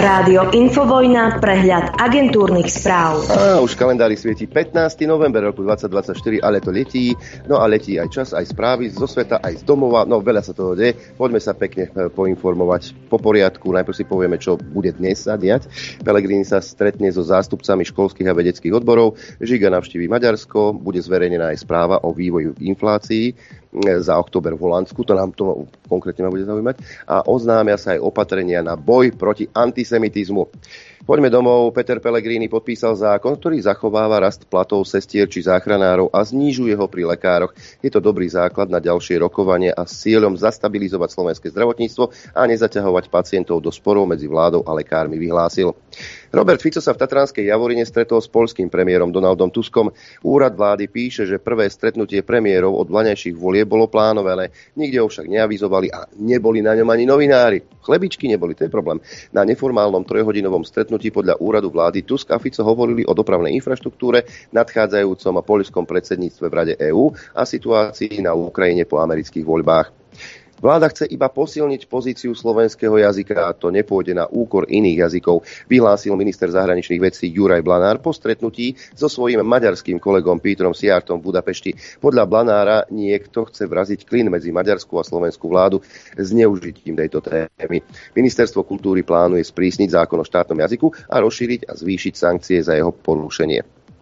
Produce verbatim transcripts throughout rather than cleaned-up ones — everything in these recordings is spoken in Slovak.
Rádio Infovojna, prehľad agentúrnych správ. Á, už v kalendári svieti pätnásteho november roku dvetisícdvadsaťštyri, ale to letí. No a letí aj čas, aj správy zo sveta, aj z domova. No veľa sa toho deje. Poďme sa pekne poinformovať po poriadku. Najprv si povieme, čo bude dnes sa diať. Pellegrini sa stretne so zástupcami školských a vedeckých odborov. Žiga navštíví Maďarsko. Bude zverejnená aj správa o vývoji inflácií za október v Holandsku, to nám to konkrétne ma bude zaujímať, a oznámia sa aj opatrenia na boj proti antisemitizmu. Poďme domov. Peter Pellegrini podpísal zákon, ktorý zachováva rast platov sestier či záchranárov a znižuje ho pri lekároch. Je to dobrý základ na ďalšie rokovanie a s cieľom zastabilizovať slovenské zdravotníctvo a nezaťahovať pacientov do sporov medzi vládou a lekármi, vyhlásil. Robert Fico sa v Tatranskej Javorine stretol s poľským premiérom Donaldom Tuskom. Úrad vlády píše, že prvé stretnutie premiérov od vlaňajších volieb bolo plánované. Nikde ho však neavizovali a neboli na ňom ani novinári. Chlebičky neboli, to je problém. Na neformálnom trojhodinovom stretnutí podľa úradu vlády Tusk a Fico hovorili o dopravnej infraštruktúre, nadchádzajúcom a poľskom predsedníctve v Rade EÚ a situácii na Ukrajine po amerických voľbách. Vláda chce iba posilniť pozíciu slovenského jazyka a to nepôjde na úkor iných jazykov, vyhlásil minister zahraničných vecí Juraj Blanár po stretnutí so svojím maďarským kolegom Pétrom Szijjártom v Budapešti. Podľa Blanára niekto chce vraziť klin medzi maďarskú a slovenskú vládu zneužitím tejto témy. Ministerstvo kultúry plánuje sprísniť zákon o štátnom jazyku a rozšíriť a zvýšiť sankcie za jeho porušenie.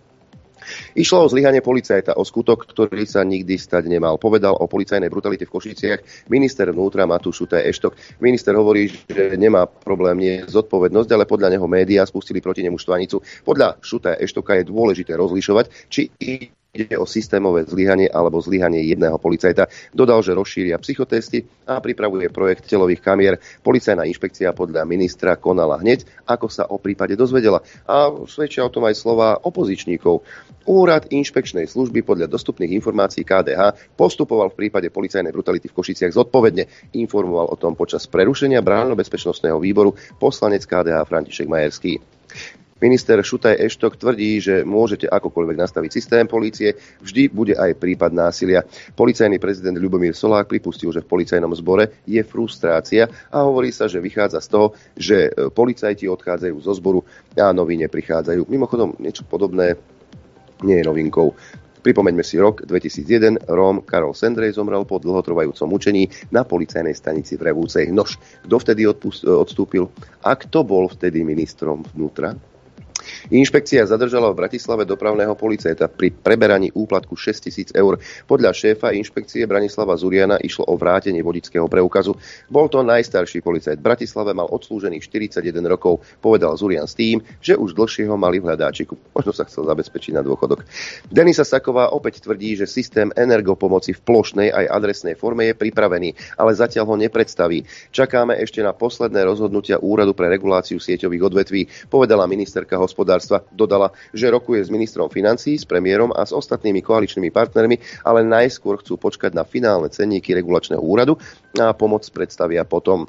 Išlo o zlyhanie policajta, o skutok, ktorý sa nikdy stať nemal. Povedal o policajnej brutalite v Košiciach minister vnútra Matúš Šutaj Eštok. Minister hovorí, že nemá problém, nie zodpovednosť, ale podľa neho médiá spustili proti nemu štvanicu. Podľa Šutaja Eštoka je dôležité rozlišovať, či ide o systémové zlyhanie alebo zlyhanie jedného policajta. Dodal, že rozšíria psychotesty a pripravuje projekt telových kamier. Policajná inšpekcia podľa ministra konala hneď, ako sa o prípade dozvedela. A svedčia o tom aj slova opozičníkov. Úrad inšpekčnej služby podľa dostupných informácií ká dé há postupoval v prípade policajnej brutality v Košiciach zodpovedne. Informoval o tom počas prerušenia bránno-bezpečnostného výboru poslanec ká dé há František Majerský. Minister Šutaj Eštok tvrdí, že môžete akokoľvek nastaviť systém polície, vždy bude aj prípad násilia. Policajný prezident Ľubomír Solák pripustil, že v policajnom zbore je frustrácia a hovorí sa, že vychádza z toho, že policajti odchádzajú zo zboru a noví neprichádzajú. Mimochodom, niečo podobné nie je novinkou. Pripomeňme si rok dvetisícjeden, Róm Karol Sendrej zomrel po dlhotrvajúcom mučení na policajnej stanici v Revúcej. Nož, kto vtedy odpust- odstúpil a kto bol vtedy ministrom vnútra? Inšpekcia zadržala v Bratislave dopravného policajta pri preberaní úplatku šesťtisíc eur. Podľa šéfa inšpekcie Branislava Zuriana išlo o vrátenie vodičského preukazu. Bol to najstarší policajt v Bratislave, mal odslúžených štyridsaťjeden rokov, povedal Zurian s tým, že už dlhšie ho mali v hľadáčiku. Možno sa chcel zabezpečiť na dôchodok. Denisa Saková opäť tvrdí, že systém energopomoci v plošnej aj adresnej forme je pripravený, ale zatiaľ ho nepredstaví. Čakáme ešte na posledné rozhodnutia Úradu pre reguláciu sieťových odvetví, povedala ministerka hospodárstva. Dodala, že rokuje s ministrom financií, s premiérom a s ostatnými koaličnými partnermi, ale najskôr chcú počkať na finálne cenníky regulačného úradu a pomoc predstavia potom.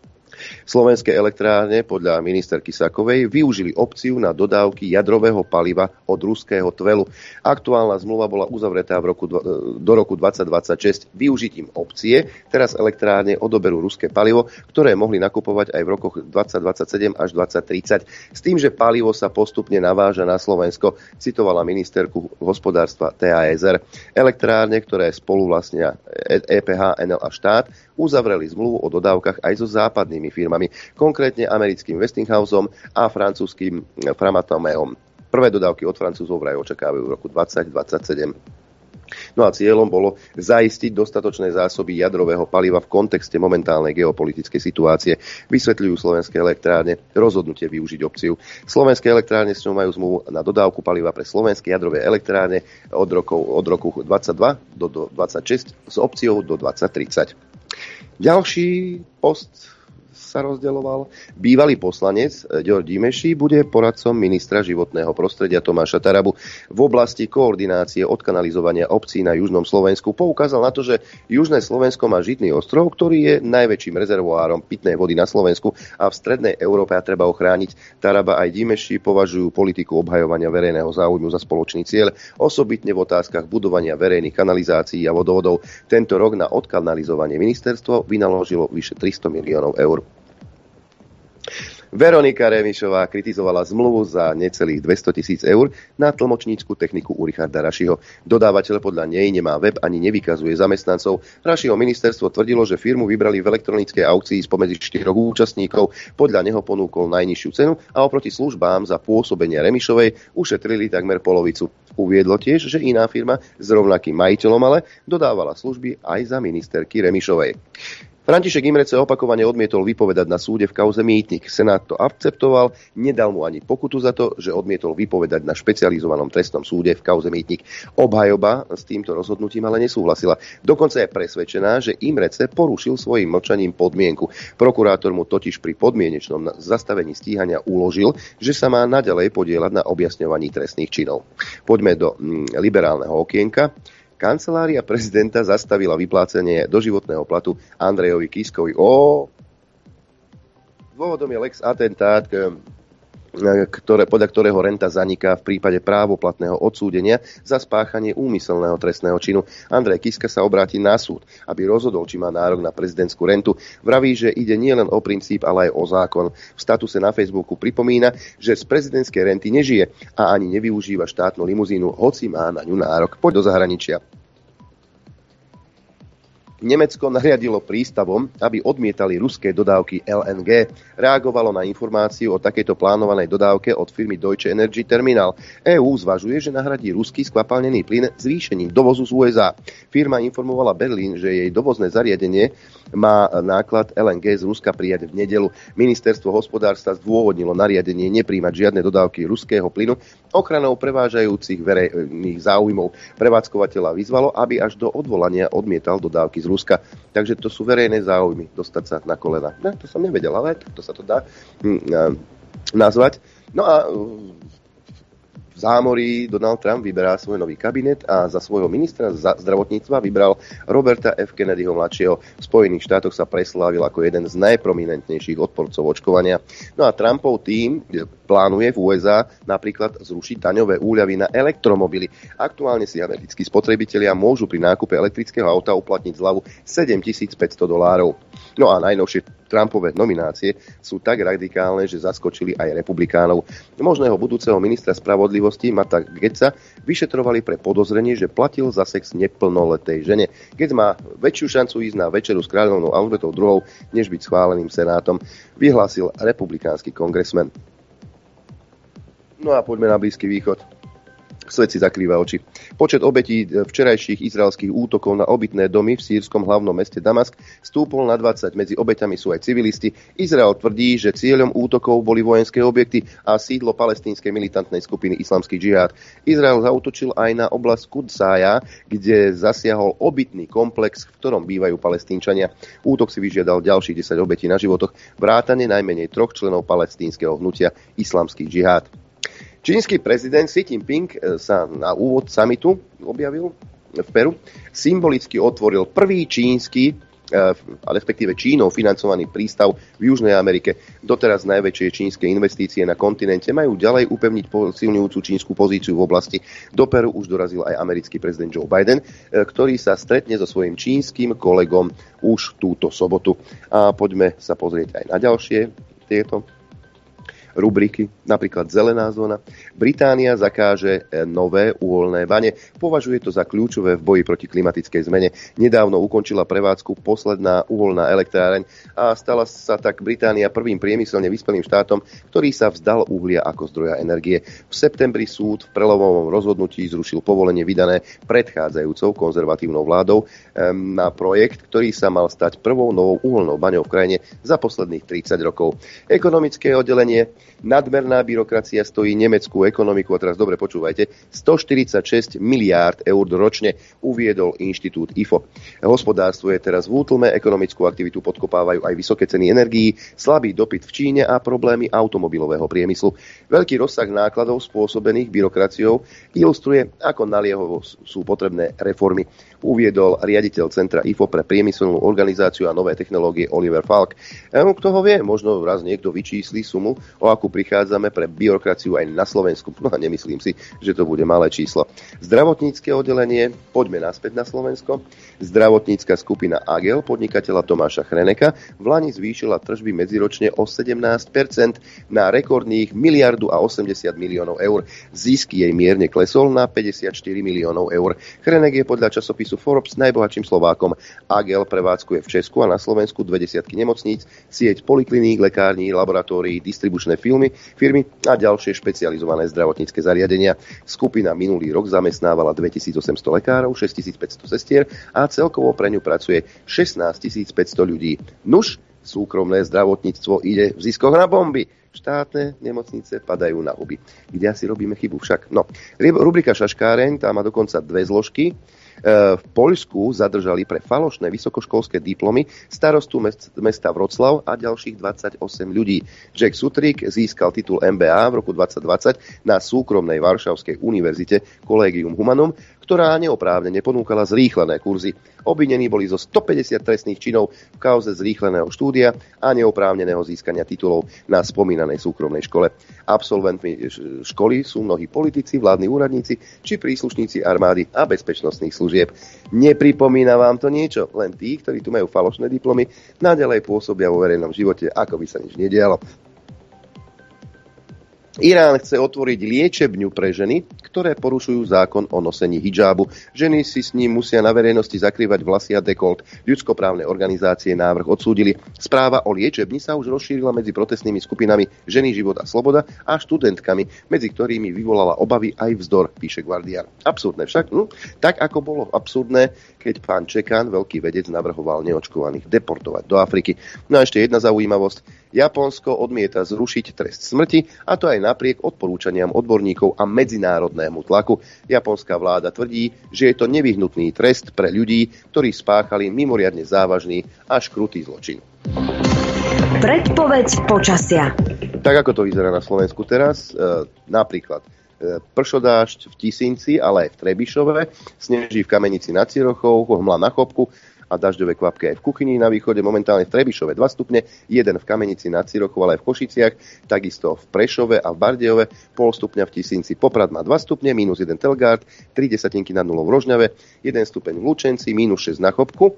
Slovenské elektrárne podľa ministerky Sakovej využili opciu na dodávky jadrového paliva od ruského Tvelu. Aktuálna zmluva bola uzavretá v roku, do roku dvetisícdvadsaťšesť využitím opcie. Teraz elektrárne odoberú ruské palivo, ktoré mohli nakupovať aj v rokoch dvetisícdvadsaťsedem až dvetisíctridsať. S tým, že palivo sa postupne naváža na Slovensko, citovala ministerku hospodárstva té á es er. Elektrárne, ktoré spoluvlastnia é pé há, en el a štát, uzavreli zmluvu o dodávkach aj so západnými firmami, konkrétne americkým Westinghouseom a francúzským Framatomom. Prvé dodávky od Francúzov vraj očakávajú v roku dvetisícdvadsaťsedem. No a cieľom bolo zaistiť dostatočné zásoby jadrového paliva v kontexte momentálnej geopolitickej situácie. Vysvetľujú slovenské elektrárne rozhodnutie využiť opciu. Slovenské elektrárne s ňou majú zmluvu na dodávku paliva pre slovenské jadrové elektrárne od, rokov, od roku dvadsaťdva do, do dvadsaťšesť s opciou do dvetisíctridsať. Ďalší post sa rozdeľoval. Bývalý poslanec Ďor Dimeši bude poradcom ministra životného prostredia Tomáša Tarabu v oblasti koordinácie odkanalizovania obcí na južnom Slovensku. Poukázal na to, že južné Slovensko má Žitný ostrov, ktorý je najväčším rezervoárom pitnej vody na Slovensku a v strednej Európe a treba ho chrániť. Taraba aj Dimeši považujú politiku obhajovania verejného záujmu za spoločný cieľ, osobitne v otázkach budovania verejných kanalizácií a vodovodov. Tento rok na odkanalizovanie ministerstvo vynaložilo vyše tristo miliónov eur. Veronika Remišová kritizovala zmluvu za necelých dvesto tisíc eur na tlmočnícku techniku u Richarda Rašiho. Dodávateľ podľa nej nemá web ani nevykazuje zamestnancov. Rašiho ministerstvo tvrdilo, že firmu vybrali v elektronickej aukcii spomedzi štyroch účastníkov. Podľa neho ponúkol najnižšiu cenu a oproti službám za pôsobenie Remišovej ušetrili takmer polovicu. Uviedlo tiež, že iná firma s rovnakým majiteľom ale dodávala služby aj za ministerky Remišovej. František Imrece opakovane odmietol vypovedať na súde v kauze mýtnik. Senát to akceptoval, nedal mu ani pokutu za to, že odmietol vypovedať na špecializovanom trestnom súde v kauze mýtnik. Obhajoba s týmto rozhodnutím ale nesúhlasila. Dokonca je presvedčená, že Imrece porušil svojím mlčaním podmienku. Prokurátor mu totiž pri podmienečnom zastavení stíhania uložil, že sa má naďalej podieľať na objasňovaní trestných činov. Poďme do mm, liberálneho okienka. Kancelária prezidenta zastavila vyplácenie doživotného platu Andrejovi Kiskovi. Ó, dôvodom je lex atentát, ktoré, podľa ktorého renta zaniká v prípade právoplatného odsúdenia za spáchanie úmyselného trestného činu. Andrej Kiska sa obráti na súd, aby rozhodol, či má nárok na prezidentskú rentu. Vraví, že ide nielen o princíp, ale aj o zákon. V statuse na Facebooku pripomína, že z prezidentskej renty nežije a ani nevyužíva štátnu limuzínu, hoci má na ňu nárok. Poď do zahraničia. Nemecko nariadilo prístavom, aby odmietali ruské dodávky el en gé. Reagovalo na informáciu o takejto plánovanej dodávke od firmy Deutsche Energy Terminal. EÚ zvažuje, že nahradí ruský skvapalnený plyn zvýšením dovozu z ú es á. Firma informovala Berlín, že jej dovozné zariadenie má náklad el en gé z Ruska prijať v nedeľu. Ministerstvo hospodárstva zdôvodnilo nariadenie nepríjmať žiadne dodávky ruského plynu ochranou prevážajúcich verejných záujmov. Prevádzkovateľa vyzvalo, aby až do odvolania odmietal dodávky z Ruska. Takže to sú verejné záujmy, dostať sa na kolena. No, to som nevedel, ale to sa to dá hm, nazvať. No a v zámorí Donald Trump vyberá svoj nový kabinet a za svojho ministra zdravotníctva vybral Roberta F. Kennedyho mladšieho. V Spojených štátoch sa preslávil ako jeden z najprominentnejších odporcov očkovania. No a Trumpov tým plánuje v ú es á napríklad zrušiť daňové úľavy na elektromobily. Aktuálne si americkí spotrebitelia môžu pri nákupe elektrického auta uplatniť zľavu sedemtisícpäťsto dolárov. No a najnovšie Trumpové nominácie sú tak radikálne, že zaskočili aj republikánov. Možného budúceho ministra spravodlivosti Matta Gaetza vyšetrovali pre podozrenie, že platil za sex neplnoletej žene. Gaetz má väčšiu šancu ísť na večeru s kráľovnou Alžbetou druhou, než byť schváleným senátom, vyhlásil republikánsky kongresmen. No a poďme na Blízky východ. Svet si zakrýva oči. Počet obetí včerajších izraelských útokov na obytné domy v sýrskom hlavnom meste Damask stúpol na dvadsať. Medzi obeťami sú aj civilisti. Izrael tvrdí, že cieľom útokov boli vojenské objekty a sídlo palestínskej militantnej skupiny Islamský džihad. Izrael zaútočil aj na oblasť Kudsája, kde zasiahol obytný komplex, v ktorom bývajú Palestínčania. Útok si vyžiadal ďalších desať obetí na životoch, vrátane najmenej troch členov palestínskeho hnutia Islamský džihad. Čínsky prezident Xi Jinping sa na úvod samitu objavil v Peru. Symbolicky otvoril prvý čínsky, respektíve Čínou financovaný prístav v Južnej Amerike. Doteraz najväčšie čínske investície na kontinente majú ďalej upevniť posilňujúcu čínsku pozíciu v oblasti. Do Peru už dorazil aj americký prezident Joe Biden, ktorý sa stretne so svojím čínskym kolegom už túto sobotu. A poďme sa pozrieť aj na ďalšie tieto rubriky, napríklad zelená zóna. Británia zakáže nové uholné bane. Považuje to za kľúčové v boji proti klimatickej zmene. Nedávno ukončila prevádzku posledná uholná elektráreň a stala sa tak Británia prvým priemyselne vyspelým štátom, ktorý sa vzdal uhlia ako zdroja energie. V septembri súd v prelomovom rozhodnutí zrušil povolenie vydané predchádzajúcou konzervatívnou vládou na projekt, ktorý sa mal stať prvou novou uholnou baňou v krajine za posledných tridsať rokov. Ekonomické oddelenie. Nadmerná byrokracia stojí nemeckú ekonomiku, a teraz dobre počúvajte, stoštyridsaťšesť miliárd eur ročne, uviedol inštitút í ef o. Hospodárstvo je teraz v útlme, ekonomickú aktivitu podkopávajú aj vysoké ceny energií, slabý dopyt v Číne a problémy automobilového priemyslu. Veľký rozsah nákladov spôsobených byrokraciou ilustruje, ako naliehovo sú potrebné reformy, uviedol riaditeľ Centra í ef o pre priemyselnú organizáciu a nové technológie Oliver Falk. Kto ho vie, možno raz niekto vyčísli sumu, o akú prichádzame pre byrokraciu aj na Slovensku. No a nemyslím si, že to bude malé číslo. Zdravotnícke oddelenie, poďme naspäť na Slovensko. Zdravotnícka skupina Agel podnikateľa Tomáša Chreneka v lani zvýšila tržby medziročne o sedemnásť percent na rekordných miliardu a osemdesiat miliónov eur. Zisky jej mierne klesol na päťdesiatštyri miliónov eur. Chrenek je podľa časopisu Forbes najbohatším Slovákom. Agel prevádzkuje v Česku a na Slovensku dve desiatky nemocníc, sieť polikliník, lekární, laboratórií, distribučné firmy, firmy a ďalšie špecializované zdravotnícke zariadenia. Skupina minulý rok zamestnávala dvetisícosemsto lekárov, šesťtisícpäťsto sestier a celkovo pre ňu pracuje šestnásťtisícpäťsto ľudí. Nuž, súkromné zdravotníctvo ide v ziskoch na bomby. Štátne nemocnice padajú na huby. Kde asi robíme chybu však? No, rubrika Šaškáreň, tá má dokonca dve zložky. V Poľsku zadržali pre falošné vysokoškolské diplomy starostu mesta Vroclav a ďalších dvadsaťosem ľudí. Jack Sutrik získal titul em bé á v roku dvadsať dvadsať na súkromnej Varšavskej univerzite Collegium Humanum, ktorá neoprávnene ponúkala zrýchlené kurzy. Obvinení boli zo stopäťdesiat trestných činov v kauze zrýchleného štúdia a neoprávneného získania titulov na spomínanej súkromnej škole. Absolventmi školy sú mnohí politici, vládni úradníci či príslušníci armády a bezpečnostných služieb. Nepripomína vám to niečo? Len tí, ktorí tu majú falošné diplomy, naďalej pôsobia vo verejnom živote, ako by sa nič nedialo. Irán chce otvoriť liečebňu pre ženy, ktoré porušujú zákon o nosení hidžábu. Ženy si s ním musia na verejnosti zakrývať vlasy a dekolt. Ľudskoprávne organizácie návrh odsúdili. Správa o liečebni sa už rozšírila medzi protestnými skupinami Ženy, život a sloboda a študentkami, medzi ktorými vyvolala obavy aj vzdor, píše Guardian. Absurdné však, hm? Tak ako bolo absurdné, keď pán Čekán, veľký vedec, navrhoval neočkovaných deportovať do Afriky. No a ešte jedna zaujímavosť. Japonsko odmieta zrušiť trest smrti, a to aj napriek odporúčaniam odborníkov a medzinárodnému tlaku. Japonská vláda tvrdí, že je to nevyhnutný trest pre ľudí, ktorí spáchali mimoriadne závažný až krutý zločin. Predpoveď počasia. Tak ako to vyzerá na Slovensku teraz, e, napríklad e, pršodážď v Tisinci, ale aj v Trebišove, sneží v Kamenici nad Cirochou, hmla na Chopku a dažďové kvapky aj v Kuchyni na východe, momentálne v Trebišove dva stupne, jeden v Kamenici nad Cirochou, ale aj v Košiciach, takisto v Prešove a v Bardejove, pol stupňa v Tisinci, Poprad má dva stupne, mínus jeden Telgard, tri desatinky nad nulou v Rožňave, jeden stupeň v Lučenci, mínus šesť na Chopku,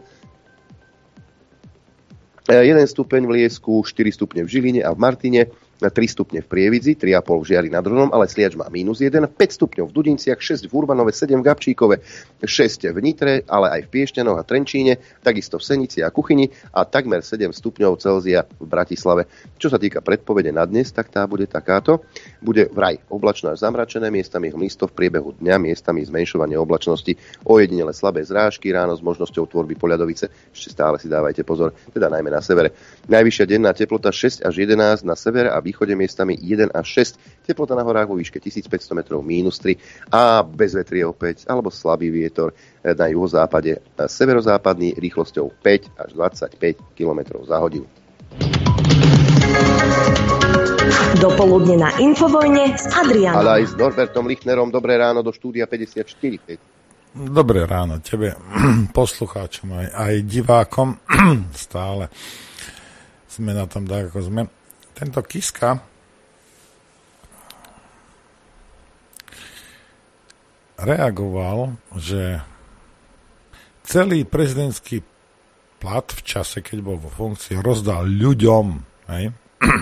jeden stupeň v Liesku, štyri stupne v Žiline a v Martine, tri stupne v Prievidzi, tri a pol v Žiari nad Hronom, ale Sliač má mínus jeden, päť stupňov v Dudinciach, šesť v Urbanove, sedem v Gabčíkove, šesť v Nitre, ale aj v Piešťanoch a Trenčíne, takisto v Senici a Kuchyni a takmer sedem stupňov Celzia v Bratislave. Čo sa týka predpovede na dnes, tak tá bude takáto. Bude vraj oblačno až zamračené, miestami hmlisto v priebehu dňa, miestami zmenšovanie oblačnosti, ojedinele slabé zrážky, ráno s možnosťou tvorby poľadovice. Ešte stále si dávajte pozor, teda najmä na severe. Najvyššia denná teplota šesť až jedenásť na severe a východe miestami jeden až šesť, teplota na horách vo výške tisícpäťsto metrov mínus tri a bez vetrie opäť, alebo slabý vietor na juhozápade, severozápadný rýchlosťou päť až dvadsaťpäť kilometrov za hodinu. Dopoludne na Infovojne s Adrianom. Ale aj s Norbertom Lichtnerom. Dobré ráno do štúdia päťdesiatštyri. Dobré ráno tebe, poslucháčom aj, aj divákom. Stále sme na tom tak, ako sme. Tento Kiska reagoval, že celý prezidentský plat v čase, keď bol vo funkcii, rozdal ľuďom. Hej?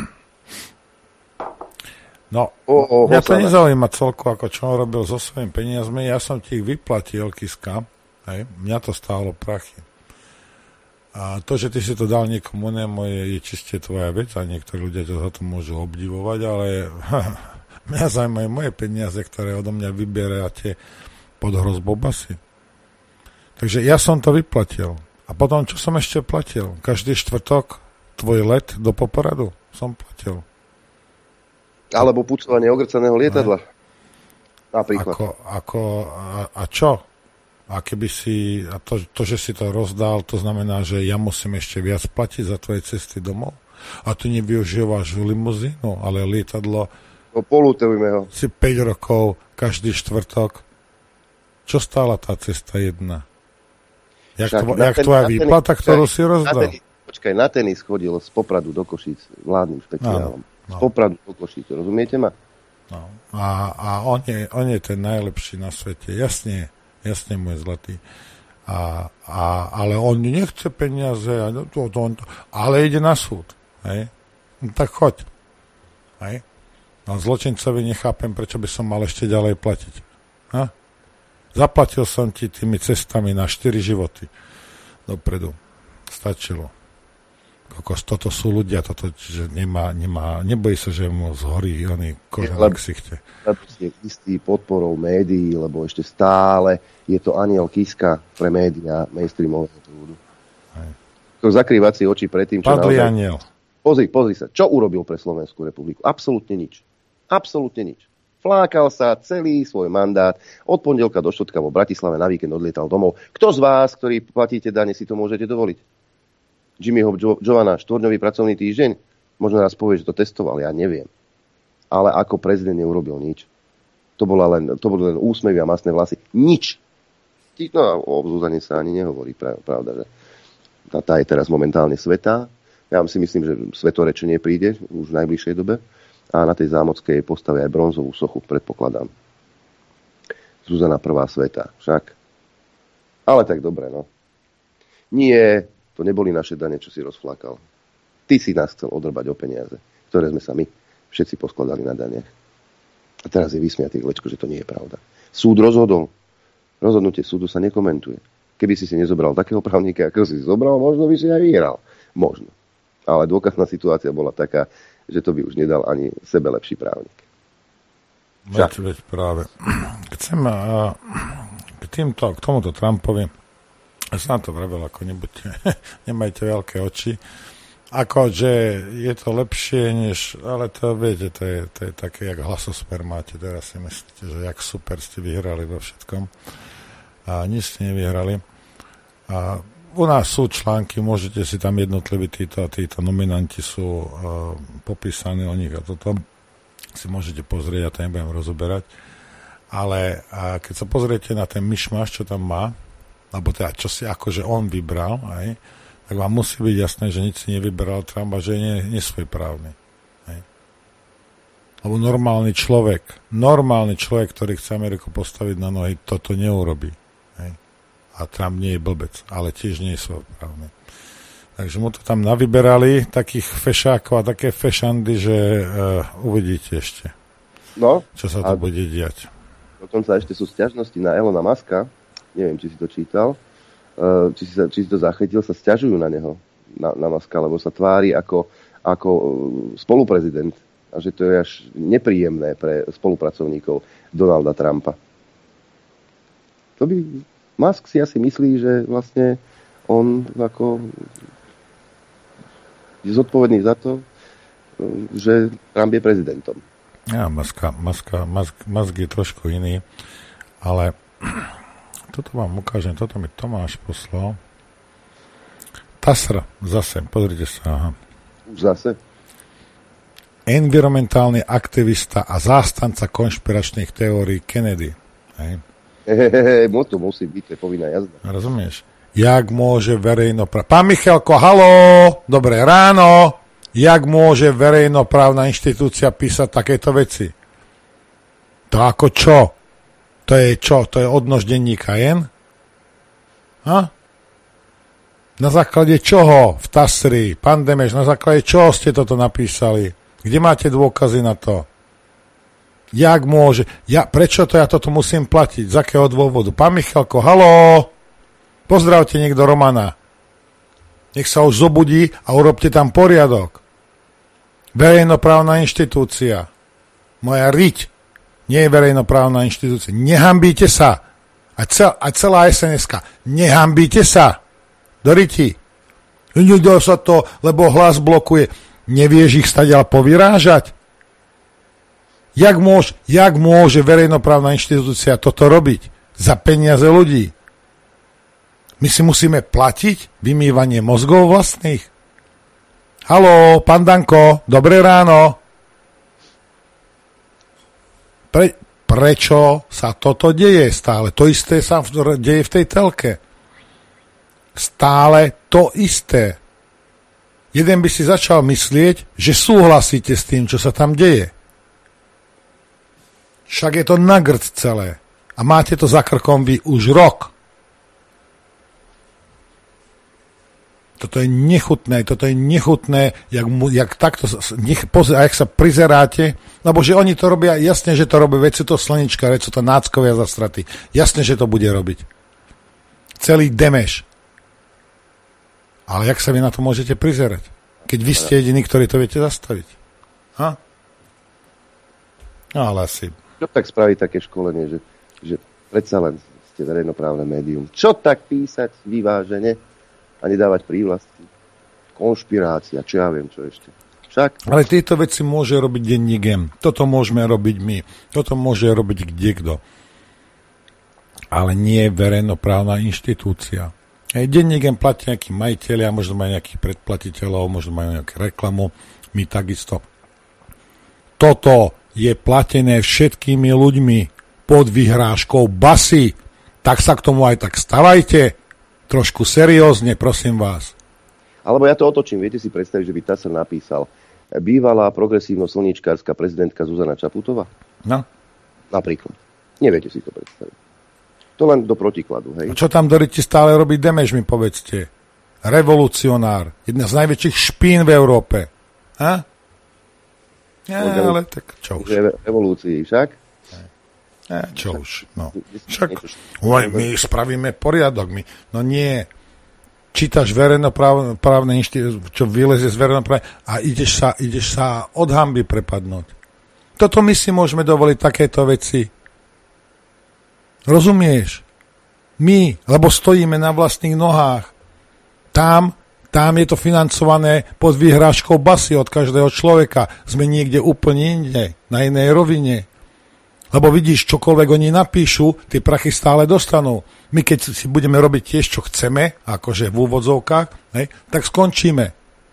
No, o, o, mňa to nezaujíma celko, ako čo on robil so svojimi peniazmi. Ja som ti ich vyplatil, Kiska. Hej? Mňa to stálo prachy. A to, že ty si to dal niekomu inému, je, je čiste tvoja vec a niektorí ľudia ťa za to môžu obdivovať, ale mňa zaujímajú moje peniaze, ktoré odo mňa vyberáte pod hrozbou basy. Takže ja som to vyplatil. A potom, čo som ešte platil? Každý štvrtok tvoj let do Popradu som platil. Alebo pucovanie ogrcaného lietadla. Ne. Napríklad. Ako, ako, a, a čo? A keby si, a to, to, že si to rozdal, to znamená, že ja musím ešte viac platiť za tvoje cesty domov? A ty nevyužívaš limuzínu, ale lietadlo... No, polutujme ho. Si päť rokov, každý štvrtok. Čo stála tá cesta jedna? Jak, tvo, jak ten, tvoja výplata, ktorú si rozdal? Na tenis, počkaj, na tenis chodil z Popradu do Košíc vládnym špeciálom. No. Z Popradu do Košíc, rozumiete ma? No. A, a on, je, on je ten najlepší na svete. Jasne, jasne môj zlatý. A, a, ale on nechce peniaze, to, to, to, ale ide na súd. Hej? No, tak choď. Hej? No, zločincovi nechápem, prečo by som mal ešte ďalej platiť. Ha? Zaplatil som ti tými cestami na štyri životy dopredu. Stačilo. Kokos, toto sú ľudia, toto, že nemá, nemá, nebojí sa, že mu zhorí oný koža na ksichte. Je istý podporou médií, lebo ešte stále je to aniel Kiska pre médiá mainstreamového prúdu. To zakrývať si oči pred tým, čo Padlý naozaj... aniel. Pozri, pozri sa, čo urobil pre Slovenskú republiku? Absolútne nič. Absolútne nič. Flákal sa celý svoj mandát. Od pondelka do štvrtka vo Bratislave na víkend odlietal domov. Kto z vás, ktorí platíte dane, si to môžete dovoliť? Jimmyho Jovana, štvorňový pracovný týždeň? Možno raz povie, že to testoval, ja neviem. Ale ako prezident neurobil nič. To, bola len, to boli len úsmevy a masné vlasy. Nič. No, o Zuzane sa ani nehovorí, pravda, že tá je teraz momentálne svätá. Ja si myslím, že svetorečenie príde už v najbližšej dobe. A na tej zámockej postave aj bronzovú sochu, predpokladám. Zuzana prvá sveta, však. Ale tak dobre, no. Nie... To neboli naše dane, čo si rozflákal. Ty si nás chcel odrbať o peniaze, ktoré sme sa my všetci poskladali na daniach. A teraz je vysmiatý Glečko, že to nie je pravda. Súd rozhodol. Rozhodnutie súdu sa nekomentuje. Keby si si nezobral takého právnika, ako si zobral, možno by si aj vyhral. Možno. Ale dôkazná situácia bola taká, že to by už nedal ani sebe lepší právnik. Veď, veď práve. Chcem uh, k, týmto, k tomuto Trumpovi. Ja som na to vravel, ako nebuďte, nemajte veľké oči. Ako, že je to lepšie, než, ale to viete, to je, to je také, jak hlasosper máte, teraz si myslíte, že jak super ste vyhrali vo všetkom. A nič ste nevyhrali. A u nás sú články, môžete si tam jednotliví títo, títo nominanti sú uh, popísaní o nich a toto si môžete pozrieť, ja to nebudem rozoberať. Ale uh, keď sa pozriete na ten myšmaš, čo tam má, alebo teda, čo si akože on vybral, aj, tak vám musí byť jasné, že nič si nevybral Trump a že je nesvojprávny. Aj. Lebo normálny človek, normálny človek, ktorý chce Ameriku postaviť na nohy, toto neurobí. Aj. A Trump nie je blbec, ale tiež nie je svojprávny. Takže mu to tam navyberali, takých fešákov a také fešandy, že uh, uvidíte ešte, no, čo sa to bude diať. Dokonca ešte sú sťažnosti na Elona Muska, neviem, či si to čítal, či si, sa, či si to zachytil, sa sťažujú na neho, na, na Muska, lebo sa tvári ako, ako spoluprezident a že to je až nepríjemné pre spolupracovníkov Donalda Trumpa. To by Musk si asi myslí, že vlastne on ako je zodpovedný za to, že Trump je prezidentom. Ja, Muska, Muska, Musk, Musk je trošku iný, ale toto vám ukážem, toto mi Tomáš poslal. TASR, zase, pozrite sa. Aha. Už zase? Environmentálny aktivista a zástanca konšpiračných teórií Kennedy. Hej. Hehehe, to musí byť, to je povinná jazda. Rozumieš? Jak môže verejnoprávna... Pán Michalko, haló, dobré ráno. Jak môže verejnoprávna inštitúcia písať takéto veci? To ako čo? To je čo? To je odnož denníka jen? Ha? Na základe čoho v TASRi? Pán Demeš, na základe čoho ste toto napísali? Kde máte dôkazy na to? Jak môže? Ja, prečo to ja toto musím platiť? Z akého dôvodu? Pán Michalko, haló? Pozdravte niekto Romana. Nech sa už zobudí a urobte tam poriadok. Verejnoprávna inštitúcia. Moja riť nie je verejnoprávna inštitúcia. Nehambíte sa. A, cel, a celá es en eska. Nehambíte sa. Do riti. Nedá sa to, lebo hlas blokuje. Nevieš ich stadiaľ povyrážať? Jak môže, jak môže verejnoprávna inštitúcia toto robiť? Za peniaze ľudí. My si musíme platiť vymývanie mozgov vlastných? Haló, pán Danko, dobré ráno. Pre, prečo sa toto deje stále? To isté sa deje v tej telke. Stále to isté. jeden by si začal myslieť, že súhlasíte s tým, čo sa tam deje. Však je to na grc celé. A máte to za krkom vy už rok. Toto je nechutné, toto je nechutné, jak, jak takto, nech, pozri, a jak sa prizeráte, lebo že oni to robia, jasne, že to robia, veď sú to slnička, veď sú to náckovia za straty. Jasne, že to bude robiť. Celý demeš. Ale jak sa vy na to môžete prizerať? Keď vy ste jediní, ktorí to viete zastaviť. Ha? No, ale asi. Čo tak spraviť také školenie, že, že predsa len ste verejnoprávne médium. Čo tak písať vyvážene a nedávať prívlastky? Konšpirácia, čo ja viem, čo ešte. Však. Ale tieto veci môže robiť denník N. Toto môžeme robiť my. Toto môže robiť kdekto. Ale nie verejnoprávna inštitúcia. Hej, denník N platí nejakí majiteľia, možno majú nejakých predplatiteľov, možno majú nejakú reklamu. My takisto. Toto je platené všetkými ľuďmi pod vyhrážkou basy. Tak sa k tomu aj tak stavajte. Trošku seriózne, prosím vás. Alebo ja to otočím. Viete si predstaviť, že by tá sa napísal bývalá progresívno-slničkárska prezidentka Zuzana Čaputová? No. Napríklad. Neviete si to predstaviť. To len do protikladu, hej. A čo tam Doriti stále robí Demeš, mi povedzte? Revolucionár. Jedna z najväčších špín v Európe. Ha? Ja, ale tak čo už. Revolúcii však? Ja, čo už. No. Však my spravíme poriadok. My. No nie. Čítaš verejnoprávne inštitúcie, čo vylezie z verejnoprávne a ideš sa, ideš sa od hanby prepadnúť. Toto my si môžeme dovoliť takéto veci. Rozumieš? My, lebo stojíme na vlastných nohách. Tam, tam je to financované pod výhrážkou basy od každého človeka. Sme niekde úplne inde, na inej rovine. Lebo vidíš, čokoľvek oni napíšu, tie prachy stále dostanú. My keď si budeme robiť tiež, čo chceme, akože v úvodzovkách, hej, tak skončíme.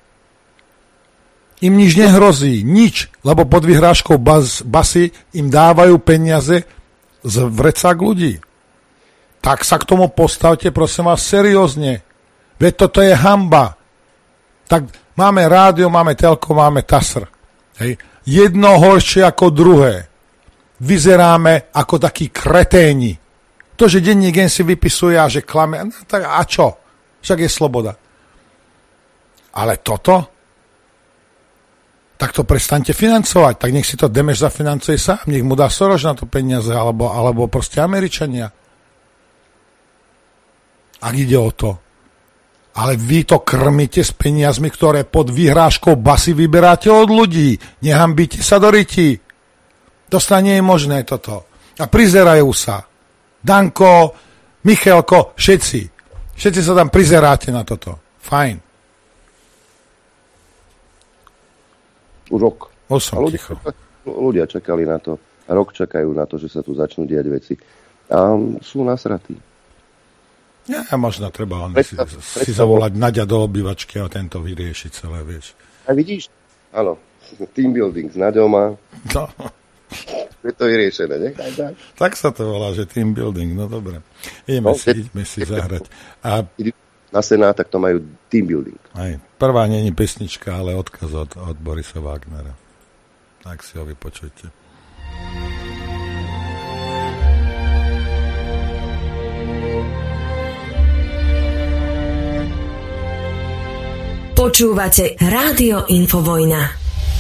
Im nič nehrozí, nič, lebo pod vyhrážkou bas, basy im dávajú peniaze z vrecák ľudí. Tak sa k tomu postavte, prosím vás, seriózne. Veď toto je hanba. Tak máme rádio, máme telko, máme tasr. Hej. Jedno horšie ako druhé. Vyzeráme ako takí kreténi. To, že denník N si vypisuje a že klame, no, tak a čo? Však je sloboda. Ale toto? Tak to prestaňte financovať. Tak nech si to Demeš zafinancuje sám. Nech mu dá Soros na to peniaze, alebo, alebo proste Američania. Ak ide o to. Ale vy to krmíte s peniazmi, ktoré pod vyhrážkou basy vyberáte od ľudí. Nehambíte sa do ryti. To sa nie je možné toto. A prizerajú sa. Danko, Michalko, všetci. Všetci sa tam prizeráte na toto. Fajn. Už rok. Už som ľudia, ticho. Ľudia čakali na to. Rok čakajú na to, že sa tu začnú diať veci. A sú nasratí. Ja, možno treba on predstav, si, predstav, si zavolať Naďa do obývačky a tento vyriešiť celé, vieš. A vidíš? Áno. Team building s Naďom a... No. Je to vyriešené, ne? Tak. tak sa to volá, že team building, no dobre. Ideme no, si, ideme si zahrať. A... Na Senát, tak to majú team building. Aj, prvá není pesnička, ale odkaz od, od Borisa Wagnera. Tak si ho vypočujte. Počúvate Rádio Infovojna.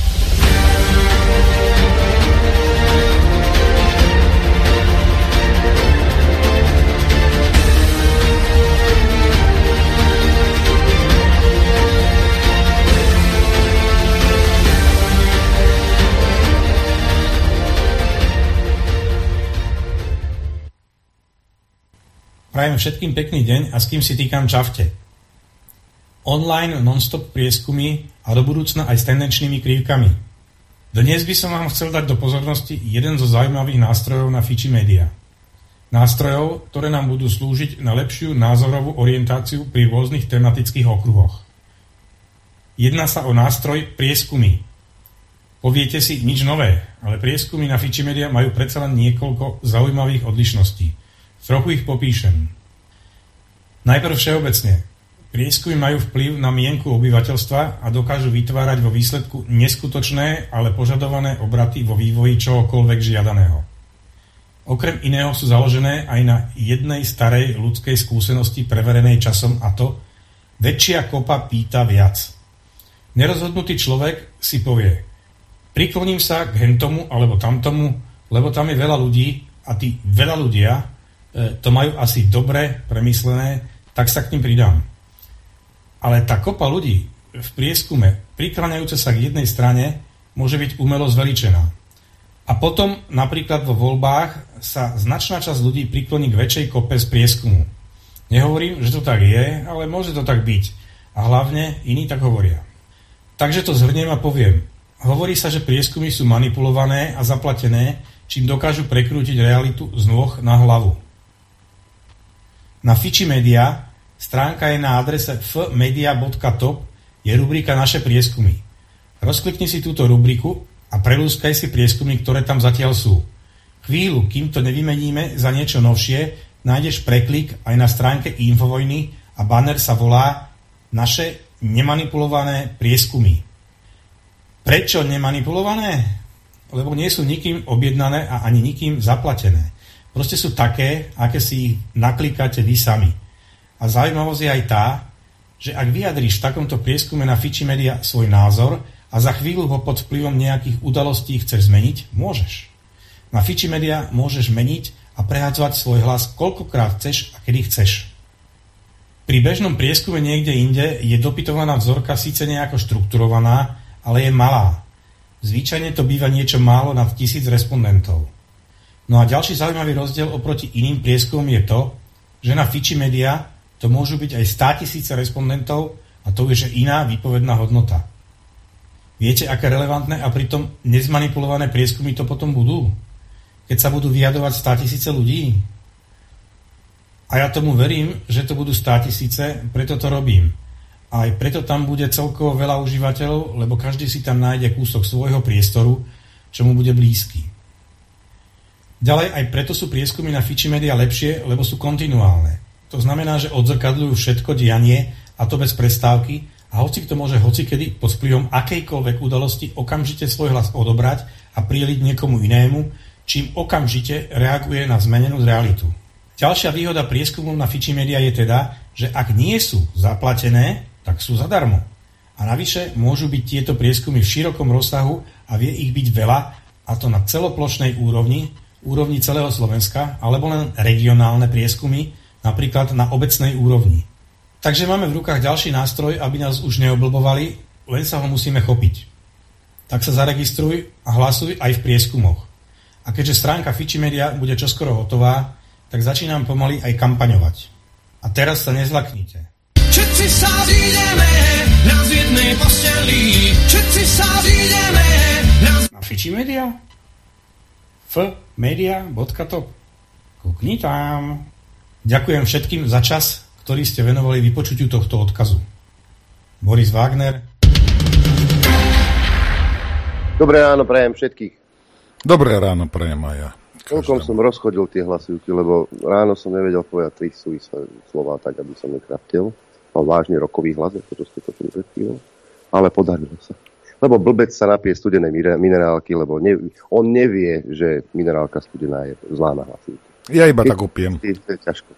Prajem všetkým pekný deň a s kým si týkam čafte. Online non-stop prieskumy a do budúcna aj s tendenčnými krivkami. Dnes by som vám chcel dať do pozornosti jeden zo zaujímavých nástrojov na Fiči Media. Nástrojov, ktoré nám budú slúžiť na lepšiu názorovú orientáciu pri rôznych tematických okruhoch. Jedná sa o nástroj prieskumy. Poviete si nič nové, ale prieskumy na Fiči Media majú predsa len niekoľko zaujímavých odlišností. Trochu ich popíšem. Najprv všeobecne. prieskumy majú vplyv na mienku obyvateľstva a dokážu vytvárať vo výsledku neskutočné, ale požadované obraty vo vývoji čohokoľvek žiadaného. Okrem iného sú založené aj na jednej starej ľudskej skúsenosti preverenej časom, a to väčšia kopa pýta viac. Nerozhodnutý človek si povie, prikloním sa k hentomu alebo tamtomu, lebo tam je veľa ľudí a tí veľa ľudia e, to majú asi dobre premyslené, tak sa k ním pridám. Ale tá kopa ľudí v prieskume prikláňajúca sa k jednej strane môže byť umelo zveličená. A potom napríklad vo voľbách sa značná časť ľudí prikloní k väčšej kope z prieskumu. Nehovorím, že to tak je, ale môže to tak byť. A hlavne iní tak hovoria. Takže to zhrniem a poviem. Hovorí sa, že prieskumy sú manipulované a zaplatené, čím dokážu prekrútiť realitu z nôh na hlavu. Na Fičimedia stránka je na adrese f media bodka top, je rubrika Naše prieskumy. Rozklikni si túto rubriku a prelúskaj si prieskumy, ktoré tam zatiaľ sú. Chvíľu, kým to nevymeníme za niečo novšie, nájdeš preklik aj na stránke Infovojny a banner sa volá Naše nemanipulované prieskumy. Prečo nemanipulované? Lebo nie sú nikým objednané a ani nikým zaplatené. Proste sú také, aké si ich naklikáte vy sami. A zaujímavosť je aj tá, že ak vyjadríš v takomto prieskume na Fičimedia svoj názor a za chvíľu ho pod vplyvom nejakých udalostí chceš zmeniť, môžeš. Na Fičimedia môžeš meniť a prehadzovať svoj hlas koľkokrát chceš a kedy chceš. Pri bežnom prieskume niekde inde je dopytovaná vzorka síce nejako štrukturovaná, ale je malá. Zvyčajne to býva niečo málo nad tisíc respondentov. No a ďalší zaujímavý rozdiel oproti iným prieskumom je to, že na Fičimedia to môžu byť aj státisíce respondentov a to je že iná výpovedná hodnota. Viete, aké relevantné a pritom nezmanipulované prieskumy to potom budú? Keď sa budú vyjadovať státisíce ľudí? A ja tomu verím, že to budú státisíce, preto to robím. A aj preto tam bude celkovo veľa užívateľov, lebo každý si tam nájde kúsok svojho priestoru, čo mu bude blízky. Ďalej aj preto sú prieskumy na Fičimedia lepšie, lebo sú kontinuálne. To znamená, že odzrkadľujú všetko dianie, a to bez prestávky, a hoci kto môže hocikedy pod vplyvom akejkoľvek udalosti okamžite svoj hlas odobrať a prieliť niekomu inému, čím okamžite reaguje na zmenenú realitu. Ďalšia výhoda prieskumov na Fičimedia je teda, že ak nie sú zaplatené, tak sú zadarmo. A navyše môžu byť tieto prieskumy v širokom rozsahu a vie ich byť veľa, a to na celoplošnej úrovni, úrovni celého Slovenska, alebo len regionálne prieskumy, napríklad na obecnej úrovni. Takže máme v rukách ďalší nástroj, aby nás už neoblbovali, len sa ho musíme chopiť. Tak sa zaregistruj a hlasuj aj v prieskumoch. A keďže stránka Fičimedia bude čoskoro hotová, tak začínam pomaly aj kampaňovať. A teraz sa nezlaknite. Všetci sa zídeme raz v jednej posteli. Všetci sa zídeme raz... Na Fičimedia? f media bodka top. Kukni tam. Ďakujem všetkým za čas, ktorý ste venovali vypočutiu tohto odkazu. Boris Wagner. Dobré ráno prajem všetkých. Dobré ráno prajem aj ja. Celkom som rozchodil tie hlasivky, lebo ráno som nevedel povedať tri súvislé slova tak, aby som nekraftil. Mal vážne rokový hlas, ako to ste to predtým. Ale podarilo sa. Lebo blbec sa napije studenej minerálky, lebo ne, on nevie, že minerálka studená je zlá na hlasivky. Ja iba tak opijem. To je ťažko.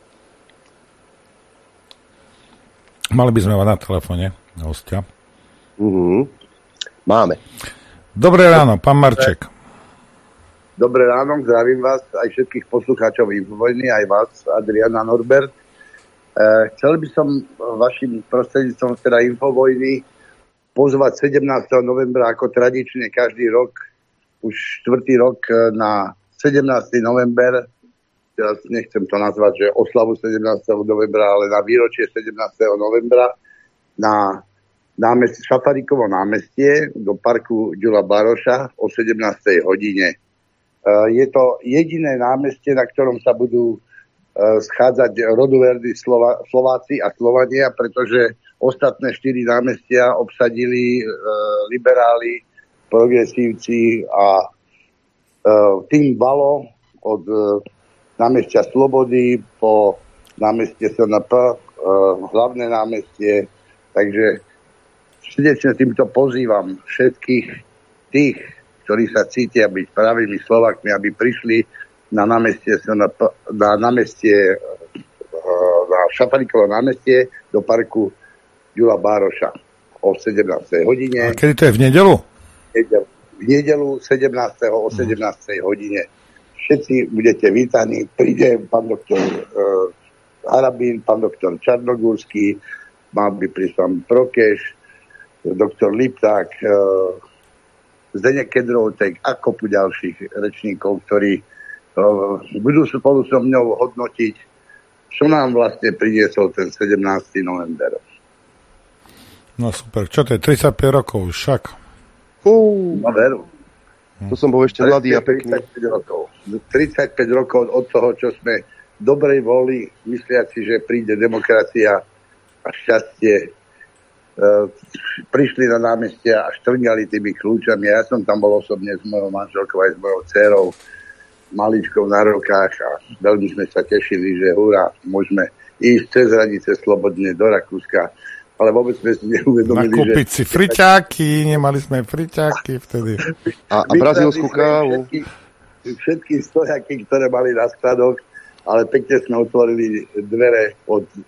Mali by sme mať na telefóne hostia. Mm-hmm. Máme. Dobré ráno, pán Marček. Dobré ráno, zdravím vás, aj všetkých poslucháčov Infovojny, aj vás, Adriana Norbert. E, chcel by som vašim prostredníctvom teda Infovojny pozvať sedemnásteho novembra ako tradične každý rok, už štvrtý rok na sedemnásteho november, teraz nechcem to nazvať, že oslavu sedemnásteho novembra, ale na výročie sedemnásteho novembra na námestie, Šafarikovo námestie do parku Ďula Baroša o sedemnástej hodine. Je to jediné námestie, na ktorom sa budú schádzať rodoverdi Slova, Slováci a Slovania, pretože ostatné štyri námestia obsadili liberáli, progresívci a tým Balo od námestia Slobody po námestie es en pé hlavné námestie. Takže srdečne týmto pozývam všetkých tých, ktorí sa cítia byť pravými Slovakmi, aby prišli na námestie, na, na námestie, na Šafarikovo námestie do parku Ďula Bároša o sedemnástej hodine. A kedy to je, v nedeľu? V nedeľu sedemnásteho o sedemnástej hodine. Všetci budete vítaní. Príde pán doktor uh, Harabín, pán doktor Čarnogórsky, má by prísť pán Prokeš, doktor Lipták, uh, Zdeněk Kedrovtek a kopu ďalších rečníkov, ktorí uh, budú spolu so mňou hodnotiť, čo nám vlastne priniesol ten sedemnásteho november. No super, čo to je, tridsaťpäť rokov, však. Fú, no veru. To som bol ešte mladý a pekný. tridsaťpäť rokov. tridsaťpäť rokov od toho, čo sme dobrej voli, mysliaci, že príde demokracia a šťastie, e, prišli na námestia a štrngali tými kľúčami. Ja som tam bol osobne s mojou manželkou aj s mojou dcerou, maličkou na rukách a veľmi sme sa tešili, že hurá, môžeme ísť cez hranice slobodne do Rakúska. Ale vôbec sme si neuvedomili, nakúpiť že... si friťáky, nemali sme friťáky vtedy. A, a brazílsku kávu. Všetky, všetky stojaky, ktoré mali na skladoch, ale pekne sme otvorili dvere od e,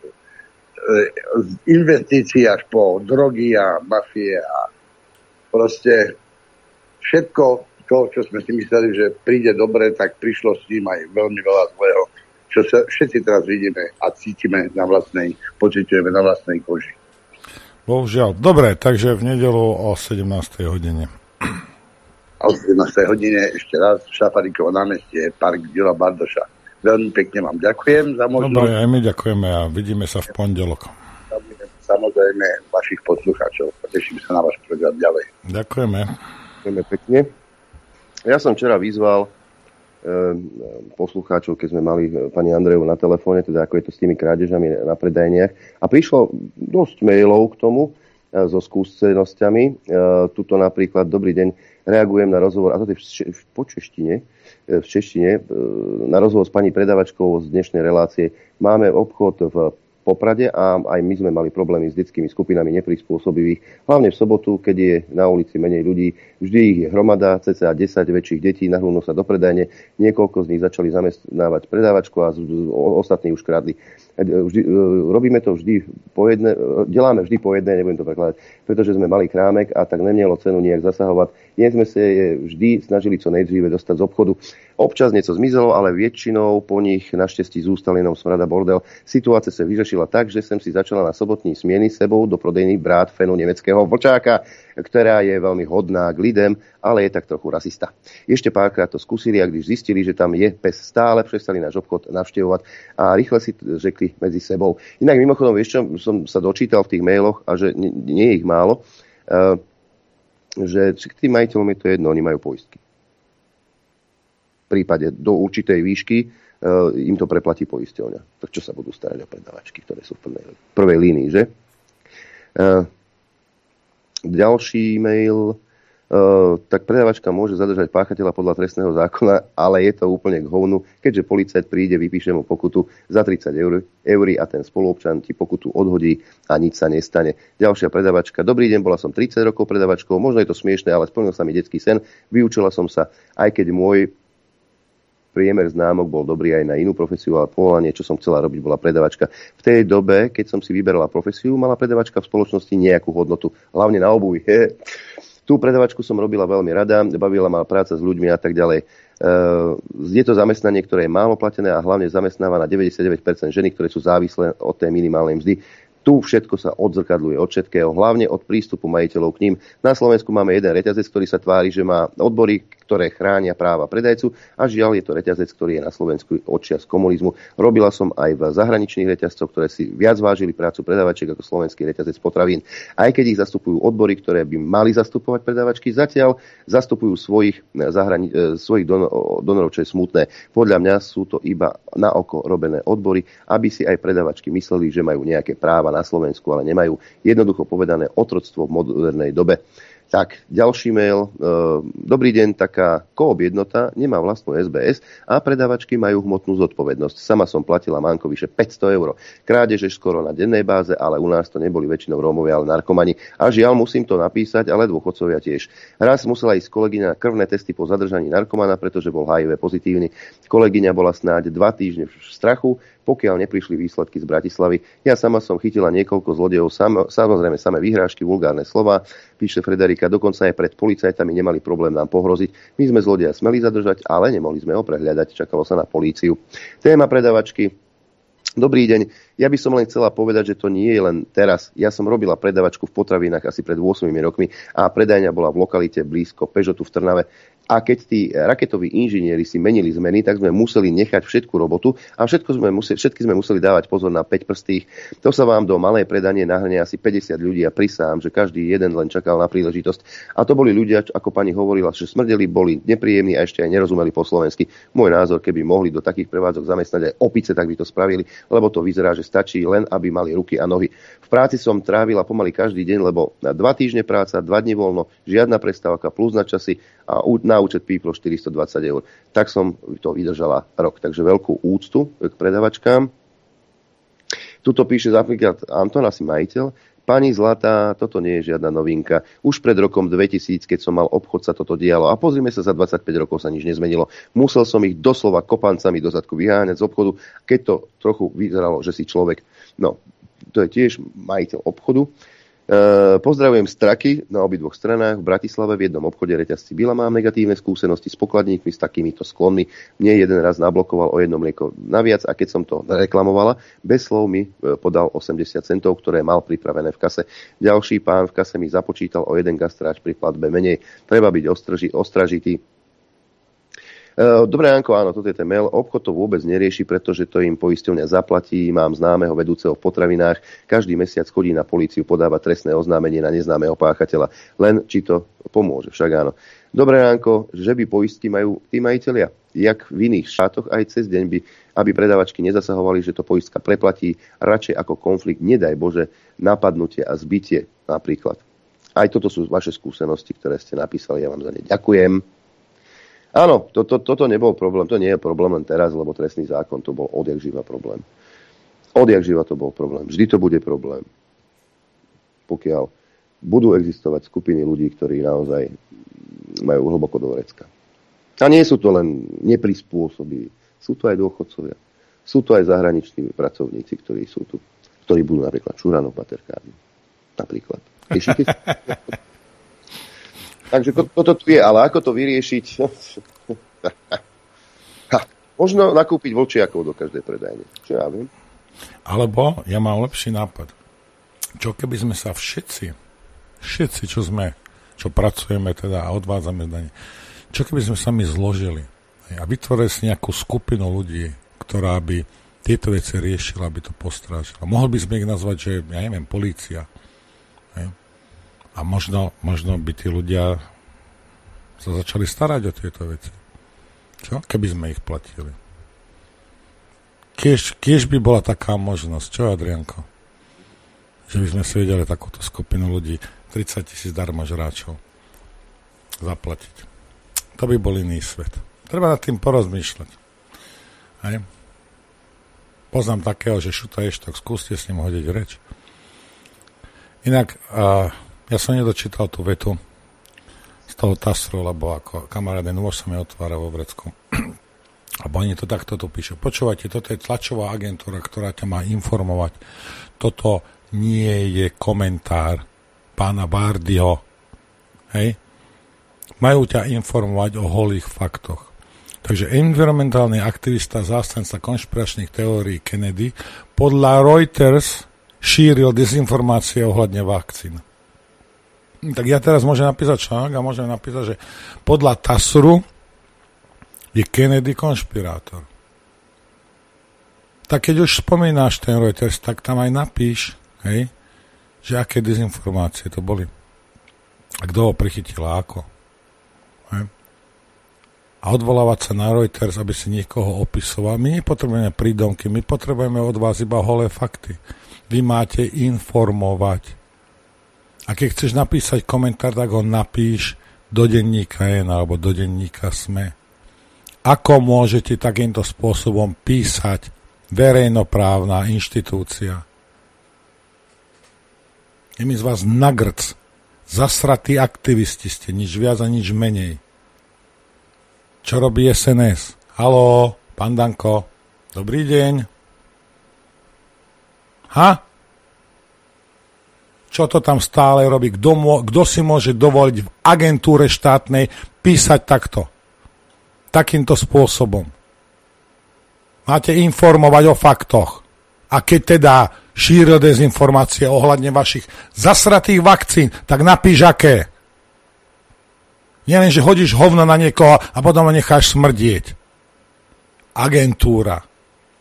investícií až po drogy a mafie a proste všetko to, čo sme si mysleli, že príde dobre, tak prišlo s ním aj veľmi veľa zlého, čo sa všetci teraz vidíme a cítime na vlastnej, pociťujeme na vlastnej koži. Bohužiaľ. Dobre, takže v nedeľu o sedemnástej hodine. A o sedemnástej hodine ešte raz Šafarikovo námestie, park Ďula Bardoša. Veľmi pekne vám ďakujem za možnosť. Dobre, aj my ďakujeme a vidíme sa v pondelok. Samozrejme vašich poslucháčov. Teším sa na váš program ďalej. Ďakujeme. Ďakujeme pekne. Ja som včera vyzval poslucháčov, keď sme mali pani Andreju na telefóne, teda ako je to s tými krádežami na predajniach. A prišlo dosť mailov k tomu so skúsenosťami. Tuto napríklad, dobrý deň, reagujem na rozhovor, a to je v, po češtine, v češtine, na rozhovor s pani predavačkou z dnešnej relácie. Máme obchod v Poprade a aj my sme mali problémy s detskými skupinami neprispôsobivých. Hlavne v sobotu, keď je na ulici menej ľudí, vždy ich je hromada, cca desať väčších detí nahrnú sa do predajne, niekoľko z nich začali zamestnávať predávačku a ostatní už kradli. Vždy, robíme to vždy po jedné, deláme vždy po jedné, nebudem to prekladať, pretože sme mali krámek a tak nemielo cenu nejak zasahovať. Nie sme sa vždy snažili co nejdříve dostať z obchodu. Občas niečo zmizelo, ale väčšinou po nich našťastí zústal jenom smrad a bordel. Situácia sa vyřešila tak, že som si začala na sobotní smieny sebou do prodejny brát fenu nemeckého vlčáka, ktorá je veľmi hodná k lidem, ale je tak trochu rasista. Ešte párkrát to skúsili a když zistili, že tam je pes stále, prestali náš obchod navštevovať a rýchle si řekli medzi sebou. Inak mimochodom, vieš čo, som sa dočítal v tých mailoch a že nie, nie je ich málo, uh, že tým majiteľom je to jedno, oni majú poistky. V prípade do určitej výšky uh, im to preplatí poisťovňa. Tak čo sa budú starať o predavačky, ktoré sú v prvej, prvej línii, že? Uh, ďalší mail. Uh, tak predavačka môže zadržať páchateľa podľa trestného zákona, ale je to úplne k hovnu, keďže policajt príde, vypíše mu pokutu za tridsať eur, eur a ten spoluobčan ti pokutu odhodí a nič sa nestane. Ďalšia predavačka. Dobrý deň, bola som tridsať rokov predavačkou, možno je to smiešné, ale splnil sa mi detský sen. Vyučila som sa, aj keď môj priemer známok bol dobrý aj na inú profesiu, ale povolanie, čo som chcela robiť, bola predavačka. V tej dobe, keď som si vyberala profesiu, mala predavačka v spoločnosti nejakú hodnotu, hlavne na obuvi. Tú predavačku som robila veľmi rada, bavila ma práca s ľuďmi a tak ďalej. Je to zamestnanie, ktoré je málo platené a hlavne zamestnáva na deväťdesiatdeväť percent ženy, ktoré sú závislé od tej minimálnej mzdy. Tu všetko sa odzrkadľuje od všetkého, hlavne od prístupu majiteľov k ním. Na Slovensku máme jeden reťazec, ktorý sa tvári, že má odbory, ktoré chránia práva predajcu a žiaľ je to reťazec, ktorý je na Slovensku odčias komunizmu. Robila som aj v zahraničných reťazcoch, ktoré si viac vážili prácu predavačiek ako slovenský reťazec potravín. Aj keď ich zastupujú odbory, ktoré by mali zastupovať predavačky, zatiaľ zastupujú svojich, zahrani- svojich donorov, čo je smutné. Podľa mňa sú to iba na oko robené odbory, aby si aj predavačky mysleli, že majú nejaké práva na Slovensku, ale nemajú. Jednoducho povedané otroctvo v modernej dobe. Tak, ďalší mail. Dobrý deň, taká Coop jednota nemá vlastnú es bé es a predávačky majú hmotnú zodpovednosť. Sama som platila Mánko vyše päťsto eur. Krádeže skoro na dennej báze, ale u nás to neboli väčšinou Rómovia, ale narkomani. A žiaľ, musím to napísať, ale dôchodcovia tiež. Raz musela ísť kolegyňa na krvné testy po zadržaní narkomana, pretože bol há í vé pozitívny. Kolegyňa bola snáď dva týždne v strachu, pokiaľ neprišli výsledky z Bratislavy. Ja sama som chytila niekoľko zlodejov, sam, samozrejme samé vyhrážky, vulgárne slova, píše Frederika, dokonca aj pred policajtami nemali problém nám pohroziť. My sme zlodeja smeli zadržať, ale nemohli sme ho prehľadať, čakalo sa na políciu. Téma predavačky. Dobrý deň, ja by som len chcela povedať, že to nie je len teraz. Ja som robila predavačku v potravinách asi pred ôsmimi rokmi a predajňa bola v lokalite blízko Peugeotu v Trnave. A keď tí raketoví inžinieri si menili zmeny, tak sme museli nechať všetku robotu a všetko sme museli, všetky sme museli dávať pozor na päť prstých. To sa vám do malej predanie nahrnie asi päťdesiat ľudí a prisám, že každý jeden len čakal na príležitosť. A to boli ľudia, ako pani hovorila, že smrdeli, boli nepríjemní a ešte aj nerozumeli po slovensky. Môj názor, keby mohli do takých prevádzok zamestnať aj opice, tak by to spravili, lebo to vyzerá, že stačí len, aby mali ruky a nohy. V práci som trávila pomaly každý deň, lebo na dva týždne práca, dva dni voľno, žiadna prestávka plus na časy a na účet píplo štyristodvadsať eur. Tak som to vydržala rok. Takže veľkú úctu k predavačkám. Tuto píše napríklad Anton, asi majiteľ. Pani Zlatá, toto nie je žiadna novinka. Už pred rokom dvetisíc, keď som mal obchod, sa toto dialo. A pozrime sa, za dvadsaťpäť rokov sa nič nezmenilo. Musel som ich doslova kopancami do zadku vyháňať z obchodu, keď to trochu vyzeralo, že si človek. No, to je tiež majiteľ obchodu. Uh, pozdravujem Straky na obidvoch stranách. V Bratislave v jednom obchode reťazci Bila mám negatívne skúsenosti s pokladníkmi s takýmito sklonmi. Mne jeden raz nablokoval o jedno mlieko naviac a keď som to reklamovala, bez slov mi podal osemdesiat centov, ktoré mal pripravené v kase. Ďalší pán v kase mi započítal o jeden gastráč pri platbe menej. Treba byť ostraži, ostražitý. Dobre, Janko, áno, toto je ten mail. Obchod to vôbec nerieši, pretože to im poisťovňa zaplatí. Mám známeho vedúceho v potravinách. Každý mesiac chodí na políciu podávať trestné oznámenie na neznámeho páchateľa. Len či to pomôže, však áno. Dobre, Janko, že by poistky majú tí majiteľia. Jak v iných štátoch aj cez deň by, aby predávačky nezasahovali, že to poistka preplatí. Radšej ako konflikt, nedaj Bože, napadnutie a zbitie napríklad. Aj toto sú vaše skúsenosti, ktoré ste napísali. Ja vám za ne ďakujem. Áno, to, to, toto nebol problém, to nie je problém len teraz, lebo trestný zákon to bol odjak živa problém. Odjak živa to bol problém. Vždy to bude problém. Pokiaľ budú existovať skupiny ľudí, ktorí naozaj majú hlboko do vrecka. A nie sú to len neprispôsobiví. Sú to aj dôchodcovia. Sú to aj zahraniční pracovníci, ktorí sú tu. Ktorí budú napríklad čuranov paterkárni. Napríklad. Takže toto tu je, ale ako to vyriešiť? Ha, možno nakúpiť vlčiakov do každej predajne. Čo ja viem? Alebo ja mám lepší nápad. Čo keby sme sa všetci, všetci, čo sme, čo pracujeme teda a odvádzame dane, čo keby sme sami zložili a vytvorili si nejakú skupinu ľudí, ktorá by tieto veci riešila, aby to postrážila. Mohol by sme ich nazvať, že, ja neviem, polícia. Hej? A možno, možno by tí ľudia sa začali starať o tieto veci. Čo? Keby sme ich platili. Kiež, kiež by bola taká možnosť. Čo, Adrianko? Že by sme si vedeli takúto skupinu ľudí, tridsať tisíc darmožráčov, zaplatiť. To by bol iný svet. Treba nad tým porozmýšľať. Hej? Poznám takého, že šuta ještok, skúste s ním hodiť reč. Inak, uh, ja som nedočítal tú vetu z toho Tasru, lebo ako kamaráde nôž sa mi otvára vo vrecku. Lebo oni to takto tu píšu. Počúvajte, toto je tlačová agentúra, ktorá ťa má informovať. Toto nie je komentár pána Bardyho. Hej? Majú ťa informovať o holých faktoch. Takže environmentálny aktivista, zástanca konšpiračných teórií Kennedy podľa Reuters šíril dezinformácie ohľadne vakcín. Tak ja teraz môžem napísať článok a môžem napísať, že podľa Tasru je Kennedy konšpirátor. Tak keď už spomínáš ten Reuters, tak tam aj napíš, hej, že aké dezinformácie to boli. A kto ho prichytil a ako. Hej. A odvolávať sa na Reuters, aby si niekoho opisoval. My nepotrebujeme prídomky, my potrebujeme od vás iba holé fakty. Vy máte informovať. A keď chceš napísať komentár, tak ho napíš do denníka N alebo do denníka SME. Ako môžete takýmto spôsobom písať verejnoprávna inštitúcia? Je mi z vás nagrc. Zasratí aktivisti ste, nič viac a nič menej. Čo robí es en es? Haló, pán Danko, dobrý deň. Ha? Čo to tam stále robí? Kto, mô, kto si môže dovoliť v agentúre štátnej písať takto? Takýmto spôsobom. Máte informovať o faktoch. A keď teda šíril dezinformácie ohľadne vašich zasratých vakcín, tak napíš aké. Nie len, že hodíš hovno na niekoho a potom ho necháš smrdieť. Agentúra.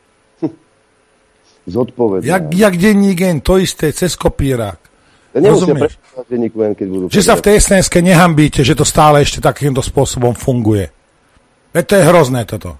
Zodpovedná. Jak, jak denník N, to isté, cez kopírák. Rozumieš? Že sa v tej es en eske nehambíte, že to stále ešte takýmto spôsobom funguje. Veď to je hrozné toto.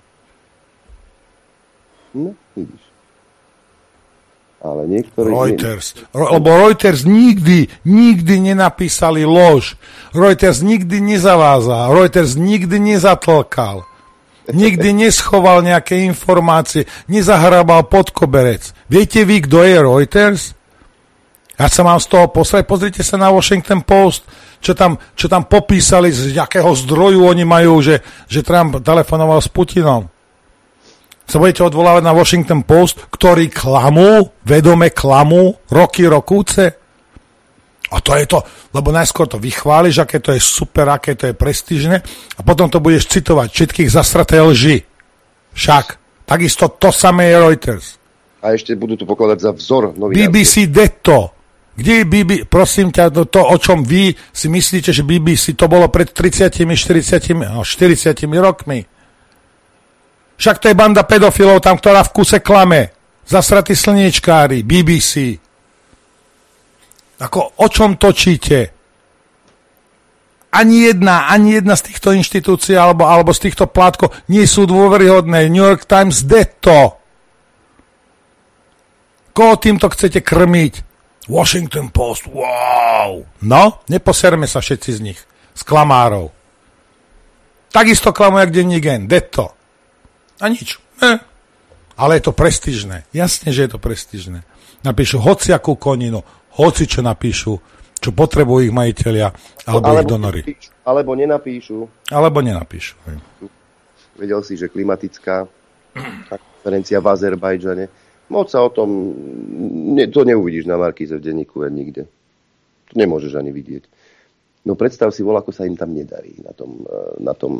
No, vidíš. Ale niektorí... Reuters. Ro- lebo Reuters nikdy, nikdy nenapísali lož. Reuters nikdy nezavázal. Reuters nikdy nezatlkal. Nikdy neschoval nejaké informácie. Nezahrabal pod koberec. Viete vy, kto je Reuters? Ja sa mám z toho posrať. Pozrite sa na Washington Post, čo tam, čo tam popísali, z jakého zdroju oni majú, že, že Trump telefonoval s Putinom. Sa budete odvolávať na Washington Post, ktorí klamú, vedome klamú, roky, rokúce. A to je to, lebo najskôr to vychváliš, aké to je super, aké to je prestížne, a potom to budeš citovať všetkých zasraté lži. Však, takisto to samé je Reuters. A ešte budú tu pokladať za vzor novinársky. bé bé cé detto. Kde je bé bé, prosím ťa, to, to, o čom vy si myslíte, že bé bé cé to bolo pred tridsiatimi, štyridsiatimi, no, štyridsiatimi rokmi. Však to je banda pedofilov tam, ktorá v kuse klame. Zasratí slniečkári, bé bé cé. Ako, o čom točíte? Ani jedna, ani jedna z týchto inštitúcií alebo, alebo z týchto plátkov nie sú dôveryhodné. New York Times detto. Koho týmto chcete krmiť? Washington Post, wow. No, neposerme sa všetci z nich. Z klamárov. Takisto klamujú, jak denník N, detto. A nič. Eh. Ale je to prestížne. Jasne, že je to prestížne. Napíšu hociakú koninu, hoci čo napíšu, čo potrebujú ich majitelia, alebo, alebo ich donory. Nenapíšu, alebo nenapíšu. Alebo nenapíšu. Vedel si, že klimatická konferencia v Azerbajdžane, moc sa o tom, ne, to neuvidíš na markíze v denníku nikde. To nemôžeš ani vidieť. No predstav si, voľa, ako sa im tam nedarí na tom, na tom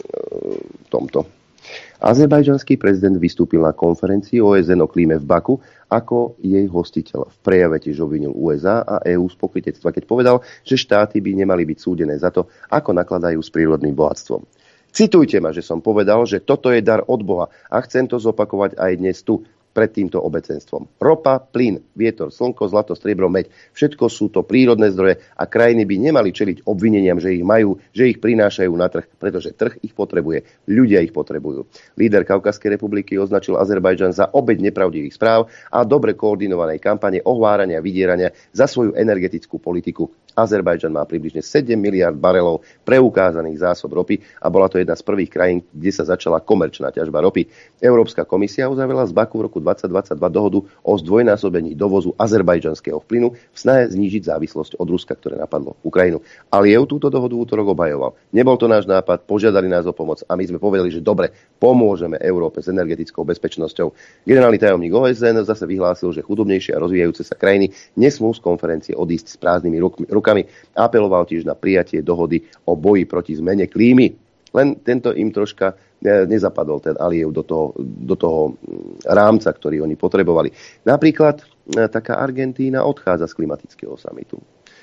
tomto. Azerbajdžanský prezident vystúpil na konferencii ó es en o klíme v Baku ako jej hostiteľ. V prejave tiež obvinil ú es á a é ú z pokrytectva, keď povedal, že štáty by nemali byť súdené za to, ako nakladajú s prírodným bohatstvom. Citujte ma, že som povedal, že toto je dar od Boha a chcem to zopakovať aj dnes tu, pred týmto obecenstvom. Ropa, plyn, vietor, slnko, zlato, striebro, meď. Všetko sú to prírodné zdroje a krajiny by nemali čeliť obvineniam, že ich majú, že ich prinášajú na trh, pretože trh ich potrebuje, ľudia ich potrebujú. Líder Kaukazskej republiky označil Azerbajdžan za obeť nepravdivých správ a dobre koordinovanej kampane ohvárania a vydierania za svoju energetickú politiku. Azerbajdžan má približne sedem miliárd barelov preukázaných zásob ropy a bola to jedna z prvých krajín, kde sa začala komerčná ťažba ropy. Európska komisia uzavrela z Baku v roku dvetisícdvadsaťdva dohodu o zdvojnásobení dovozu azerbajdžanského plynu v snahe znížiť závislosť od Ruska, ktoré napadlo Ukrajinu. Aliev túto dohodu útorok obhajoval. Nebol to náš nápad, požiadali nás o pomoc a my sme povedali, že dobre, pomôžeme Európe s energetickou bezpečnosťou. Generálny tajomník ó es en zase vyhlásil, že chudobnejšie a rozvíjajúce sa krajiny nesmú z konferencie odísť s prázdnymi rukami. Apeloval tiež na prijatie dohody o boji proti zmene klímy. Len tento im troška nezapadol ten Aliev do toho, do toho rámca, ktorý oni potrebovali. Napríklad taká Argentína odchádza z klimatického samitu.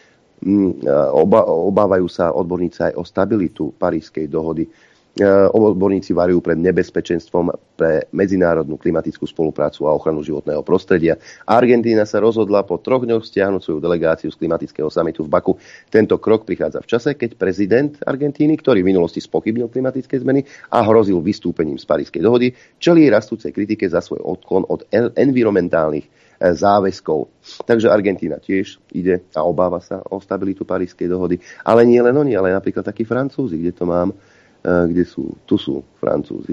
Oba, obávajú sa odborníci aj o stabilitu Parížskej dohody. Odborníci varujú pred nebezpečenstvom pre medzinárodnú klimatickú spoluprácu a ochranu životného prostredia. Argentína sa rozhodla po troch dňoch stiahnuť svoju delegáciu z klimatického samitu v Baku. Tento krok prichádza v čase, keď prezident Argentíny, ktorý v minulosti spochybnil klimatické zmeny a hrozil vystúpením z Parížskej dohody, čelí rastúcej kritike za svoj odklon od environmentálnych záväzkov. Takže Argentína tiež ide a obáva sa o stabilitu Parískej dohody. Ale nie len oni, ale napríklad takí Francúzi, kde to mám, kde sú, tu sú Francúzi.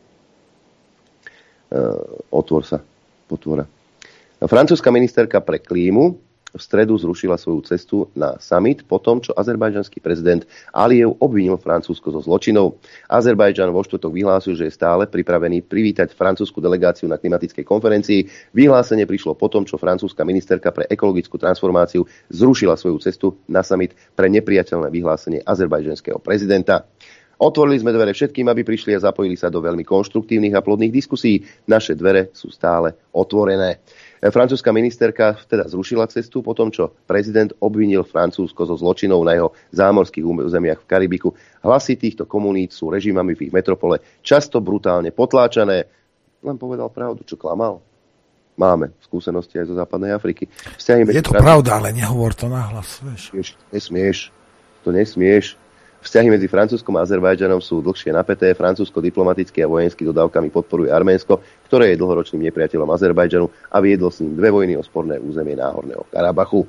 Otvor sa, potvora. Francúzska ministerka pre klímu v stredu zrušila svoju cestu na summit po tom, čo azerbajdžanský prezident Alijev obvinil Francúzsko zo zločinov. Azerbajdžan vo štvrtok vyhlásil, že je stále pripravený privítať francúzsku delegáciu na klimatickej konferencii. Vyhlásenie prišlo po tom, čo francúzska ministerka pre ekologickú transformáciu zrušila svoju cestu na summit pre nepriateľné vyhlásenie azerbajdžanského prezidenta. Otvorili sme dvere všetkým, aby prišli a zapojili sa do veľmi konštruktívnych a plodných diskusí. Naše dvere sú stále otvorené. Francúzska ministerka teda zrušila cestu po tom, čo prezident obvinil Francúzsko zo zločinov na jeho zámorských územiach v Karibiku. Hlasy týchto komunít sú režimami v ich metropole často brutálne potláčané. Len povedal pravdu, čo klamal. Máme skúsenosti aj zo západnej Afriky. Vzťahy Je to Franc... pravda, ale nehovor to nahlas. Vieš. Nesmieš. To nesmieš. Vzťahy medzi Francúzskom a Azerbajdžanom sú dlhšie napäté. Francúzsko diplomaticky a vojensky dodávkami podporuje Arménsko, ktoré je dlhoročným nepriateľom Azerbajdžanu a viedlo s ním dve vojny o sporné územie Náhorného Karabachu.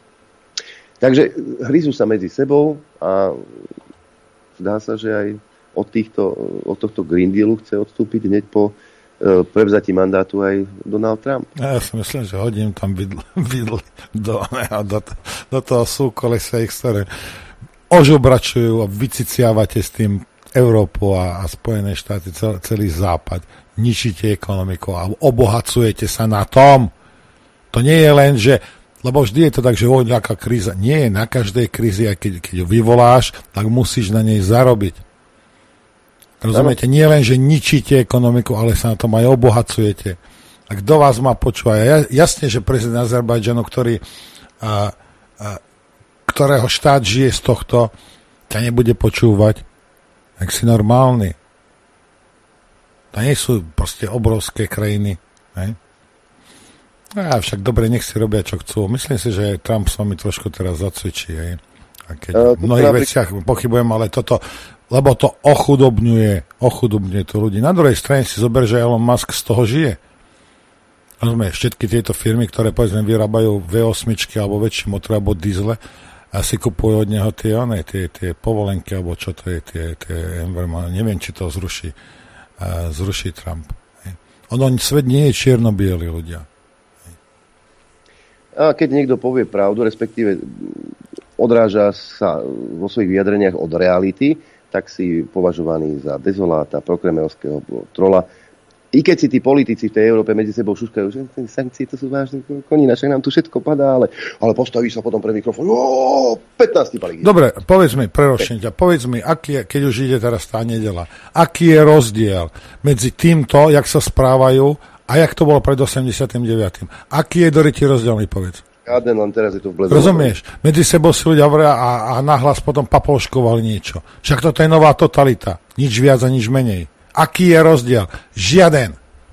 Takže hryzú sa medzi sebou a zdá sa, že aj od, týchto, od tohto Green Dealu chce odstúpiť hneď po e, prevzatí mandátu aj Donald Trump. Ja si myslím, že hodím tam vidl, vidl do, do, do toho súkolesa ich, ktoré ožobračujú a vyciciavate s tým Európu a, a Spojené štáty, cel, celý západ. Ničíte ekonomiku a obohacujete sa na tom. To nie je len, že lebo vždy je to tak, že o, nejaká kríza. Nie je na každej krízi, a keď, keď ju vyvoláš, tak musíš na nej zarobiť. Rozumiete? Nie len, že ničíte ekonomiku, ale sa na tom aj obohacujete. A kto vás má počúvať? Ja, jasne, že prezident Azerbajdžanu, ktorý a, a, ktorého štát žije z tohto, ťa nebude počúvať. Tak si normálny. To nie sú proste obrovské krajiny. Hej? A však dobre, nech si robia, čo chcú. Myslím si, že Trump s vami trošku teraz zacvičí. Hej? A keď uh, v mnohých napríklad... veciach pochybujem, ale toto, lebo to ochudobňuje, ochudobňuje to ľudí. Na druhej strane si zober, že Elon Musk z toho žije. Rozumieš, všetky tieto firmy, ktoré povedzme vyrábajú vé osem alebo väčší motor alebo diesle, a si kupujú od neho tie, one, tie, tie povolenky, alebo čo to je, tie, tie environment. Neviem, či to zruší, uh, zruší Trump. Hej. Ono, svet nie je čierno-bielý, ľudia. Hej. A keď niekto povie pravdu, respektíve odráža sa vo svojich vyjadreniach od reality, tak si považovaný za dezoláta, prokremelského trola. I keď si tí politici v tej Európe medzi sebou šuškajú, že sankcie to sú vážne konina, však nám tu všetko padá, ale, ale postaví sa potom pre mikrofón. Ó, pätnásty palík. Dobre, povedz mi, preročne ťa, povedz mi, aký je, keď už ide teraz tá nedeľa, aký je rozdiel medzi týmto, jak sa správajú, a jak to bolo pred osemdesiatym deviatym Aký je doriti rozdiel, mi povedz. Žiaden, len teraz je to v bledu. Rozumieš? Medzi sebou si ľudia hovoria a, a nahlas potom papolškovali niečo. Však toto je nová totalita. Nič viac a nič menej. Aký je rozdiel? Žiaden.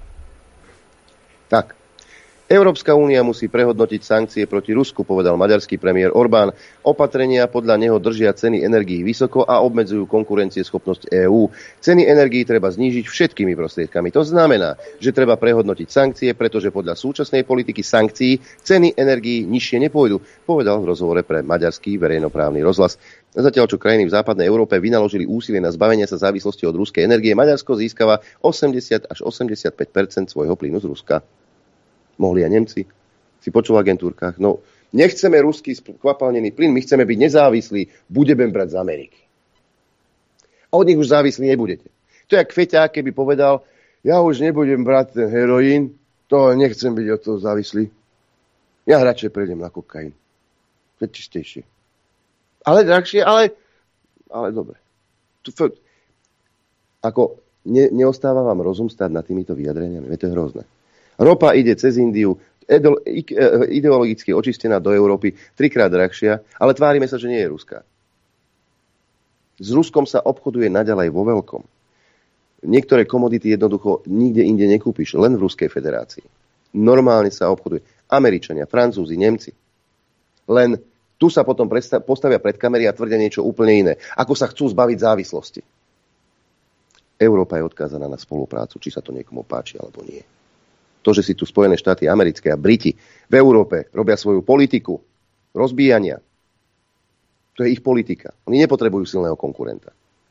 Tak. Európska únia musí prehodnotiť sankcie proti Rusku, povedal maďarský premiér Orbán. Opatrenia podľa neho držia ceny energií vysoko a obmedzujú konkurencieschopnosť EÚ. Ceny energií treba znížiť všetkými prostriedkami. To znamená, že treba prehodnotiť sankcie, pretože podľa súčasnej politiky sankcií ceny energií nižšie nepôjdu, povedal v rozhovore pre maďarský verejnoprávny rozhlas. Zatiaľ, čo krajiny v západnej Európe vynaložili úsilie na zbavenie sa závislosti od ruskej energie, Maďarsko získava osemdesiat až osemdesiatpäť percent svojho plynu z Ruska. Mohli aj Nemci. Si počul v agentúrkach. No, nechceme ruský skvapalnený plyn, my chceme byť nezávislí, budeme brať z Ameriky. A od nich už závislí nebudete. To je jak Feťák, keby povedal, ja už nebudem brať ten heroín, to nechcem byť od toho závislý. Ja radšej prejdem na kokain. To je čistejšie. Ale drahšie, ale, ale dobre. Tu, ako ne, neostáva vám rozum stáť nad týmito vyjadreniami. Je to hrozné. Ropa ide cez Indiu, ideologicky očistená do Európy, trikrát drahšia, ale tvárime sa, že nie je ruská. S Ruskom sa obchoduje naďalej vo veľkom. Niektoré komodity jednoducho nikde inde nekúpiš, len v Ruskej federácii. Normálne sa obchoduje. Američania, Francúzi, Nemci. Len tu sa potom postavia pred kamery a tvrdia niečo úplne iné. Ako sa chcú zbaviť závislosti. Európa je odkázaná na spoluprácu, či sa to niekomu páči alebo nie. To, že si tu Spojené štáty americké a Briti v Európe robia svoju politiku rozbíjania, to je ich politika. Oni nepotrebujú silného konkurenta.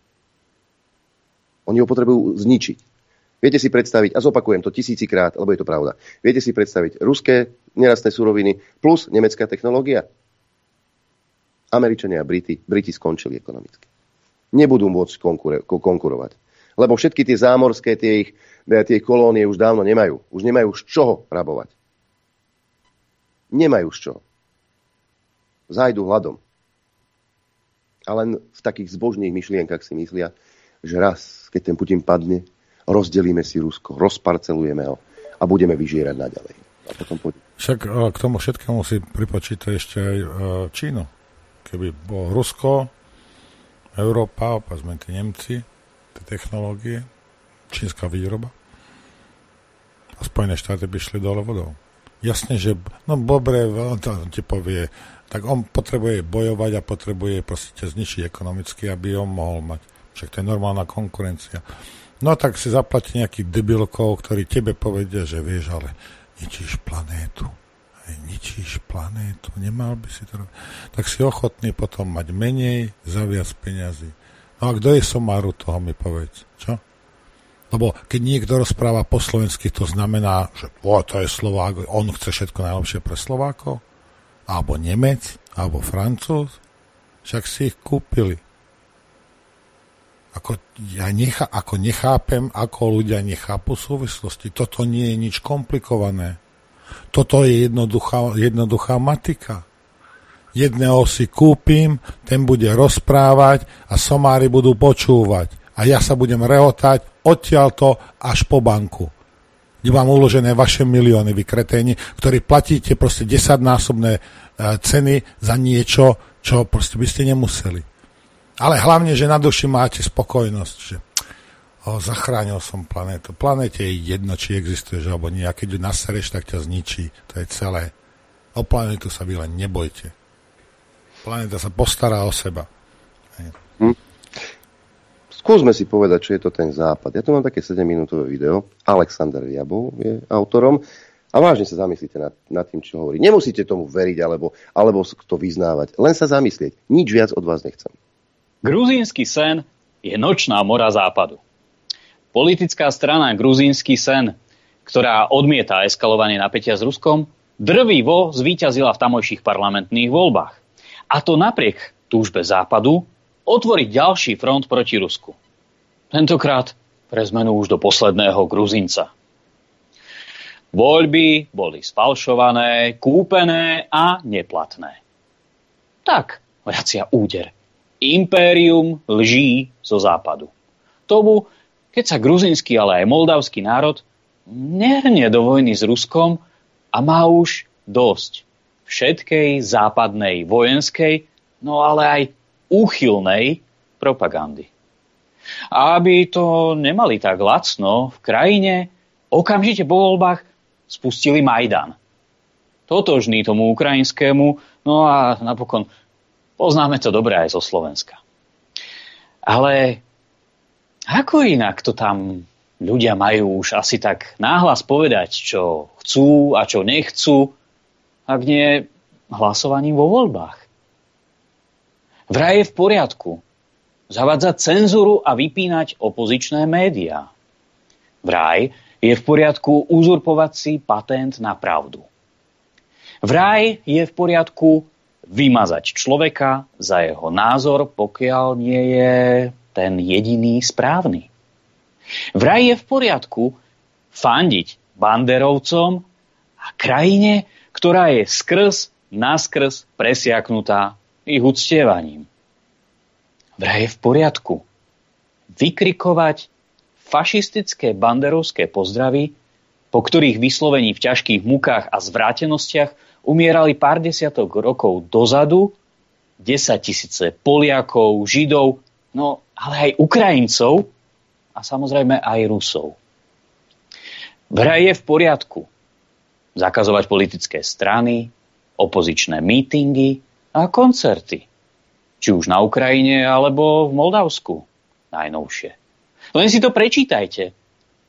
Oni ho potrebujú zničiť. Viete si predstaviť, a zopakujem to tisícikrát, lebo je to pravda, viete si predstaviť ruské nerastné suroviny plus nemecká technológia? Američania a Briti, Briti skončili ekonomicky. Nebudú môcť konkure, konkurovať. Lebo všetky tie zámorské, tie ich, tie ich kolónie už dávno nemajú. Už nemajú z čoho rabovať. Nemajú z čoho. Zájdu hladom. A len v takých zbožných myšlienkach si myslia, že raz, keď ten Putin padne, rozdelíme si Rusko, rozparcelujeme ho a budeme vyžierať naďalej. A potom pôjde. Však k tomu všetkému si pripočíta ešte aj Čínu. Keby bolo Rusko, Európa, povedzme tí Nemci, tie technológie, čínska výroba a Spojené štáty by šli dole vodou. Jasne, že no dobre, on ti povie, tak on potrebuje bojovať a potrebuje proste zničiť ekonomicky, aby on mohol mať. Však to je normálna konkurencia. No tak si zaplatí nejakých debilkov, ktorí tebe povedia, že vieš, ale ničíš planétu. Hej, ničíš planétu, nemal by si to robiť. Tak si ochotný potom mať menej za viac peňazí. No a kto je somáru toho, mi povedz. Čo? Lebo keď niekto rozpráva po slovensky, to znamená, že o, to je Slovák, on chce všetko najlepšie pre Slovákov, alebo Nemec, alebo Francúz. Však si ich kúpili. Ako, ja nechá, ako nechápem, ako ľudia nechápu súvislosti. Toto nie je nič komplikované. Toto je jednoduchá, jednoduchá matika. Jedného si kúpim, ten bude rozprávať a somári budú počúvať. A ja sa budem rehotať odtiaľto až po banku. Kde mám uložené vaše milióny, vy kreténi, ktorí platíte proste desaťnásobné ceny za niečo, čo proste by ste nemuseli. Ale hlavne, že na duši máte spokojnosť, že o, zachránil som planétu. Planéte je jedno, či existuješ alebo nie. A keď ju nasereš, tak ťa zničí. To je celé. O planétu sa vy len nebojte. Planéta sa postará o seba. Hm. Skúsme si povedať, čo je to ten západ. Ja tu mám také sedemminútové video. Alexander Jabov je autorom. A vážne sa zamyslíte nad, nad tým, čo hovorí. Nemusíte tomu veriť alebo, alebo to vyznávať. Len sa zamyslieť. Nič viac od vás nechcem. Gruzínsky sen je nočná mora západu. Politická strana Gruzínsky sen, ktorá odmieta eskalovanie napätia s Ruskom, drvivo zvíťazila v tamojších parlamentných voľbách. A to napriek túžbe západu otvoriť ďalší front proti Rusku. Tentokrát pre zmenu už do posledného Gruzínca. Voľby boli sfalšované, kúpené a neplatné. Tak vracia úder. Impérium lží zo západu. Tomu, keď sa gruzínsky, ale aj moldavský národ nehrnie do vojny s Ruskom a má už dosť všetkej západnej vojenskej, no ale aj úchylnej propagandy. A aby to nemali tak lacno, v krajine okamžite po voľbách spustili Majdan. Totožný tomu ukrajinskému, no a napokon poznáme to dobre aj zo Slovenska. Ale ako inak to tam ľudia majú už asi tak náhlas povedať, čo chcú a čo nechcú, ak nie hlasovaním vo voľbách. Vraj je v poriadku zavádzať cenzúru a vypínať opozičné médiá. Vraj je v poriadku uzurpovať si patent na pravdu. Vraj je v poriadku vymazať človeka za jeho názor, pokiaľ nie je ten jediný správny. Vraj je v poriadku fandiť banderovcom a krajine, ktorá je skrz naskrz presiaknutá ich uctievaním. Vraj je v poriadku vykrikovať fašistické banderovské pozdravy, po ktorých vyslovení v ťažkých mukách a zvrátenostiach umierali pár desiatok rokov dozadu desaťtisíce Poliakov, Židov, no ale aj Ukrajincov a samozrejme aj Rusov. Vraj je v poriadku zakazovať politické strany, opozičné mítingy a koncerty. Či už na Ukrajine, alebo v Moldavsku najnovšie. Len si to prečítajte.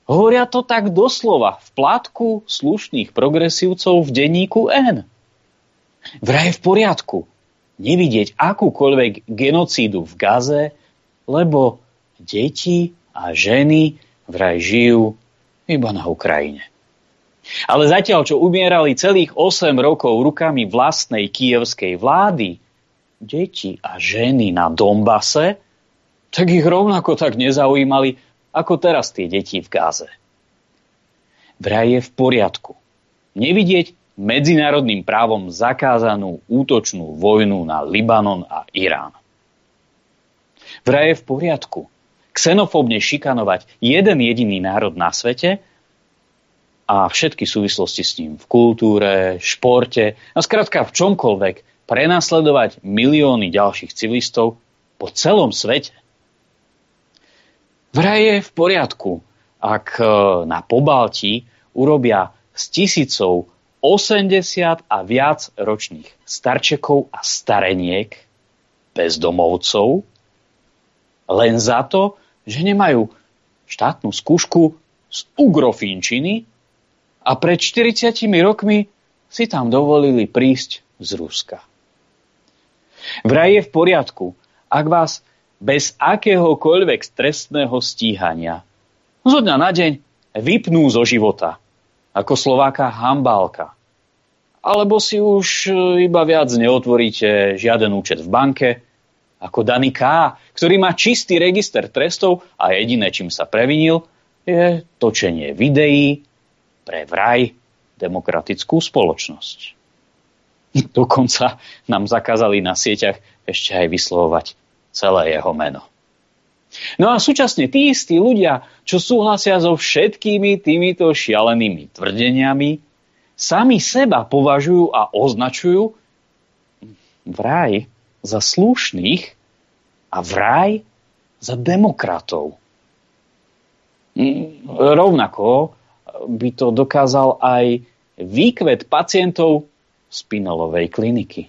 Hovoria to tak doslova v plátku slušných progresívcov v denníku N. Vraj je v poriadku nevidieť akúkoľvek genocídu v Gaze, lebo deti a ženy vraj žijú iba na Ukrajine. Ale zatiaľ, čo umierali celých osem rokov rukami vlastnej kyjevskej vlády, deti a ženy na Donbase, tak ich rovnako tak nezaujímali, ako teraz tie deti v Gaze. Vraj je v poriadku nevidieť medzinárodným právom zakázanú útočnú vojnu na Libanon a Irán. Vraj je v poriadku xenofóbne šikanovať jeden jediný národ na svete a všetky súvislosti s ním v kultúre, športe a skrátka v čomkoľvek prenasledovať milióny ďalších civilistov po celom svete. Vraj je v poriadku, ak na Pobaltí urobia z tisícov osemdesiat a viac ročných starčekov a stareniek bezdomovcov len za to, že nemajú štátnu skúšku z ugrofínčiny a pred štyridsiatimi rokmi si tam dovolili prísť z Ruska. Vraj je v poriadku, ak vás bez akéhokoľvek trestného stíhania zo dňa na deň vypnú zo života ako Slováka Hambálka. Alebo si už iba viac neotvoríte žiaden účet v banke ako Danny K., ktorý má čistý register trestov a jediné, čím sa previnil, je točenie videí pre vraj demokratickú spoločnosť. Dokonca nám zakázali na sieťach ešte aj vyslovovať celé jeho meno. No a súčasne tí istí ľudia, čo súhlasia so všetkými týmito šialenými tvrdeniami, sami seba považujú a označujú vraj za slušných a vraj za demokratov. Rovnako by to dokázal aj výkvet pacientov z Pinelovej kliniky.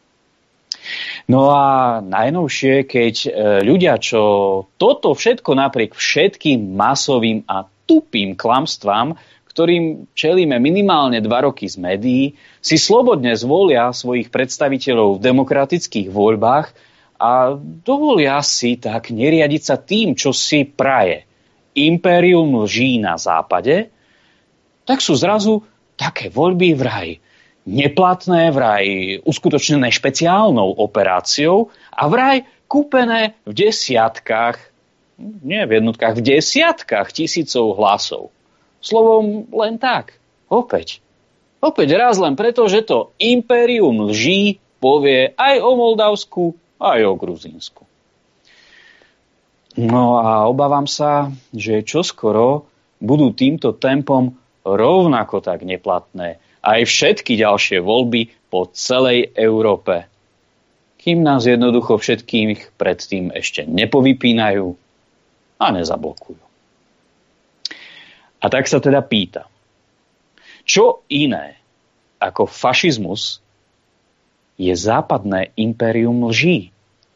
No a najnovšie, keď ľudia, čo toto všetko napriek všetkým masovým a tupým klamstvám, ktorým čelíme minimálne dva roky z médií, si slobodne zvolia svojich predstaviteľov v demokratických voľbách a dovolia si tak neriadiť sa tým, čo si praje impérium lží na západe, tak sú zrazu také voľby vraj neplatné, vraj uskutočnené špeciálnou operáciou a vraj kúpené v desiatkách, nie v jednotkách, v desiatkách tisícov hlasov. Slovom len tak. Opäť. Opäť raz len preto, že to impérium lží povie aj o Moldavsku, aj o Gruzínsku. No a obávam sa, že čoskoro budú týmto tempom rovnako tak neplatné aj všetky ďalšie voľby po celej Európe. Kým nás jednoducho všetkých predtým ešte nepovypínajú a nezablokujú. A tak sa teda pýta, čo iné ako fašizmus je západné impérium lží?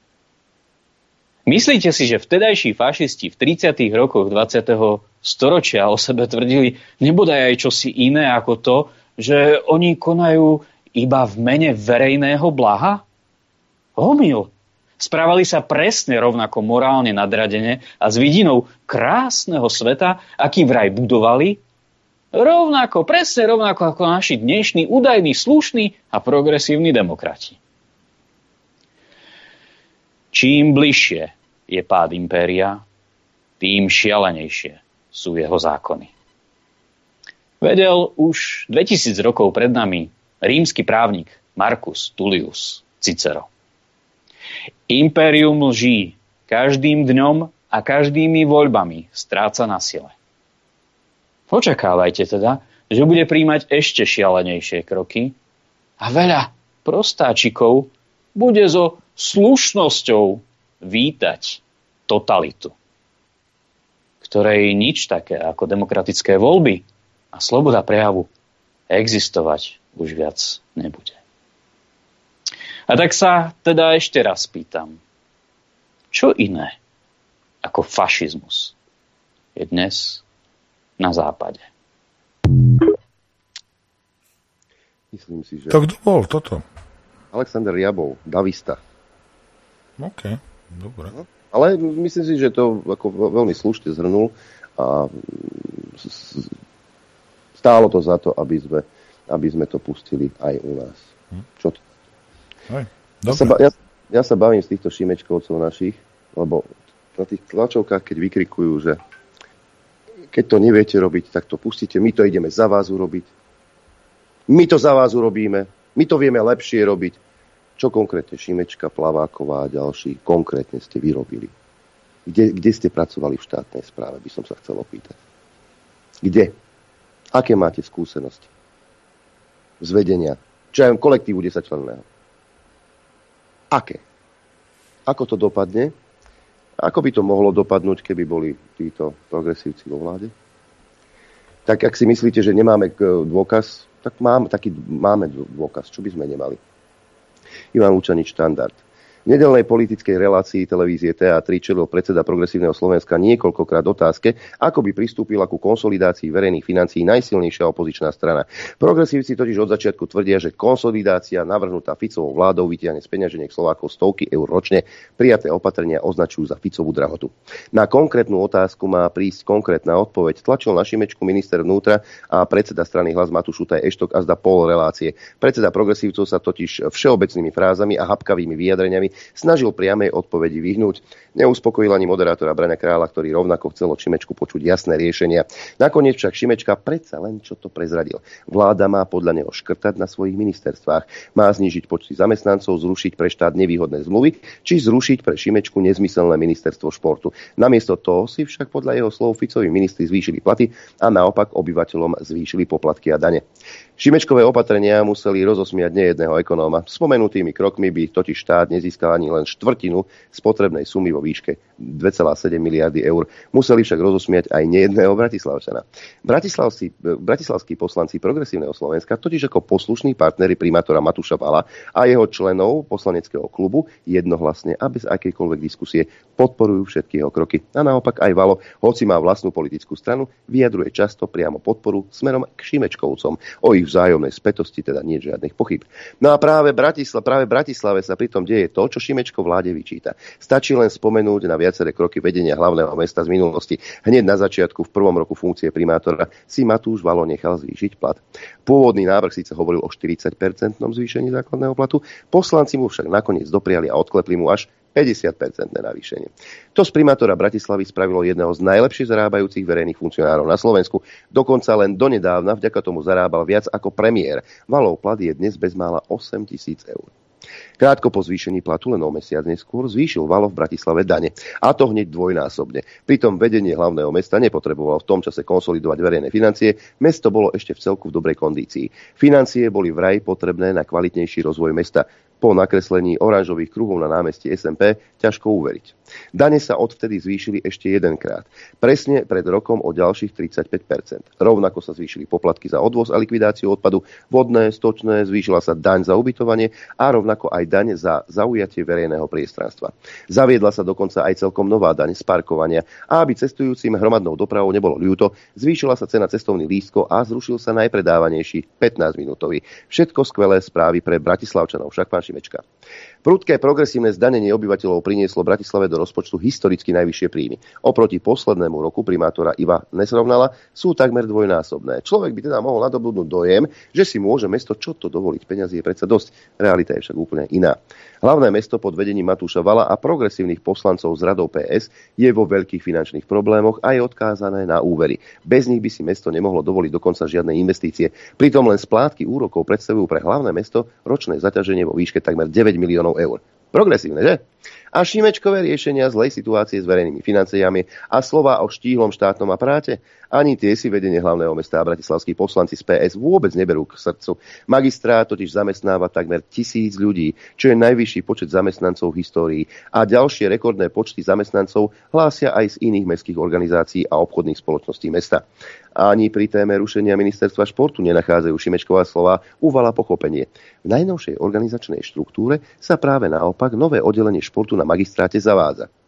Myslíte si, že vtedajší fašisti v tridsiatych rokoch dvadsiateho storočia o sebe tvrdili nebodaj aj čosi iné ako to, že oni konajú iba v mene verejného blaha? Omyl. Správali sa presne rovnako morálne nadradene a s vidinou krásneho sveta, aký vraj budovali, rovnako, presne rovnako ako naši dnešní údajní, slušní a progresívni demokrati. Čím bližšie je pád impéria, tým šialenejšie sú jeho zákony. Vedel už dvetisíc rokov pred nami rímsky právnik Marcus Tullius Cicero. Impérium lží každým dňom a každými voľbami stráca na sile. Očakávajte teda, že bude príjmať ešte šialenejšie kroky a veľa prostáčikov bude so slušnosťou vítať totalitu, ktorej nič také ako demokratické voľby a sloboda prejavu existovať už viac nebude. A tak sa teda ešte raz pýtam, čo iné ako fašizmus je dnes na západe. Myslím si, že... To kto bol toto? Alexander Jabov, Davista. OK, dobre. No, ale myslím si, že to ako veľmi slušne zhrnul a stálo to za to, aby sme, aby sme to pustili aj u nás. Hm? Čo to? Aj, ja, sa, ja, ja sa bavím z týchto Šimečkovcov našich, lebo na tých tlačovkách, keď vykrikujú, že keď to neviete robiť, tak to pustite, my to ideme za vás urobiť. My to za vás urobíme, my to vieme lepšie robiť. Čo konkrétne Šimečka, Plaváková a ďalší konkrétne ste vyrobili? Kde, kde ste pracovali v štátnej správe, by som sa chcel opýtať. Kde? Aké máte skúsenosti? Z vedenia? Čo aj kolektívu desaťčlenného? Aké? Ako to dopadne? Ako by to mohlo dopadnúť, keby boli títo progresívci vo vláde? Tak ak si myslíte, že nemáme dôkaz, tak máme, taký, máme dôkaz. Čo by sme nemali? Ivan Lučanič, Štandard. V nedeľnej politickej relácii televízie té á tri čelil predseda Progresívneho Slovenska niekoľkokrát otázke, ako by pristúpila ku konsolidácii verejných financií najsilnejšia opozičná strana. Progresívci totiž od začiatku tvrdia, že konsolidácia navrhnutá Ficovou vládou vytiahne z peňaženiek Slovákov stovky eur ročne. Prijaté opatrenia označujú za Ficovú drahotu. Na konkrétnu otázku má prísť konkrétna odpoveď. Tlačil na Šimečku minister vnútra a predseda strany Hlas Matúš Šutaj Eštok azda pol relácie. Predseda progresívcov sa totiž všeobecnými frázami a hapkavými vyjadreniami snažil priamej odpovedi vyhnúť. Neuspokojil ani moderátora Braňa Kráľa, ktorý rovnako chcel od Šimečku počuť jasné riešenia. Nakoniec však Šimečka predsa len čo to prezradil. Vláda má podľa neho škrtať na svojich ministerstvách. Má znížiť počty zamestnancov, zrušiť pre štát nevýhodné zmluvy, či zrušiť pre Šimečku nezmyselné ministerstvo športu. Namiesto toho si však podľa jeho slov Ficovi ministri zvýšili platy a naopak obyvateľom zvýšili poplatky a dane. Šimečkové opatrenia museli rozosmiať nejedného ekonóma. Spomenutými krokmi by totiž štát nezískal ani len štvrtinu z potrebnej sumy vo výške dva celé sedem miliardy eur. Museli však rozosmiať aj nejedného Bratislavčana. Bratislavskí, bratislavskí poslanci Progresívneho Slovenska totiž ako poslušní partneri primátora Matúša Vala a jeho členov poslaneckého klubu jednohlasne a bez akejkoľvek diskusie podporujú všetky jeho kroky. A naopak aj Valo, hoci má vlastnú politickú stranu, vyjadruje často priamo podporu smerom k Šimečkovcom. O ich vzájomnej spätosti teda nie je žiadnych pochýb. No a práve, Bratisla, práve Bratislave sa pritom deje to, čo Šimečko vláde vyčíta. Stačí len spomenúť na viaceré kroky vedenia hlavného mesta z minulosti. Hneď na začiatku v prvom roku funkcie primátora si Matúš Valo nechal zvýšiť plat. Pôvodný návrh síce hovoril o štyridsať percentnom zvýšení základného platu, poslanci mu však nakoniec dopriali a odklepli mu až päťdesiat percentné navýšenie. To z primátora Bratislavy spravilo jedného z najlepšie zarábajúcich verejných funkcionárov na Slovensku. Dokonca len donedávna vďaka tomu zarábal viac ako premiér. Valov plat je dnes bezmála osem tisíc eur. Krátko po zvýšení platu, len o mesiac neskôr, zvýšil Valo v Bratislave dane. A to hneď dvojnásobne. Pritom vedenie hlavného mesta nepotrebovalo v tom čase konsolidovať verejné financie. Mesto bolo ešte v celku v dobrej kondícii. Financie boli vraj potrebné na kvalitnejší rozvoj mesta. Po nakreslení oranžových kruhov na námestí es em pé ťažko uveriť. Dane sa odvtedy zvýšili ešte jedenkrát. Presne pred rokom o ďalších tridsaťpäť percent. Rovnako sa zvýšili poplatky za odvoz a likvidáciu odpadu, vodné, stočné, zvýšila sa daň za ubytovanie a rovnako aj daň za zaujatie verejného priestranstva. Zaviedla sa dokonca aj celkom nová daň z parkovania a aby cestujúcim hromadnou dopravou nebolo ľúto, zvýšila sa cena cestovných lístkov a zrušil sa najpredávanejší pätnásťminútový. Všetko skvelé správy pre Bratislavčanov, však pán Šimečka. Prudké progresívne zdanenie obyvateľov prinieslo Bratislave do rozpočtu historicky najvyššie príjmy. Oproti poslednému roku primátora Iva Nesrovnala sú takmer dvojnásobné. Človek by teda mohol nadobudnúť dojem, že si môže mesto čo to dovoliť. Peňazí je predsa dosť. Realita je však úplne iná. Hlavné mesto pod vedením Matúša Vala a progresívnych poslancov z radou pé es je vo veľkých finančných problémoch a je odkázané na úvery. Bez nich by si mesto nemohlo dovoliť dokonca žiadne investície. Pritom len splátky úrokov predstavujú pre hlavné mesto ročné zaťaženie vo výške takmer deväť miliónov eur. Progresívne, že? A Šimečkové riešenia zlej situácie s verejnými financiami a slova o štíhlom štátnom aparáte, ani tie si vedenie hlavného mesta a bratislavskí poslanci z pé es vôbec neberú k srdcu. Magistrát totiž zamestnáva takmer tisíc ľudí, čo je najvyšší počet zamestnancov v histórii. A ďalšie rekordné počty zamestnancov hlásia aj z iných mestských organizácií a obchodných spoločností mesta. Ani pri téme rušenia ministerstva športu nenachádzajú Šimečková slova uvala pochopenie. V najnovšej organizačnej štruktúre sa práve naopak nové oddelenie športu na magistráte zavádza.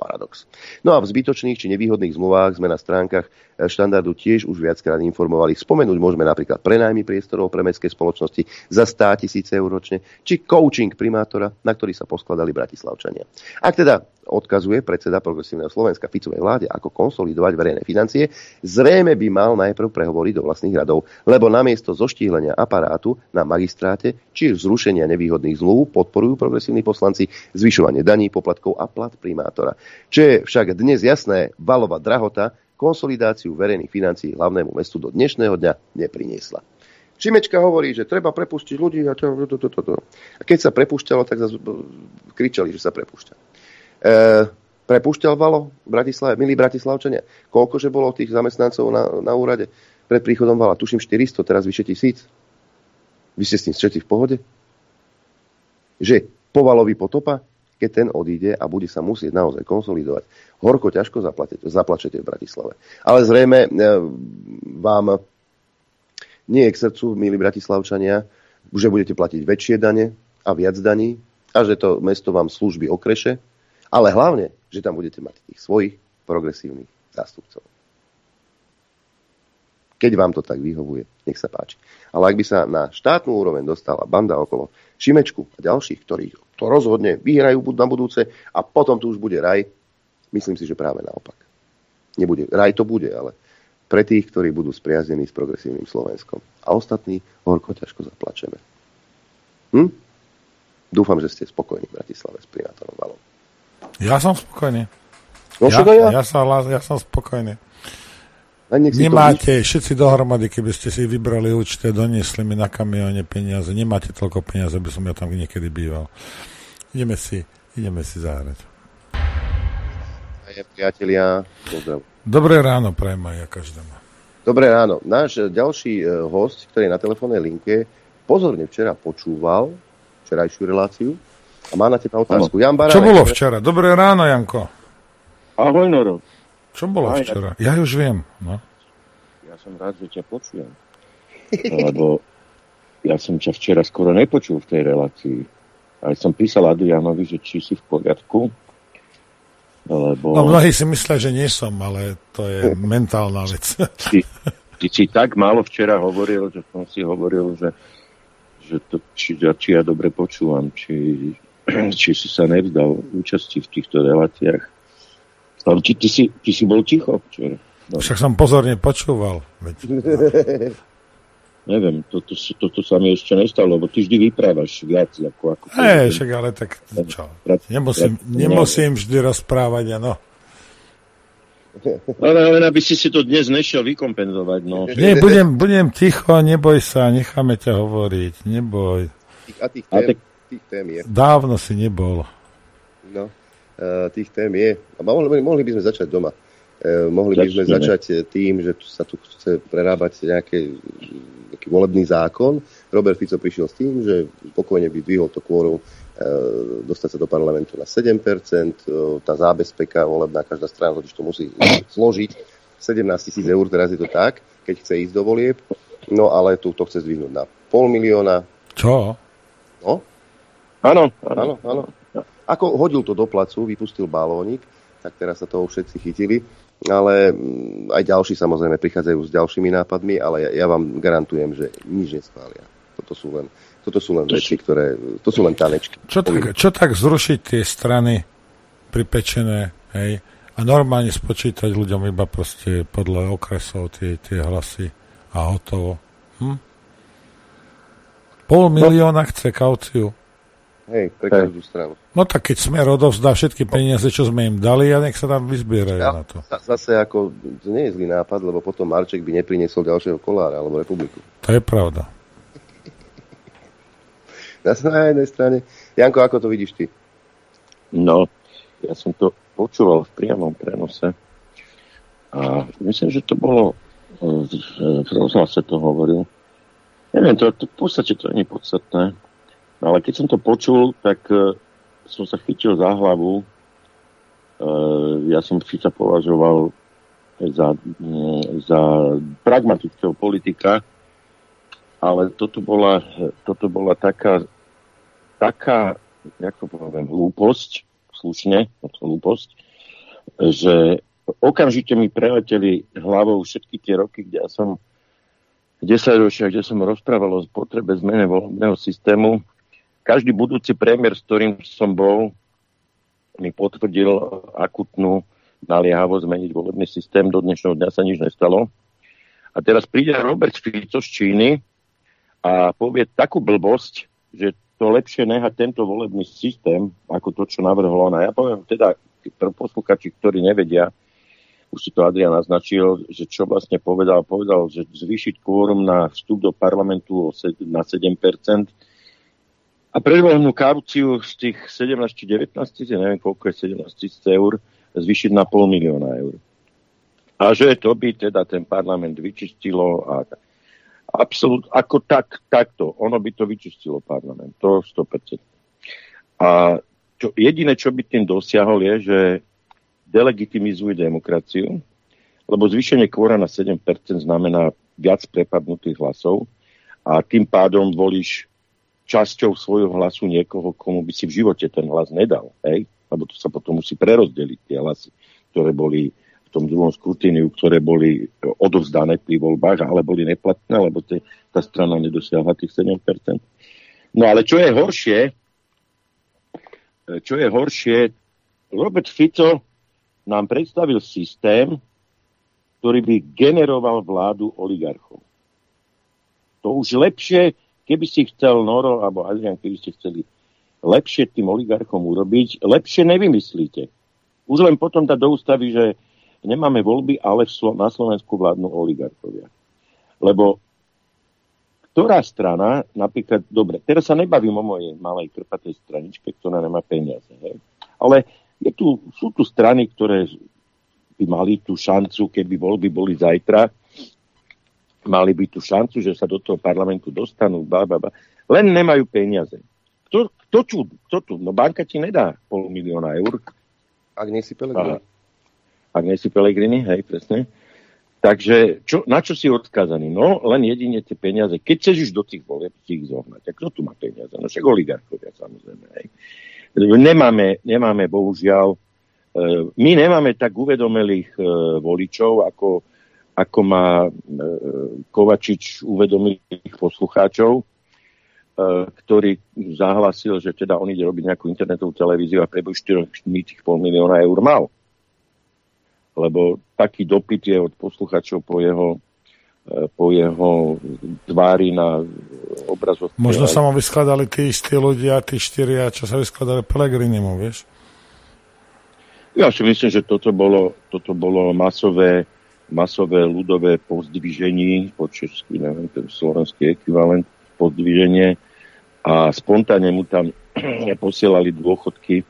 paradox. No a v zbytočných či nevýhodných zmluvách sme na stránkach štandardu tiež už viackrát informovali. Spomenúť môžeme napríklad prenájmy priestorov pre mestské spoločnosti za sto tisíc eur ročne, či coaching primátora, na ktorý sa poskladali bratislavčania. Ak teda odkazuje predseda Progresívneho Slovenska Ficovej vláde, ako konsolidovať verejné financie, zrejme by mal najprv prehovoriť do vlastných radov, lebo namiesto zoštíhlenia aparátu na magistráte či zrušenia nevýhodných zmluv podporujú progresívni poslanci zvyšovanie daní, poplatkov a plat primátora. Čo je však dnes jasné, valová drahota konsolidáciu verejných financií hlavnému mestu do dnešného dňa nepriniesla. Šimečka hovorí, že treba prepustiť ľudí a, to, to, to, to, to. A keď sa prepúšťalo, tak zase kričali, že sa prepúšťa. E, prepúšťal Valo v Bratislave, milí Bratislavčania. Koľkože bolo tých zamestnancov na, na úrade pred príchodom Vala? Tuším štyristo, teraz vyše tisíc. Vy ste s tým všetci v pohode? Že po Valovi potopa, keď ten odíde a bude sa musieť naozaj konsolidovať, horko ťažko zaplačete, zaplačete v Bratislave. Ale zrejme e, vám nie je k srdcu, milí Bratislavčania, že budete platiť väčšie dane a viac daní a že to mesto vám služby okreše, ale hlavne, že tam budete mať tých svojich progresívnych zástupcov. Keď vám to tak vyhovuje, nech sa páči. Ale ak by sa na štátnu úroveň dostala banda okolo Šimečku a ďalších, ktorí to rozhodne vyhrajú na budúce a potom tu už bude raj, myslím si, že práve naopak. Nebude, raj to bude, ale pre tých, ktorí budú spriaznení s progresívnym Slovenskom. A ostatní horko ťažko zaplačeme. Hm? Dúfam, že ste spokojní v Bratislave s primátorom Valom. Ja som spokojný. No, ja, ja? Ja, som, ja som spokojný. Nemáte, to... všetci dohromady, keby ste si vybrali účte, doniesli mi na kamióne peniaze, nemáte toľko peniaze, aby som ja tam niekedy býval. Ideme si, ideme si zahrať. Aj priatelia, pozdrav. Dobré ráno prajem aj ja každému. Dobré ráno. Náš ďalší host, ktorý je na telefónnej linke, pozorne včera počúval včerajšiu reláciu a má na teba otázku. Jan Baránek. Čo bolo včera? Dobré ráno, Janko. Ahoj, Noro. Čo bolo Ahoj, včera? Ja už viem. No. Ja som rád, že ťa počujem. Lebo ja som ťa včera skoro nepočul v tej relácii. Aj som písal Adrianovi, že či si v poriadku. Lebo... No mnohí si myslia, že nie som, ale to je mentálna vec. Ty, ty si tak málo včera hovoril, že som si hovoril, že, že to, či, či ja dobre počúvam, či, či si sa nevzdal účasti v týchto reláciách. Ale či, ty, si, ty si bol ticho včera. No. Však som pozorne počúval. Veď. Neviem, toto, toto sa mi ešte nestalo, lebo ty vždy vyprávaš viac. Ako, ako Hej, však ale tak čo? Nemusím, nemusím vždy rozprávať, ano. Ale, ale aby si si to dnes nešiel vykompenzovať, no. Nie, budem, budem ticho, neboj sa, necháme ťa hovoriť, neboj. A tých tém, a tak... tých tém je. Dávno si nebol. No, uh, tých tém je. A mohli, mohli by sme začať doma. Uh, mohli by sme začať tým, že sa tu chce prerábať nejaké, nejaký volebný zákon. Robert Fico prišiel s tým, že pokojne by dvihol to kvórum uh, dostať sa do parlamentu na sedem percent. Uh, tá zábezpeka volebná, každá strana totiž to musí zložiť sedemnásť tisíc eur, teraz je to tak, keď chce ísť do volieb. No ale tu to chce zdvihnúť na pol milióna. Čo? No? Áno. Áno, áno. Ako hodil to do placu, vypustil balónik, tak teraz sa toho všetci chytili. Ale aj ďalší samozrejme prichádzajú s ďalšími nápadmi, ale ja, ja vám garantujem, že nič neschvália. Toto sú len, toto sú len veci, ktoré... To sú len tanečky. Čo tak, čo tak zrušiť tie strany pripečené, hej? A normálne spočítať ľuďom iba proste podľa okresov tie, tie hlasy a hotovo. Hm? Pol milióna chce kauciu. Hej, pre každú stranu. No tak keď Smer odovzdá všetky peniaze, čo sme im dali, a nech sa tam vyzbierajú ja, na to. Zase ako, to nie je zlý nápad, lebo potom Marček by nepriniesol ďalšieho Kolára alebo Republiku. To je pravda. Na, na jednej strane. Janko, ako to vidíš ty? No, ja som to počúval v priamom prenose a myslím, že to bolo v rozhlase to hovoril. Neviem, to, to v podstate to nie je podstatné. Ale keď som to počul, tak uh, som sa chytil za hlavu. Uh, ja som Fica považoval za, um, za pragmatického politika, ale toto bola, toto bola taká, taká, jak to poviem, hlúposť, slušne, hlúposť, že okamžite mi preleteli hlavou všetky tie roky, kde ja som desaťročia, kde som rozprával o potrebe zmene volebného systému. Každý budúci premiér, s ktorým som bol, mi potvrdil akutnú naliehavosť zmeniť volebný systém. Do dnešného dňa sa nič nestalo. A teraz príde Robert Fico z Číny a povie takú blbosť, že to lepšie nehať tento volebný systém, ako to, čo navrhol on. A ja poviem teda posluchači, ktorí nevedia, už si to Adrián naznačil, že čo vlastne povedal, povedal, že zvýšiť kvórum na vstup do parlamentu na sedem percent a predvoľnú kauciu z tých sedemnásť či devätnásť tisíc, neviem koľko je sedemnásť tisíc eur, zvýšiť na pol milióna eur. A že to by teda ten parlament vyčistilo a absolút, ako tak, takto, ono by to vyčistilo parlament, to sto percent. A čo, jediné, čo by tým dosiahol, je, že delegitimizuje demokraciu, lebo zvýšenie kvóra na sedem percent znamená viac prepadnutých hlasov a tým pádom volíš časťou svojho hlasu niekoho, komu by si v živote ten hlas nedal, hej? Lebo to sa potom musí prerozdeliť tie hlasy, ktoré boli v tom druhom skrutíniu, ktoré boli odovzdané pri voľbách, ale boli neplatné, lebo te, tá strana nedosiahla tých sedem percent. No ale čo je horšie, čo je horšie, Robert Fico nám predstavil systém, ktorý by generoval vládu oligarchov. To už lepšie, keby si chcel Noro, alebo Adrian, keby ste chceli lepšie tým oligarchom urobiť, lepšie nevymyslíte. Už len potom dať do ústavy, že nemáme voľby, ale na Slovensku vládnu oligarchovia. Lebo ktorá strana, napríklad, dobre, teraz sa nebavím o mojej malej krpatej straničke, ktorá nemá peniaze, hej? Ale je tu, sú tu strany, ktoré by mali tú šancu, keby voľby boli zajtra, mali by tú šancu, že sa do toho parlamentu dostanú, bá, bá, bá. Len nemajú peniaze. Kto, kto, tu, kto tu? No banka ti nedá pol milióna eur. Ak nie si Pellegrini. Ak nie si Pellegrini, hej, presne. Takže čo, na čo si odkázaný? No, len jedine tie peniaze. Keď chceš do tých volieb, si ich zohnať. A kto tu má peniaze? No však oligarchovia, samozrejme, hej. Nemáme, nemáme, bohužiaľ, my nemáme tak uvedomelých voličov, ako, ako má Kovačič uvedomelých poslucháčov, ktorý zahlasil, že teda on ide robiť nejakú internetovú televíziu a pre štyroch tých pol milióna eur mal. Lebo taký dopyt je od poslucháčov po jeho po jeho tvári na obrazovke. Možno sa mu vyskladali tí istí ľudia, tí štyria, čo sa vyskladali Pellegrinimu, vieš? Ja si myslím, že toto bolo, toto bolo masové, masové ľudové pozdviženie, po česky, neviem, ten slovenský ekvivalent pozdviženie a spontánne mu tam posielali dôchodky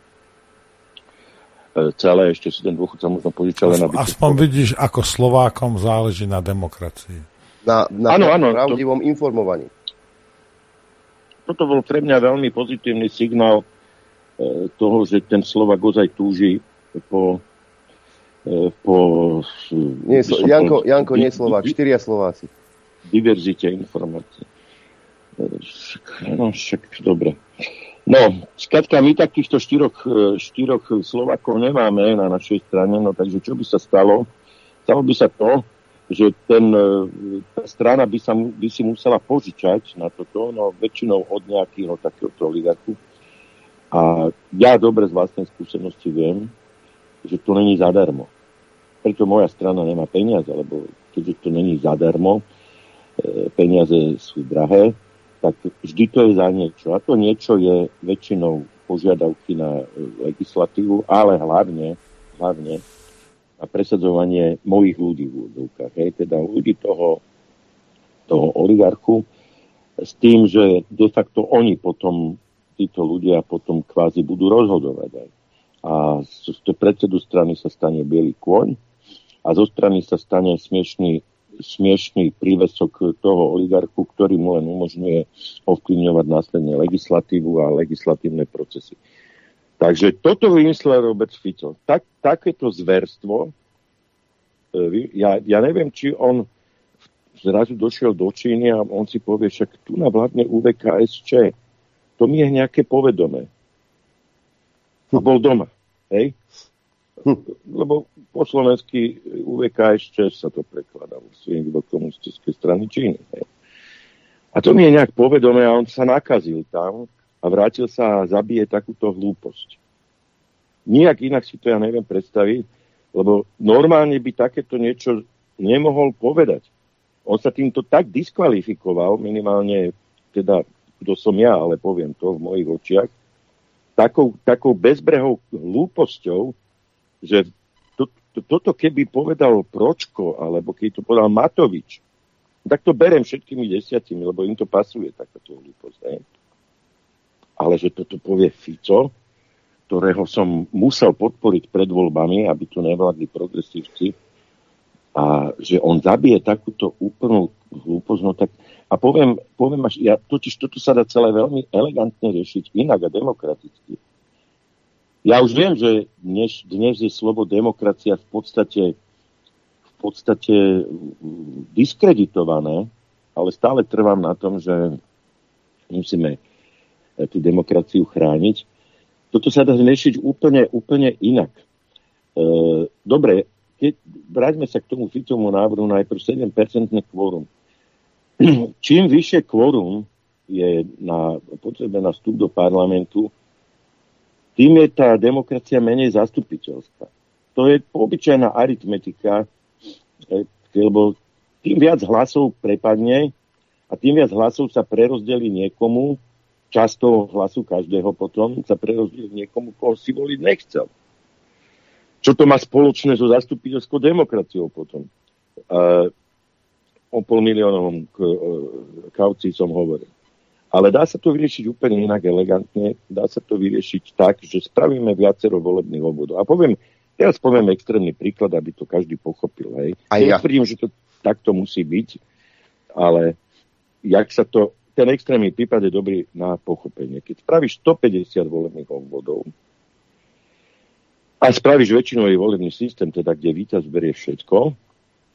celé, ešte si ten dôchodca možno požičal na bytu. Aspoň vidíš, ako Slovákom záleží na demokracii. Na, na ano, ano, pravdivom to, informovaní. Toto bol pre mňa veľmi pozitívny signál e, toho, že ten Slovák ozaj túži po... E, po nie, so, Janko, po, Janko, nie Slovák, štyria Slováci. Diverzite informácií. E, však, no, však, dobre. No, skrátka, my takýchto štyroch, štyroch Slovákov nemáme na našej strane, no takže čo by sa stalo? Stalo by sa to, že ten, tá strana by, sa, by si musela požičať na toto, no väčšinou od nejakého takéhoto oligarchu. A ja dobre z vlastnej skúsenosti viem, že to není zadarmo. Preto moja strana nemá peniaze, lebo keďže to není zadarmo, peniaze sú drahé, tak vždy to je za niečo. A to niečo je väčšinou požiadavky na legislatívu, ale hlavne, hlavne na presadzovanie mojich ľudí v úvodzovkách. Teda ľudí toho, toho oligarchu s tým, že de facto oni potom, títo ľudia potom kvázi budú rozhodovať. Aj. A z predsedu strany sa stane biely kôň a zo strany sa stane smiešný smiešný prívesok toho oligarchu, ktorý mu len umožňuje ovplyvňovať následne legislatívu a legislatívne procesy. Takže toto vymyslel Robert Fico. Tak, takéto zverstvo, ja, ja neviem, či on zrazu došiel do Číny a on si povie, však tu navládne ú vé ká es čé. To mi je nejaké povedomé. A bol doma. Hej? hm. lebo po slovensky ú vé ká es čé sa to prekladá v svým do komunistickej strany Číny. Hej. A to mi je nejak povedomé a on sa nakazil tam a vrátil sa a zabije takúto hlúposť. Nijak inak si to ja neviem predstaviť, lebo normálne by takéto niečo nemohol povedať. On sa týmto tak diskvalifikoval, minimálne teda, kto som ja, ale poviem to v mojich očiach, takou, takou bezbrehou hlúposťou, že to, to, toto keby povedal Pročko, alebo keď to povedal Matovič, tak to berem všetkými desiatimi, lebo im to pasuje takáto hlúposť. Ne? Ale že toto povie Fico, ktorého som musel podporiť pred voľbami, aby tu nevládli progresívci, a že on zabije takúto úplnú hlúposť, no tak a poviem, poviem až, ja totiž toto sa dá celé veľmi elegantne riešiť inak a demokraticky. Ja už viem, že dnes, dnes je slovo demokracia v podstate v podstate diskreditované, ale stále trvám na tom, že musíme tú demokraciu chrániť. Toto sa dá riešiť úplne, úplne inak. E, dobre, keď vráťme sa k tomu Ficovmu návrhu najprv sedem percent kvórum. Čím vyššie kvórum je na, potrebné na vstup do parlamentu, tým je tá demokracia menej zastupiteľská. To je obyčajná aritmetika, lebo tým viac hlasov prepadne a tým viac hlasov sa prerozdelí niekomu, často hlasu každého potom sa prerozdelí niekomu, koho si voliť nechcel. Čo to má spoločné so zastupiteľskou demokraciou potom? Uh, o pol miliónovom k, uh, kaucií som hovoril. Ale dá sa to vyriešiť úplne inak elegantne. Dá sa to vyriešiť tak, že spravíme viacero volebných obvodov. A poviem, teraz poviem extrémny príklad, aby to každý pochopil. Hej. Ja netvrdím, že to takto musí byť, ale jak sa to, ten extrémny prípad je dobrý na pochopenie. Keď spravíš stopäťdesiat volebných obvodov, a spravíš väčšinový volebný systém, teda kde víťaz berie všetko, e,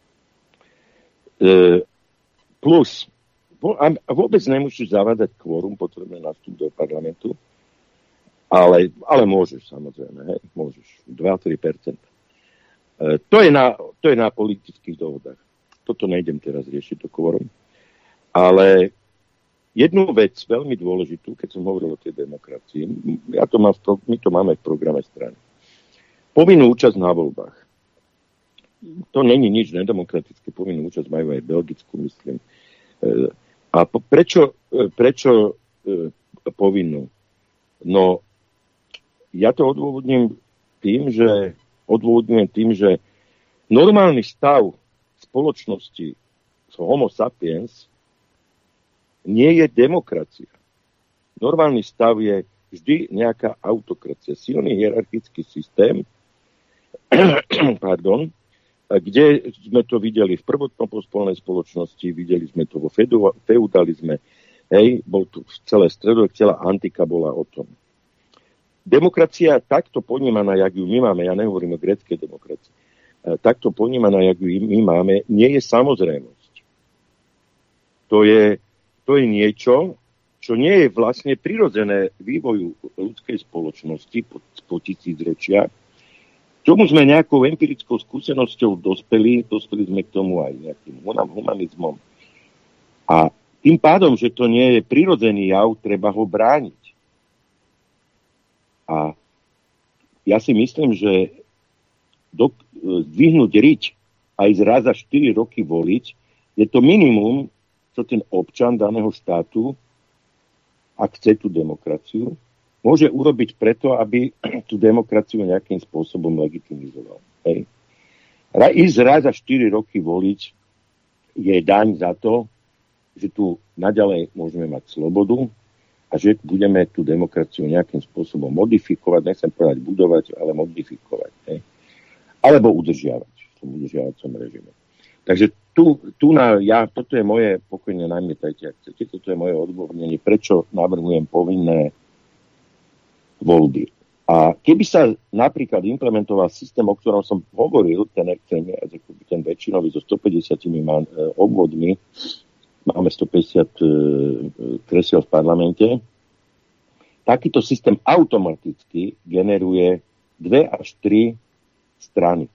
plus, a vôbec nemusíš zavádať kvórum potrebné na vstup do parlamentu, ale, ale môžeš samozrejme, hej, môžeš, dva až tri percentá. E, to, je na, to je na politických dohodách. Toto nejdem teraz riešiť to kvórum. Ale jednu vec, veľmi dôležitú, keď som hovoril o tej demokracii, ja to mám v, my to máme v programe strany. Povinnú účasť na voľbách. To není nič nedemokratické, povinnú účasť majú aj Belgicku, myslím. A prečo, prečo povinnú? No, ja to odôvodním tým, že odôvodňujem tým, že normálny stav spoločnosti Homo sapiens nie je demokracia. Normálny stav je vždy nejaká autokracia, silný hierarchický systém, pardon, kde sme to videli v prvotnom pospolnej spoločnosti, videli sme to vo feudalizme, hej, bol tu celé stredovek, celá antika bola o tom. Demokracia takto ponímaná, jak ju my máme, ja nehovorím o gréckej demokracii, takto ponímaná, jak ju my máme, nie je samozrejmosť. To je, to je niečo, čo nie je vlastne prirodzené vývoju ľudskej spoločnosti po, po tisícročia. Čomu sme nejakou empirickou skúsenosťou dospeli, dospeli sme k tomu aj nejakým humanizmom. A tým pádom, že to nie je prirodzený jav, treba ho brániť. A ja si myslím, že do, zdvihnúť riť a ísť raz za štyri roky voliť, je to minimum, čo ten občan daného štátu, ak chce tú demokraciu, môže urobiť preto, aby tú demokraciu nejakým spôsobom legitimizoval. Hej. Ísť raz za štyri roky voliť je daň za to, že tu naďalej môžeme mať slobodu a že budeme tú demokraciu nejakým spôsobom modifikovať, nechcem povedať budovať, ale modifikovať. Hej. Alebo udržiavať v tom udržiavacom režime. Takže tu, tu na, ja, toto je moje, pokojne namietajte, ak chcete, toto je moje odôvodnenie, prečo navrhujem povinné voľby. A keby sa napríklad implementoval systém, o ktorom som hovoril, ten extrémne, ten väčšinový so stopäťdesiatimi obvodmi, máme stopäťdesiat kresiel v parlamente, takýto systém automaticky generuje dva až tri strany.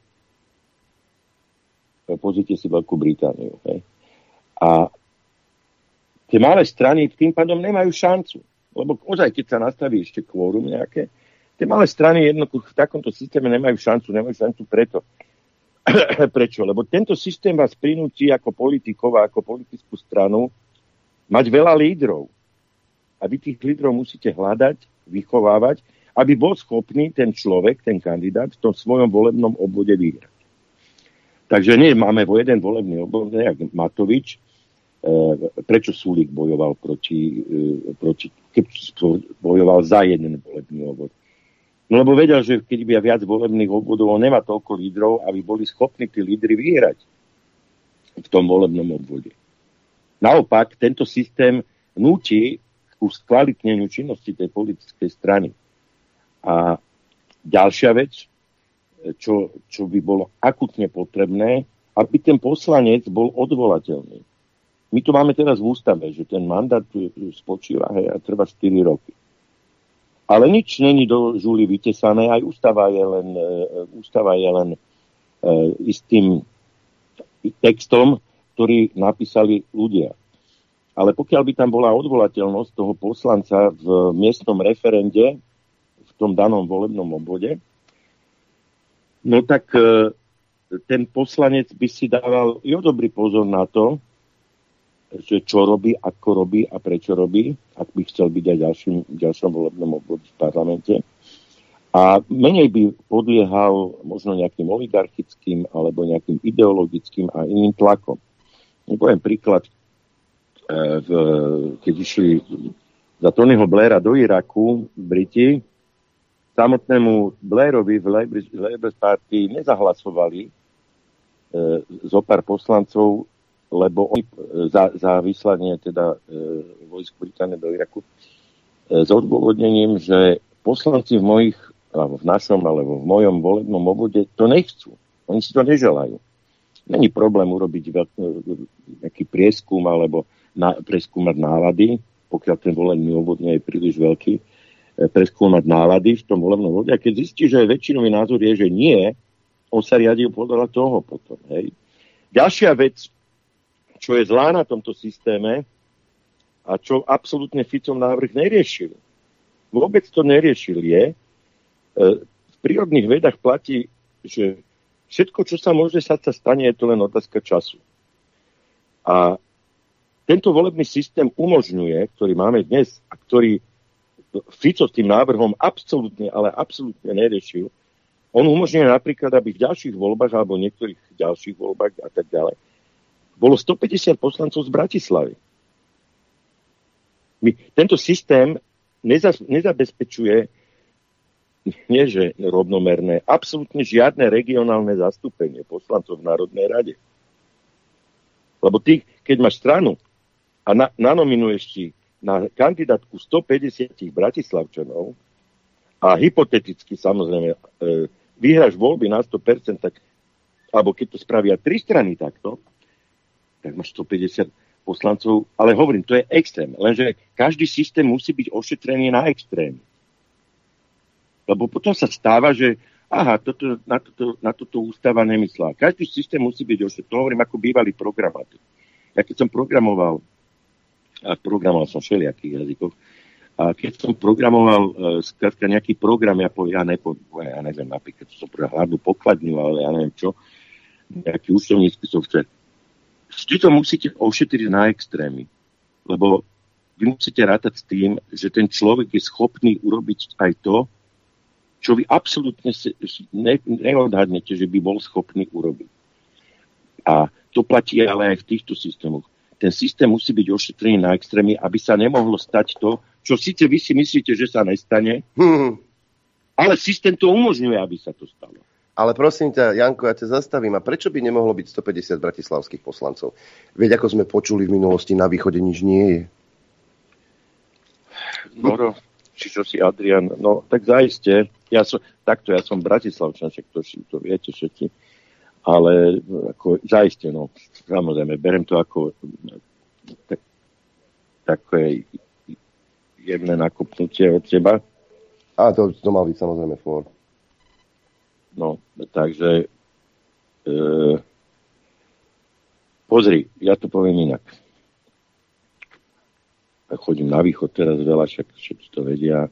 Pozrite si Veľkú Britániu. Hej. A tie malé strany tým pádom nemajú šancu. Lebo ozaj, keď sa nastaví ešte kvórum nejaké, tie malé strany jednoducho v takomto systéme nemajú šancu. Nemajú šancu preto. Prečo? Lebo tento systém vás prinúti ako politikov a ako politickú stranu mať veľa lídrov. A vy tých lídrov musíte hľadať, vychovávať, aby bol schopný ten človek, ten kandidát v tom svojom volebnom obvode vyhrať. Takže nie, máme vo jeden volebný obvod, jak Matovič. Prečo Sulík bojoval proti, proti keď bojoval za jeden volebný obvod? No lebo vedel, že keď by viac volebných obvodov, on nemá toľko lídrov, aby boli schopní tí lídri vyhrať v tom volebnom obvode. Naopak, tento systém núti ku skvalitneniu činnosti tej politickej strany. A ďalšia vec, čo, čo by bolo akutne potrebné, aby ten poslanec bol odvolateľný. My to máme teraz v ústave, že ten mandát spočíva hej, a trvá štyri roky. Ale nič není do žúly vytesané, aj ústava je len, ústava je len uh, istým textom, ktorý napísali ľudia. Ale pokiaľ by tam bola odvolateľnosť toho poslanca v miestnom referende, v tom danom volebnom obvode, no tak uh, ten poslanec by si dával jo dobrý pozor na to, že čo robí, ako robí a prečo robí, ak by chcel byť aj ďalším, ďalšom volebnom obvode v parlamente. A menej by podliehal možno nejakým oligarchickým alebo nejakým ideologickým a iným tlakom. Poviem príklad, v, keď išli za Tonyho Blaira do Iraku Briti, samotnému Blairovi v Labour Party nezahlasovali e, zo pár poslancov, lebo oni za, za vyslanie teda e, vojsk Británie do Iraku e, s odôvodnením, že poslanci v mojich, alebo v našom, alebo v mojom volebnom obvode to nechcú. Oni si to neželajú. Není problém urobiť nejaký prieskum alebo na, preskúmať nálady, pokiaľ ten volebný obvod nie je príliš veľký, e, preskúmať nálady v tom volebnom obvode. A keď zistí, že väčšinový názor je, že nie, on sa riadil podľa toho potom. Hej. Ďalšia vec, čo je zlá na tomto systéme a čo absolútne Ficov návrh neriešil. Vôbec to neriešil je, v prírodných vedách platí, že všetko, čo sa môže stať, sa stane, je to len otázka času. A tento volebný systém umožňuje, ktorý máme dnes a ktorý Fico tým návrhom absolútne, ale absolútne neriešil, on umožňuje napríklad, aby v ďalších voľbách alebo niektorých ďalších voľbách a tak ďalej bolo stopäťdesiat poslancov z Bratislavy. My, tento systém neza, nezabezpečuje nie že rovnomerné, absolútne žiadne regionálne zastúpenie poslancov v Národnej rade. Lebo ty, keď máš stranu a na, nanominuješ si na kandidátku stopäťdesiat Bratislavčanov a hypoteticky samozrejme e, vyhráš voľby na sto percent, tak, alebo keď to spravia tri strany takto, tak máš stopäťdesiat poslancov, ale hovorím, to je extrém, lenže každý systém musí byť ošetrený na extrém. Lebo potom sa stáva, že aha, toto, na, toto, na toto ústava nemyslá. Každý systém musí byť ošetrený. To hovorím ako bývalý programátor. Ja keď som programoval, a programoval som všelijakých jazykov, a keď som programoval uh, skrátka nejaký program, ja, po, ja, nepo, ja neviem, napríklad som programoval hladnú pokladňu, ale ja neviem čo, nejaký účtovnícky software, vždy to musíte ošetriť na extrémy, lebo vy musíte rátať s tým, že ten človek je schopný urobiť aj to, čo vy absolútne ne, neodhadnete, že by bol schopný urobiť. A to platí ale aj v týchto systémoch. Ten systém musí byť ošetrený na extrémy, aby sa nemohlo stať to, čo síce vy si myslíte, že sa nestane, hmm. ale systém to umožňuje, aby sa to stalo. Ale prosím ťa, Janko, ja ťa zastavím. A prečo by nemohlo byť stopäťdesiat bratislavských poslancov? Veď ako sme počuli v minulosti, na východe nič nie je. No, no či čo si, Adrian, no tak zaiste. Ja som, takto, ja som Bratislavčan, však to, to viete všetci. Ale ako, zaiste, no, samozrejme, berem to ako tak, také jemné nakopnutie od teba. A to, to mal byť samozrejme fór. No, takže e, pozri, ja to poviem inak. Chodím na východ teraz veľa, však všetci to vedia.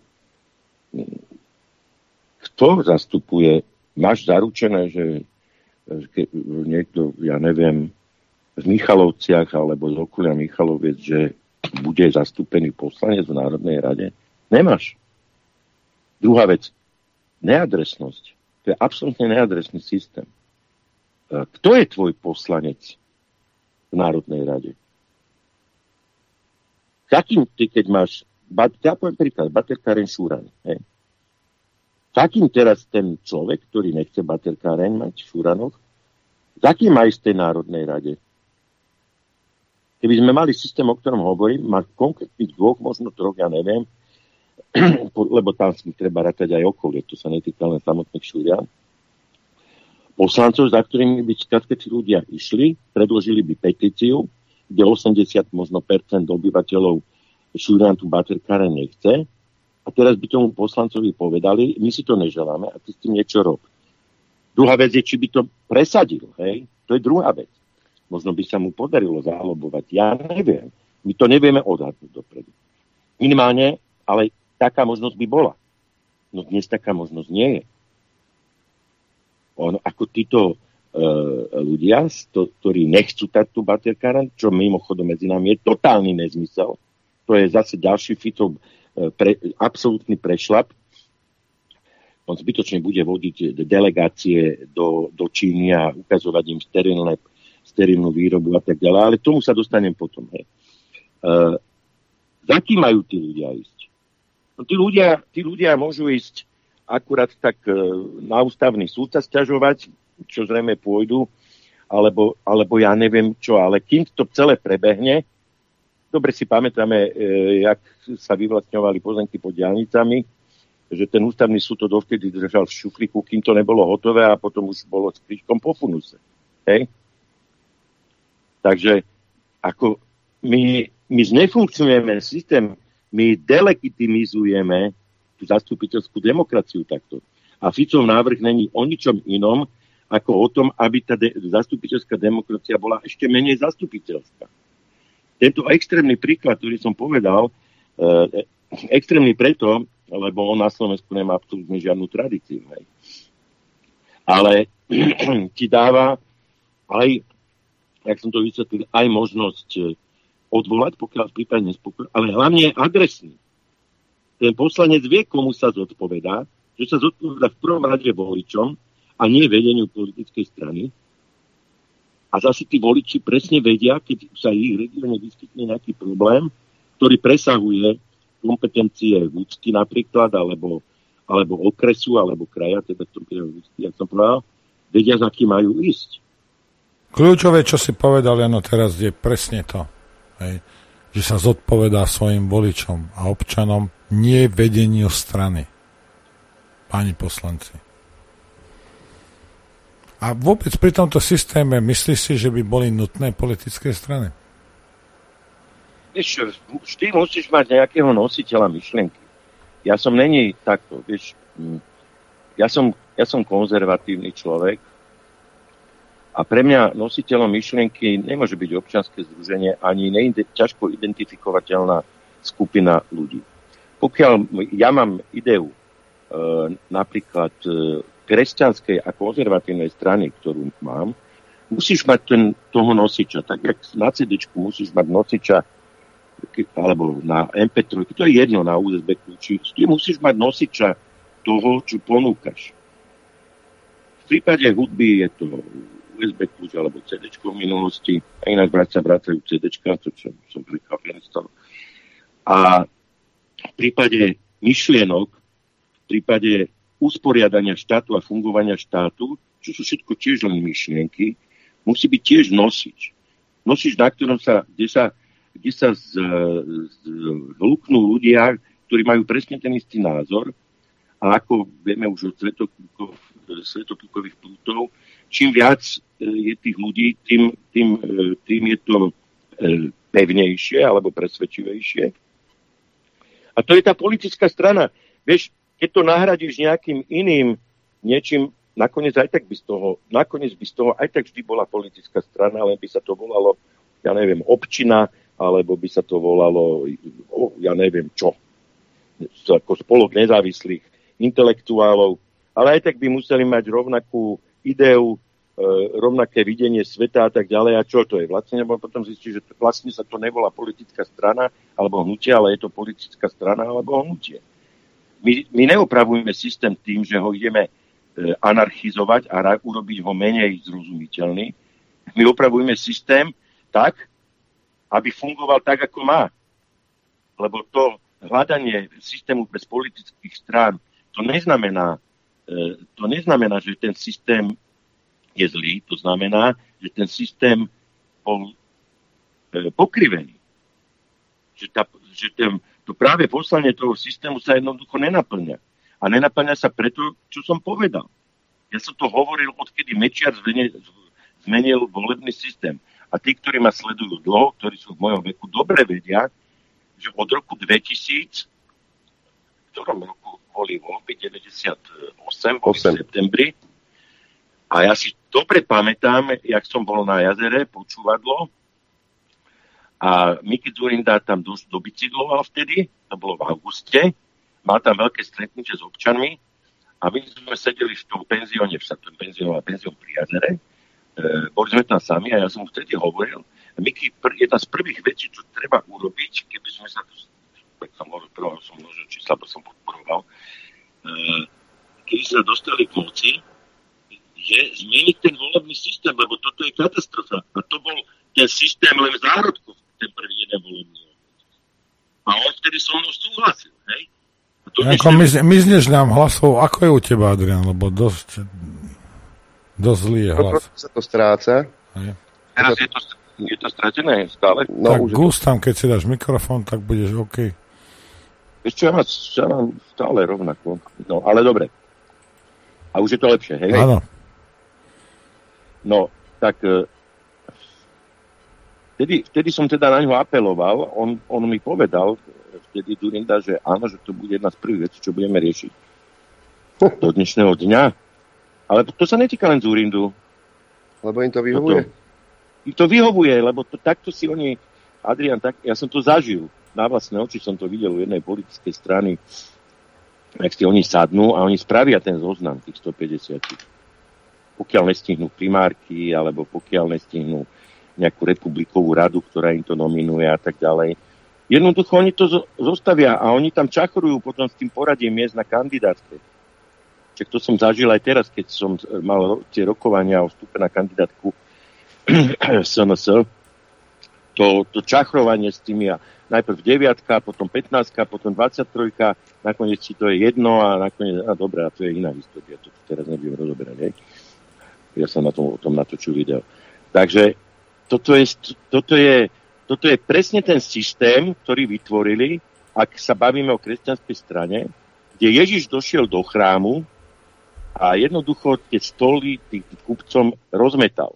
Kto zastupuje, máš zaručené, že ke, niekto, ja neviem, v Michalovciach alebo z okolia Michaloviec, že bude zastúpený poslanec v Národnej rade? Nemáš. Druhá vec, neadresnosť. To je absolútne neadresný systém. Kto je tvoj poslanec v Národnej rade? Takým ty, keď máš, ja poviem príklad, baterkáreň Šúraň. Hej. Takým teraz ten človek, ktorý nechce baterkáreň mať v Šúranoch, takým aj z tej Národnej rade. Keby sme mali systém, o ktorom hovorím, má konkrétnych dvoch, možno troch, ja neviem, lebo tam si treba rátať aj okolie, to sa netýka len samotných Šúrian. Poslancov, za ktorými by skrátka tí ľudia išli, predložili by petíciu, kde osemdesiat možno percent obyvateľov Šúrian tú baterkáreň nechce. A teraz by tomu poslancovi povedali, my si to neželáme a ty s tým niečo rob. Druhá vec je, či by to presadil. Hej? To je druhá vec. Možno by sa mu podarilo zalobovať. Ja neviem. My to nevieme odhadnúť dopredu. Minimálne, ale taká možnosť by bola. No dnes taká možnosť nie je. On, ako títo ľudia, ktorí nechcú dať tú baterkáreň, čo mimochodom medzi nami je totálny nezmysel. To je zase ďalší Ficov pre, absolútny prešlap. On zbytočne bude vodiť delegácie do, do Číny a ukazovať im sterilné, sterilnú výrobu a tak ďalej, ale tomu sa dostanem potom. Hej. Uh, za kým majú tí ľudia ísť? No, tí, ľudia, tí ľudia môžu ísť akurát tak uh, na ústavný súd sa sťažovať, čo zrejme pôjdu, alebo, alebo ja neviem čo, ale kým to celé prebehne, dobre si pamätáme, e, jak sa vyvlastňovali pozemky pod diaľnicami, že ten ústavný súd to dovtedy držal v šuflíku, kým to nebolo hotové a potom už bolo s krížkom po funuse. Hej? Takže ako my, my znefunkčujeme systém, my delegitimizujeme tú zastupiteľskú demokraciu takto. A Ficov návrh není o ničom inom, ako o tom, aby tá de- zastupiteľská demokracia bola ešte menej zastupiteľská. Tento extrémny príklad, ktorý som povedal, e, extrémny preto, lebo on na Slovensku nemá absolútne žiadnu tradíciu. Hej. Ale ti dáva aj, jak som to vysvetlil, aj možnosť odvolať, pokiaľ v prípade nespokoj, ale hlavne je adresný. Ten poslanec vie, komu sa zodpovedá, že sa zodpovedá v prvom rade voličom, a nie vedeniu politickej strany. A zase tí voliči presne vedia, keď sa ich regióne vyskytne nejaký problém, ktorý presahuje kompetencie úcty napríklad, alebo, alebo okresu, alebo kraja, teda v tom prípade úcty, jak som povedal, vedia, za kým majú ísť. Kľúčové, čo si povedal Jano teraz, je presne to, hej, že sa zodpovedá svojim voličom a občanom, nie vedeniu strany. Páni poslanci. A vôbec pri tomto systéme myslíš si, že by boli nutné politické strany? Vieš, vždy musíš mať nejakého nositeľa myšlienky. Ja som není takto, vieš, ja som, ja som konzervatívny človek a pre mňa nositeľom myšlienky nemôže byť občianske združenie ani neide, ťažko identifikovateľná skupina ľudí. Pokiaľ ja mám ideu e, napríklad e, kresťanskej a konzervatívnej strany, ktorú mám, musíš mať ten, toho nosiča. Tak, jak na cé déčku musíš mať nosiča, alebo na em pé tri, to je jedno na ú es bé kľúči, ty musíš mať nosiča toho, čo ponúkaš. V prípade hudby je to ú es bé kľúč alebo cé déčko v minulosti, a inak vrať sa vracajú cé déčka, to čo som prekvapený. A v prípade myšlienok, v prípade usporiadania štátu a fungovania štátu, čo sú všetko tiež len myšlienky, musí byť tiež nosič. Nosič, na ktorom sa, kde sa, kde sa zhluknú ľudia, ktorí majú presne ten istý názor, a ako vieme už od svetoplukových plútov, čím viac je tých ľudí, tým, tým, tým je to pevnejšie alebo presvedčivejšie. A to je tá politická strana. Vieš, keď to nahradíš nejakým iným, niečím, nakoniec aj tak by z toho, nakoniec by z toho aj tak vždy bola politická strana, len by sa to volalo, ja neviem, občina, alebo by sa to volalo, ja neviem čo, ako spolok nezávislých intelektuálov, ale aj tak by museli mať rovnakú ideu, rovnaké videnie sveta a tak ďalej. A čo to je? Vlastne potom zistí, že to, vlastne sa to nevolá politická strana alebo hnutie, ale je to politická strana alebo hnutie. My, my neopravujeme systém tým, že ho ideme e, anarchizovať a urobiť ho menej zrozumiteľný. My opravujeme systém tak, aby fungoval tak, ako má. Lebo to hľadanie systému bez politických strán, to neznamená, e, to neznamená, že ten systém je zlý, to znamená, že ten systém bol e, pokrivený. Že, tá, že ten, to práve poslanie toho systému sa jednoducho nenaplňa. A nenaplňa sa preto, čo som povedal. Ja som to hovoril, odkedy Mečiar zmenil, zmenil volebný systém. A tí, ktorí ma sledujú dlho, ktorí sú v mojom veku, dobre vedia, že od roku dvetisíc, v ktorom roku boli voľby, deväťdesiatosem, boli v septembri, a ja si dobre pamätám, jak som bol na jazere, počúvadlo, a Miki Dzurinda tam dosť dobicydloval vtedy, to bolo v auguste, mal tam veľké stretnutie s občanmi a my sme sedeli v tom penzióne, v tom penzióne, penzión pri jazere, e, boli sme tam sami a ja som vtedy hovoril, Miki, pr- jedna z prvých vecí, čo treba urobiť, keby sme sa tu, som hovoril, som množil čísla, bo som podporoval, e, keby sa dostali k moci, je zmeniť ten volebný systém, lebo toto je katastrofa. A to bol ten systém len zárodkov, ten prvý jeden volebný. A on vtedy so mnou súhlasil, hej? Ako ešte... mizneš nám hlasov, ako je u teba, Adrian, lebo dosť, dosť zlý je hlas. Sa to stráca. Hej. Teraz je to, je to stratené stále. No, tak gustám, keď si dáš mikrofón, tak budeš OK. Ešte ja mám, ja mám stále rovnako. No, ale dobre. A už je to lepšie, hej? Áno. No, tak vtedy, vtedy som teda na ňo apeloval, on, on mi povedal vtedy Dzurinda, že áno, že to bude jedna z prvých vecí, čo budeme riešiť do dnešného dňa. Ale to sa netýka len Dzurindu. Lebo im to vyhovuje? To, im to vyhovuje, lebo to, takto si oni, Adrian, tak, ja som to zažil, na vlastné oči som to videl u jednej politickej strany, jak si oni sadnú a oni spravia ten zoznam tých stopäťdesiat. Pokiaľ nestihnú primárky, alebo pokiaľ nestihnú nejakú republikovú radu, ktorá im to nominuje a tak ďalej. Jednoducho oni to zo- zostavia a oni tam čachrujú potom s tým poradím miest na kandidátke. Čiže to som zažil aj teraz, keď som mal tie rokovania o vstupe na kandidátku es en es. To, to čachrovanie s tými a najprv deviatka, potom pätnástka, potom dvadsaťtrojka, nakoniec si to je jedno a nakoniec, a dobré, a to je iná história, to teraz nebudem rozoberať, hej. Ja som na tom, o tom natočil video. Takže toto je, toto, je, toto je presne ten systém, ktorý vytvorili, ak sa bavíme o kresťanskej strane, kde Ježiš došiel do chrámu a jednoducho tie stoly tým kupcom rozmetal.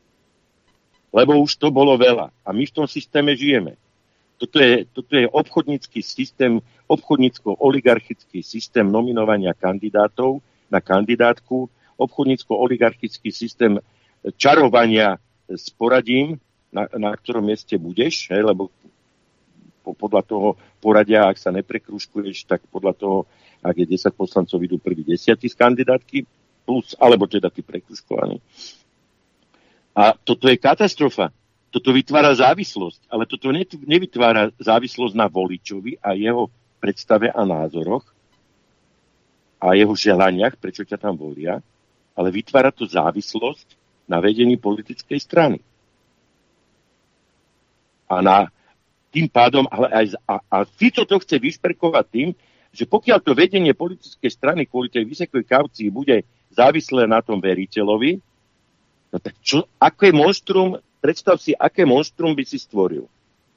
Lebo už to bolo veľa. A my v tom systéme žijeme. Toto je, toto je obchodnícky systém, obchodnícko-oligarchický systém nominovania kandidátov na kandidátku, obchodnícko-oligarchický systém čarovania s poradím, na, na ktorom mieste budeš, hej, lebo po, podľa toho poradia, ak sa neprekruškuješ, tak podľa toho, ak je desať poslancov, idú prvý desiatí z kandidátky, plus, alebo teda tí prekruškovaní. A toto je katastrofa. Toto vytvára závislosť, ale toto nevytvára závislosť na voličovi a jeho predstave a názoroch a jeho želaniach, prečo ťa tam volia, ale vytvára to závislosť na vedení politickej strany. A na tým pádom, ale aj a, a Fico to chce vyšperkovať tým, že pokiaľ to vedenie politickej strany kvôli tej vysokej kaucii bude závislé na tom veriteľovi, no tak čo, aké monštrum, predstav si, aké monštrum by si stvoril.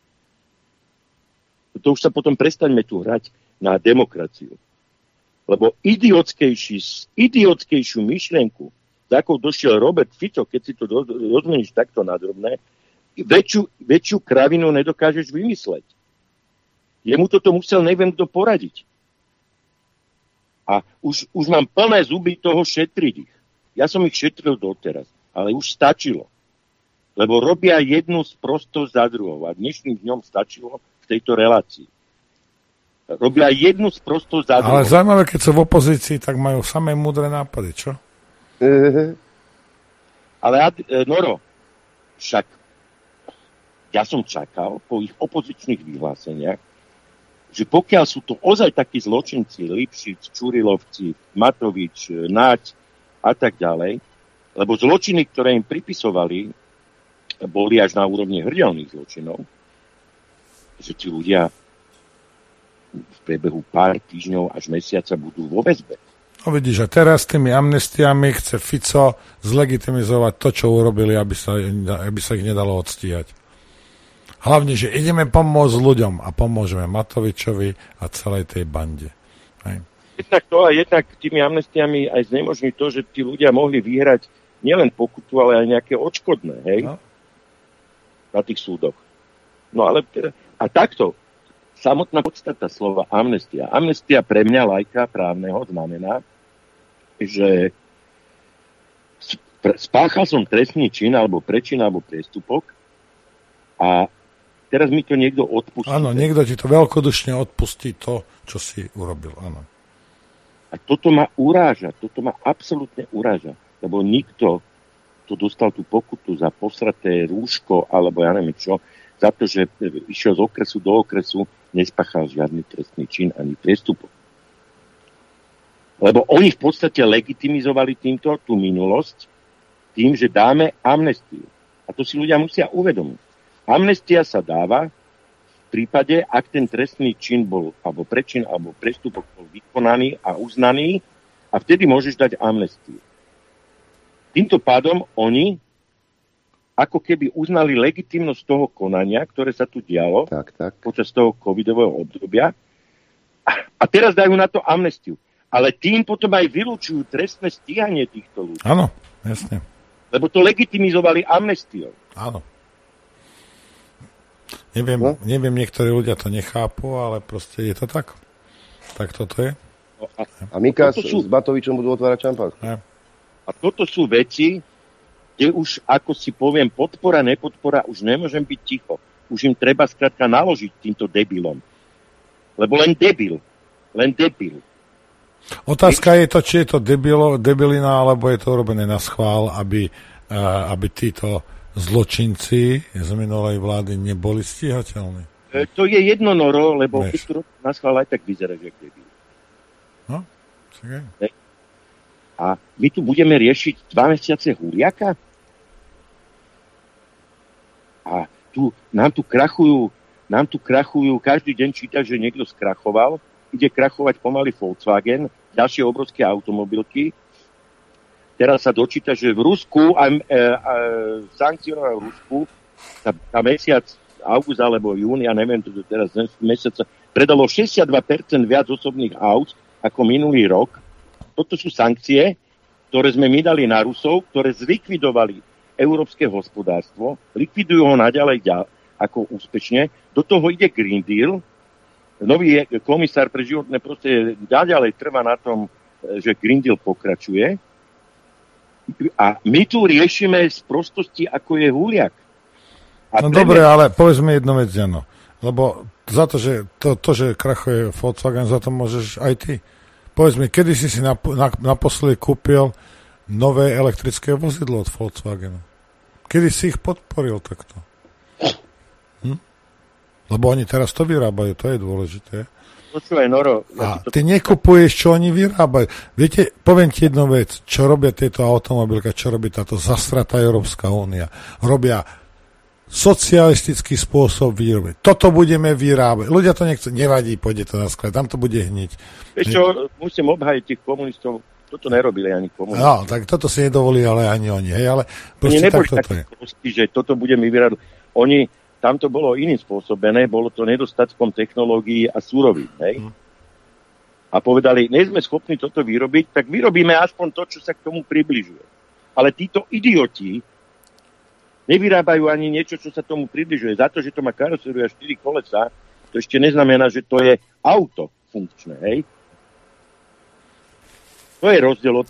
To už sa potom prestaňme tu hrať na demokraciu. Lebo idiotskejší, idiotskejšiu myšlienku, za akou došiel Robert Fico, keď si to rozmeníš takto nadrobné, väčšiu, väčšiu kravinu nedokážeš vymysleť. Jemu toto musel neviem kto poradiť. A už, už mám plné zuby toho šetriť ich. Ja som ich šetril doteraz, ale už stačilo. Lebo robia jednu sprostosť za druhou. A dnešným dňom stačilo v tejto relácii. Robia jednu sprostosť za druhou. Ale zaujímavé, keď sú v opozícii, tak majú samé múdre nápady, čo? Ale Noro, však ja som čakal po ich opozičných vyhláseniach, že pokiaľ sú to ozaj takí zločinci, Lipšic, Čurilovci, Matovič, Naď a tak ďalej, lebo zločiny, ktoré im pripisovali, boli až na úrovni hrdelných zločinov, že tí ľudia v priebehu pár týždňov až mesiaca budú vo väzbe. No vidíš, a teraz tými amnestiami chce Fico zlegitimizovať to, čo urobili, aby sa, aby sa ich nedalo odstíhať. Hlavne, že ideme pomôcť ľuďom a pomôžeme Matovičovi a celej tej bande. Hej. Jednak to a jednak tými amnestiami aj znemožní to, že tí ľudia mohli vyhrať nielen pokutu, ale aj nejaké odškodné, hej? No. Na tých súdoch. No ale a takto, samotná podstata slova amnestia. Amnestia pre mňa laika právneho znamená, že spáchal som trestný čin alebo prečin alebo priestupok a teraz mi to niekto odpustí. Áno, niekto ti to veľkodušne odpustí to, čo si urobil, áno. A toto ma uráža, toto ma absolútne uráža, lebo nikto tu dostal tú pokutu za posraté rúško, alebo ja neviem čo, za to, že išiel z okresu do okresu, nespáchal žiadny trestný čin ani priestupok. Lebo oni v podstate legitimizovali týmto tú minulosť tým, že dáme amnestiu. A to si ľudia musia uvedomiť. Amnestia sa dáva v prípade, ak ten trestný čin bol, alebo prečin, alebo prestupok bol vykonaný a uznaný a vtedy môžeš dať amnestiu. Týmto pádom oni ako keby uznali legitimnosť toho konania, ktoré sa tu dialo tak, tak. počas toho covidového obdobia a, a teraz dajú na to amnestiu. Ale tým potom aj vylúčujú trestné stíhanie týchto ľudí. Áno, jasne. Lebo to legitimizovali amnestiou. Áno. Neviem, no? neviem, niektorí ľudia to nechápu, ale proste je to tak. Tak toto je. No a, a Mika s, sú... s Batovičom budú otvárať šampanské. A toto sú veci, kde už, ako si poviem, podpora, nepodpora, už nemôžem byť ticho. Už im treba skrátka naložiť týmto debilom. Lebo len debil. Len debil. Otázka je to, či je to debilo, debilina, alebo je to urobené na schvál, aby, uh, aby títo zločinci z minulej vlády neboli stíhateľní. E, to je jedno, Noro, lebo keď to na schvál aj tak vyzerá, že debil. No, okay. e, A my tu budeme riešiť dva mesiace Huliaka? A tu, nám tu krachujú, nám tu krachujú, každý deň číta, že niekto skrachoval, ide krachovať pomaly Volkswagen, ďalšie obrovské automobilky. Teraz sa dočíta, že v Rusku, a, a, a sankcionovanom Rusku, sa na mesiac august alebo júni, ja neviem, to teraz mesiaca, predalo šesťdesiatdva percent viac osobných aut ako minulý rok. Toto sú sankcie, ktoré sme my dali na Rusov, ktoré zlikvidovali európske hospodárstvo, likvidujú ho naďalej ďalej, ako úspešne. Do toho ide Green Deal. Nový komisár pre životné prostredie naďalej trvá na tom, že Green Deal pokračuje. A my tu riešime z prostosti, ako je Huliak. A no dobre, mňa... ale povedzme jednu vec, Jano. Lebo za to, že to, to, že krachuje Volkswagen, za to môžeš aj ty. Povedz mi, kedy si si nap- na, naposledy kúpil nové elektrické vozidlo od Volkswagenu? Kedy si ich podporil takto? Hm? Lebo oni teraz to vyrábajú, to je dôležité. Počúvaj, Noro. Ja a to... ty nekupuješ, čo oni vyrábajú. Viete, poviem ti jednu vec, čo robia tieto automobilky, čo robí táto zasratá Európska únia. Robia socialistický spôsob výroby. Toto budeme vyrábať. Ľudia to nechcú, nevadí, pôjde to na sklad, tam to bude hniť. Vieš čo, musím obhájiť tých komunistov, toto nerobili ani komunisti. No, tak toto si nedovolí, ale ani oni, hej, ale proste tak toto je. Prosti, že toto budeme vyrábať. Oni, tam to bolo iným spôsobené, bolo to nedostatkom technológií a surovín, hej. Hmm. A povedali, nie sme schopní toto vyrobiť, tak vyrobíme aspoň to, čo sa k tomu približuje. Ale títo idioti nevyrábajú ani niečo, čo sa tomu približuje. Za to, že to má karosériu a štyri kolesá, to ešte neznamená, že to je auto funkčné, hej? To je rozdiel od tých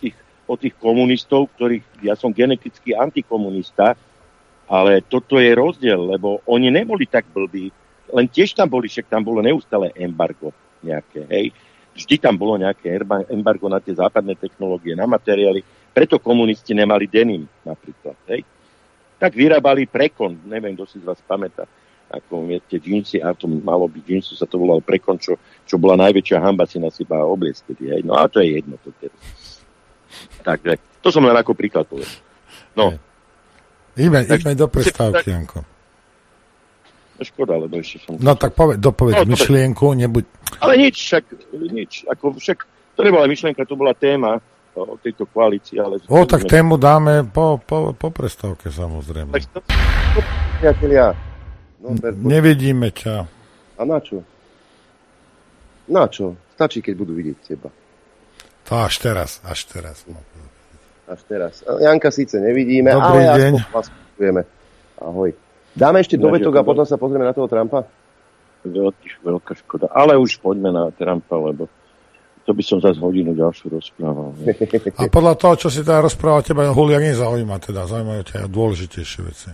o tých komunistov, ktorých ja som genetický antikomunista, ale toto je rozdiel, lebo oni neboli tak blbí, len tiež tam boli, však tam bolo neustále embargo nejaké, hej. Vždy tam bolo nejaké embargo na tie západné technológie, na materiály, preto komunisti nemali denim napríklad, hej. Tak vyrábali Prekon, neviem, kto si z vás pamätá, ako viete, džínsy, a to malo byť džínsu, sa to volalo Prekon, čo, čo bola najväčšia hamba si nasypala obliecť, hej. No a to je jedno. To teraz. Takže, to som len ako príklad povedal. No. Ideme, ideme do prestávky, Janko. Škoda, lebo ešte som... No tak poved, dopovedz no, myšlienku, nebuď... Ale nič, však, nič, ako však, to nebola myšlienka, to bola téma o tejto koalícii, ale... O, tak sme... tému dáme po, po, po prestávke, samozrejme. Priatelia, no, nevidíme ťa. A na čo? Na čo? Stačí, keď budú vidieť teba. To až teraz, až teraz. Až teraz. Janka síce nevidíme, dobrý ale deň. aspoň vás počujeme. Ahoj. Dáme ešte dovetok a potom sa pozrieme na toho Trumpa? Veľký, veľká škoda. Ale už poďme na Trumpa, lebo to by som zase hodinu ďalšiu rozprával. A podľa toho, čo si teda rozprával, teba Huliak nezaujíma, teda zaujímajú ťa dôležitejšie veci.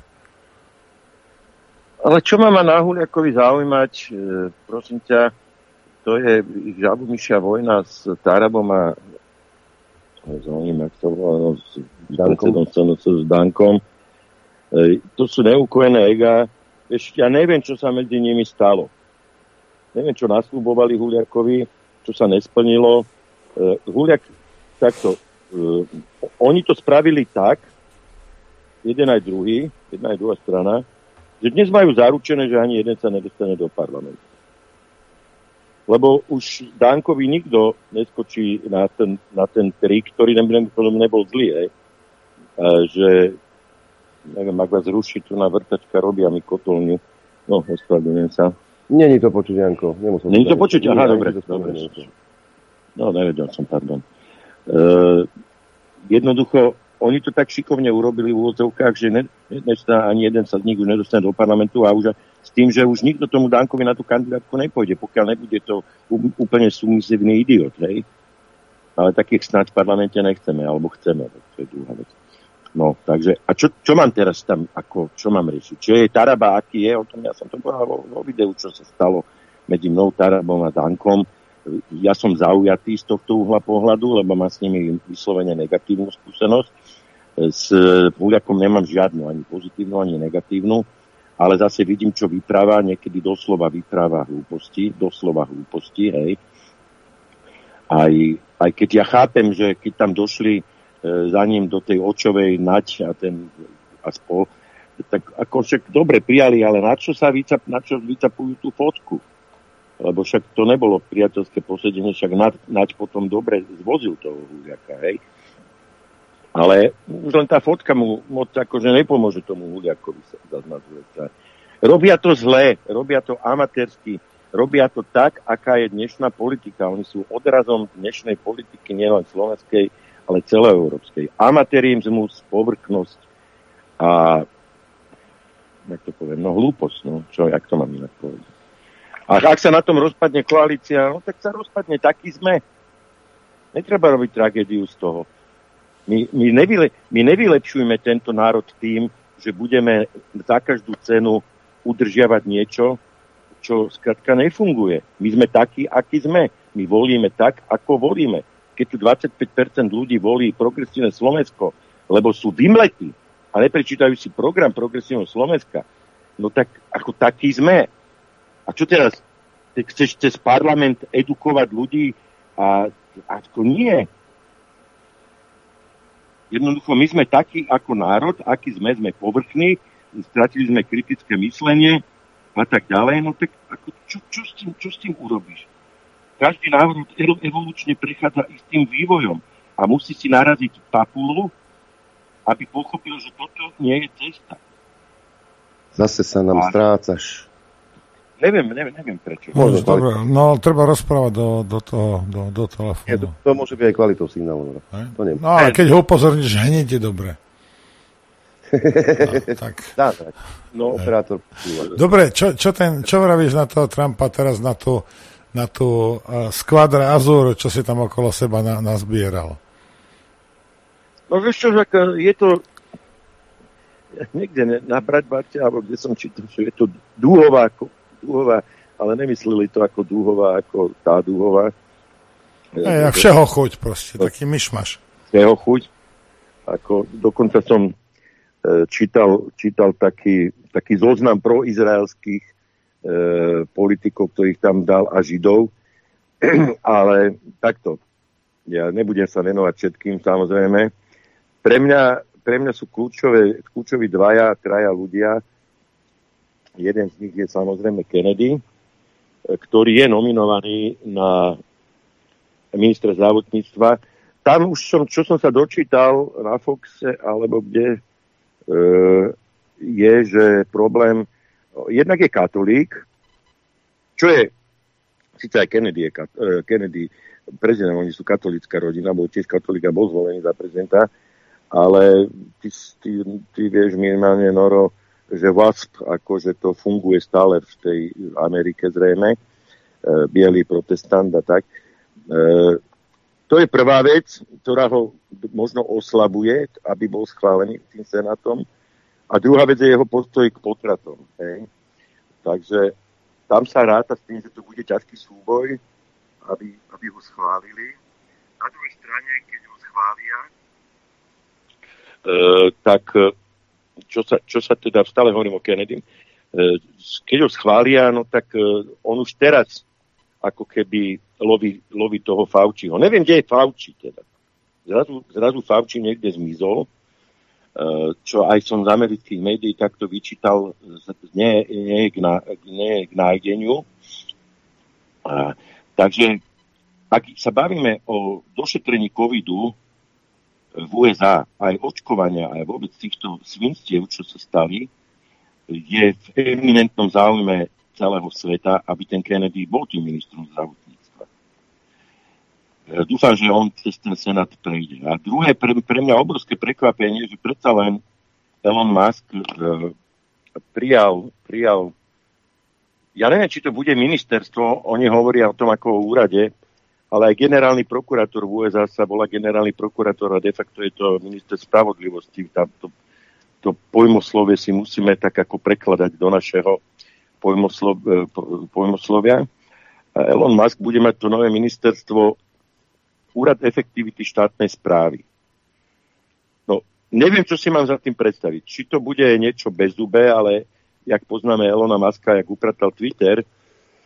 Ale čo má ma na Huliakovi zaujímať, e, prosím ťa, to je ich žabomyšia vojna s Tarabom a zaujíma, ak to bolo s Dankom. S Dankom. E, to sú neukojené ega. Ešte ja neviem, čo sa medzi nimi stalo. Neviem, čo nasľubovali Huliakovi, čo sa nesplnilo. E, Huliak, takto, e, oni to spravili tak, jeden aj druhý, jedna aj druhá strana, že dnes majú zaručené, že ani jeden sa nedostane do parlamentu. Lebo už Dankovi nikto neskočí na ten, na ten trik, ktorý nebol zlý, hej. A že neviem, ak vás ruší tu na vrtačka, robia mi kotolňu. No, ospravedlňujem sa. Není to počuť, Janko. Není to počuť? Aha, dobre. dobre. No, nevedel som, pardon. E, jednoducho, oni to tak šikovne urobili v úvodzovkách, že ne, ne, ani jeden sa z nich už nedostane do parlamentu a už s tým, že už nikto tomu Dankovi na tú kandidátku nepôjde, pokiaľ nebude to úplne submisívny idiot, hej. Ale takých snáď v parlamente nechceme, alebo chceme, to je druhá vec. No, takže, a čo, čo mám teraz tam, ako, čo mám riešiť? Čo je Taraba, aký je? O tom ja som to povedal vo, vo videu, čo sa stalo medzi mnou, Tarabom a Dankom. Ja som zaujatý z tohto uhla pohľadu, lebo mám s nimi vyslovene negatívnu skúsenosť. S Huliakom nemám žiadnu, ani pozitívnu, ani negatívnu, ale zase vidím, čo vypráva, niekedy doslova vypráva hlúposti, doslova hlúposti, hej. Aj, aj keď ja chápem, že keď tam došli za ním do tej očovej nať a ten a spol, tak ako však dobre prijali, ale na čo sa vycap, na čo vycapujú tú fotku? Lebo však to nebolo priateľské posedenie, však nať, nať potom dobre zvozil toho Huliaka, hej. Ale už len tá fotka mu moc akože nepomôže tomu Huliakovi sa zaznazuje. Robia to zlé, robia to amatérsky, robia to tak, aká je dnešná politika. Oni sú odrazom dnešnej politiky, nielen slovenskej, ale celoeurópskej. Amatérizmus, povrchnosť a jak to poviem, no hlúposť, no čo, jak to mám inak povedať. A ak sa na tom rozpadne koalícia, no tak sa rozpadne, taký sme. Netreba robiť tragédiu z toho. My, my, nevyle, my nevylepšujeme tento národ tým, že budeme za každú cenu udržiavať niečo, čo skrátka nefunguje. My sme takí, akí sme. My volíme tak, ako volíme. Keď tu dvadsaťpäť percent ľudí volí progresívne Slovensko, lebo sú vymletí a neprečítajú si program progresívneho Slovenska, no tak ako takí sme. A čo teraz? Ty chceš cez parlament edukovať ľudí a ako nie. Jednoducho, my sme takí ako národ, aký sme, sme povrchní, stratili sme kritické myslenie a tak ďalej, no tak ako, čo, čo, s tým, čo s tým urobíš? Každý národ evolučne prechádza istým vývojom a musí si naraziť papulu, aby pochopil, že toto nie je cesta. Zase sa nám a... strácaš. Neviem, neviem, neviem prečo. Môže, dobre, no treba rozprávať do, do toho, do, do telefónu. Je, to, to môže byť aj kvalitou signálu. To no ale keď ho upozorníš, hneď je dobre. No, tak. Dá, tak. No, operátor. Dobre, čo, čo, ten, čo vravíš na toho Trumpa teraz, na tú, na tú uh, skvadra Azur, čo si tam okolo seba na, nazbieral? No vieš čo, je to niekde na Bratbarte, alebo kde som čítal, že je to dúhová, dúhová, ale nemysleli to ako dúhová, ako tá dúhová. Ej, jak všeho chuť proste, taký myšmaš. Všeho chuť. Ako, dokonca som e, čítal, čítal taký, taký zoznam proizraelských e, politikov, ktorých tam dal, a Židov. Ale takto. Ja nebudem sa venovať všetkým, samozrejme. Pre mňa, pre mňa sú kľúčové, kľúčoví dvaja, traja ľudia. Jeden z nich je samozrejme Kennedy, ktorý je nominovaný na ministra zdravotníctva. Tam už som, čo som sa dočítal na Foxe, alebo kde, e, je, že problém, jednak je katolík, čo je, síce aj Kennedy je uh, Kennedy, prezident, oni sú katolícka rodina, bol tiež katolík a bol zvolený za prezidenta, ale ty, ty, ty vieš minimálne, Noro, že W A S P, akože to funguje stále v tej Amerike zrejme, uh, bielý protestant a tak. Uh, to je prvá vec, ktorá ho možno oslabuje, aby bol schválený tým senátom. A druhá vec je jeho postoj k potratom. Hej. Takže tam sa ráta s tým, že to bude ťažký súboj, aby, aby ho schválili. Na druhej strane, keď ho schvália, e, tak čo sa, čo sa teda, stále hovorím o Kennedy, e, keď ho schvália, no tak e, on už teraz ako keby loví, loví toho Fauciho. Neviem, kde je Fauci teda. Zrazu, zrazu Fauci niekde zmizol, čo aj som z amerických médií takto vyčítal, nie, nie, k, ná, nie k nájdeniu. A, takže, ak sa bavíme o došetrení covidu v U S A, aj očkovania, aj vôbec týchto svinstiev, čo sa stali, je v eminentnom záujme celého sveta, aby ten Kennedy bol tým ministrom zdravotníctva. Dúfam, že on cez ten senát prejde. A druhé, pre, pre mňa obrovské prekvapenie, že predsa len Elon Musk e, prijal, prijal, ja neviem, či to bude ministerstvo, oni hovoria o tom ako o úrade, ale aj generálny prokurátor v U S A sa volá generálny prokurátor a de facto je to minister spravodlivosti. Tam to, to pojmoslovie si musíme tak ako prekladať do našeho pojmoslov, pojmoslovia. A Elon Musk bude mať to nové ministerstvo Úrad efektivity štátnej správy. No, neviem, čo si mám za tým predstaviť. Či to bude niečo bezzubé, ale jak poznáme Elona Muska, jak upratal Twitter, eh,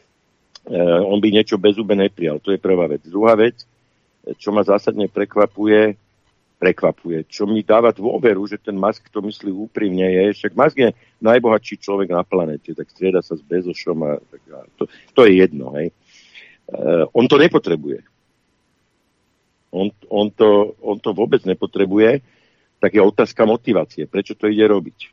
on by niečo bezzubé neprijal. To je prvá vec. Druhá vec, čo ma zásadne prekvapuje, prekvapuje, čo mi dáva dôveru, že ten Musk to myslí úprimne, je, však Musk je najbohatší človek na planete, tak strieda sa s Bezošom a, tak, a to, to je jedno, hej. Eh, on to nepotrebuje. On, on, to, on to vôbec nepotrebuje, tak je otázka motivácie. Prečo to ide robiť?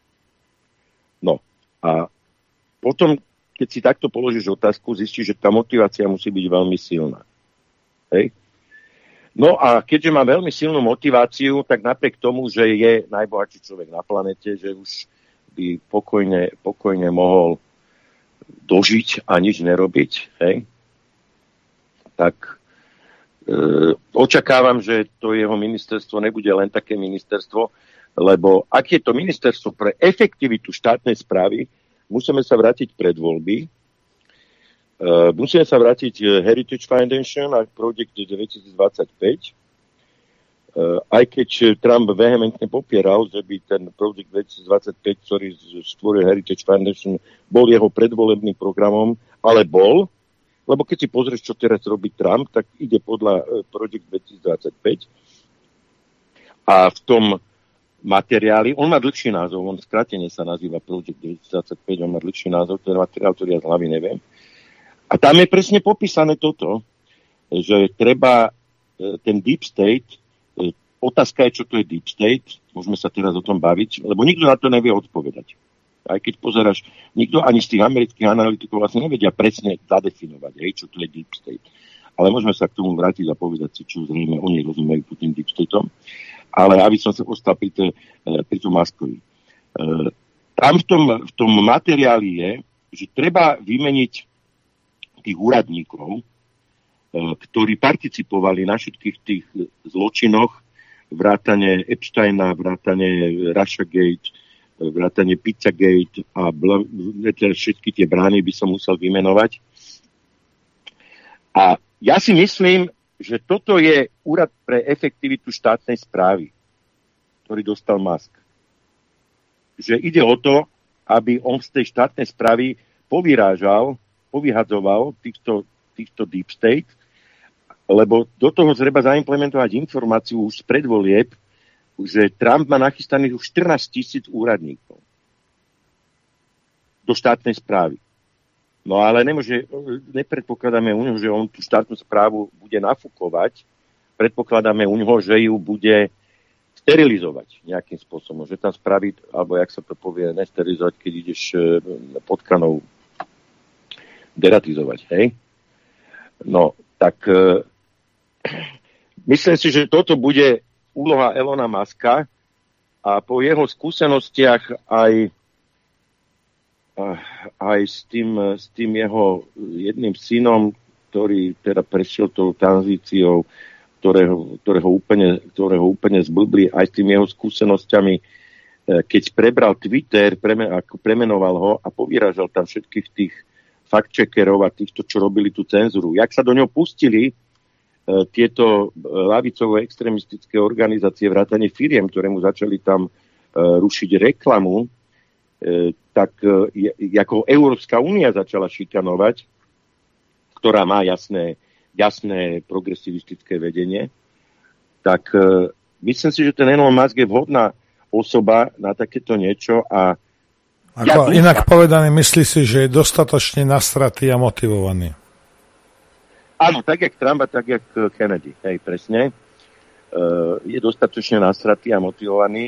No a potom, keď si takto položíš otázku, zistíš, že tá motivácia musí byť veľmi silná. Hej? No a keďže má veľmi silnú motiváciu, tak napriek tomu, že je najbohatší človek na planete, že už by pokojne, pokojne mohol dožiť a nič nerobiť, hej? Tak E, očakávam, že to jeho ministerstvo nebude len také ministerstvo, lebo ak je to ministerstvo pre efektivitu štátnej správy, musíme sa vrátiť pred voľby, e, musíme sa vrátiť Heritage Foundation a Project dvetisícdvadsaťpäť, e, aj keď Trump vehementne popieral, že by ten Project dvetisícdvadsaťpäť, ktorý stvoril Heritage Foundation, bol jeho predvolebným programom, ale bol. Lebo keď si pozrieš, čo teraz robí Trump, tak ide podľa Project dvetisícdvadsaťpäť. A v tom materiáli, on má dlhší názov, on skrátene sa nazýva Project dvetisícdvadsaťpäť, on má dlhší názov, ten materiál, ktorý ja z hlavy neviem. A tam je presne popísané toto, že treba ten Deep State, otázka je, čo to je Deep State, môžeme sa teraz o tom baviť, lebo nikto na to nevie odpovedať. Aj keď pozeráš, nikto ani z tých amerických analytikov vlastne nevedia presne zadefinovať, hej, čo to je Deep State. Ale môžeme sa k tomu vrátiť a povedať si, čo zrejme oni rozumejú pod tým Deep Stateom. Ale aby som sa ostal pri, te, pri tom Muskovi. E, tam v tom, v tom materiáli je, že treba vymeniť tých úradníkov, e, ktorí participovali na všetkých tých zločinoch vrátane Epsteina, vrátane Russiagate, vrátane Pizzagate a bl- všetky tie brány by som musel vymenovať. A ja si myslím, že toto je úrad pre efektivitu štátnej správy, ktorý dostal Musk. Že ide o to, aby on z tej štátnej správy povyrážal, povyhadzoval týchto, týchto deep state, lebo do toho treba zaimplementovať informáciu už z predvolieb, že Trump má nachystaných už štrnásť tisíc úradníkov do štátnej správy. No ale nemôže, nepredpokladáme u neho, že on tú štátnu správu bude nafúkovať, predpokladáme u neho, že ju bude sterilizovať nejakým spôsobom, že tam spraví, alebo jak sa to povie, nesterilizovať, keď ideš pod kranou deratizovať, hej? No, tak e, myslím si, že toto bude úloha Elona Muska a po jeho skúsenostiach aj, aj s, tým, s tým jeho jedným synom, ktorý teda prešiel tou tranzíciou, ktorého, ktorého, úplne, ktorého úplne zblbli, aj s tým jeho skúsenosťami, keď prebral Twitter, premen, ako premenoval ho a povyražal tam všetkých tých fact-checkerov a týchto, čo robili tú cenzuru. Jak sa do ňoho pustili tieto lavicovo-extremistické organizácie vrátane firiem, ktoré mu začali tam uh, rušiť reklamu, uh, tak uh, ako Európska únia začala šikanovať, ktorá má jasné, jasné progresivistické vedenie, tak uh, myslím si, že ten Elon Musk je vhodná osoba na takéto niečo a Ako, ja inak povedané, myslí si, že je dostatočne nastratý a motivovaný. Áno, tak jak Trump a tak jak Kennedy, hej, presne. Uh, je dostatočne nastratý a motivovaný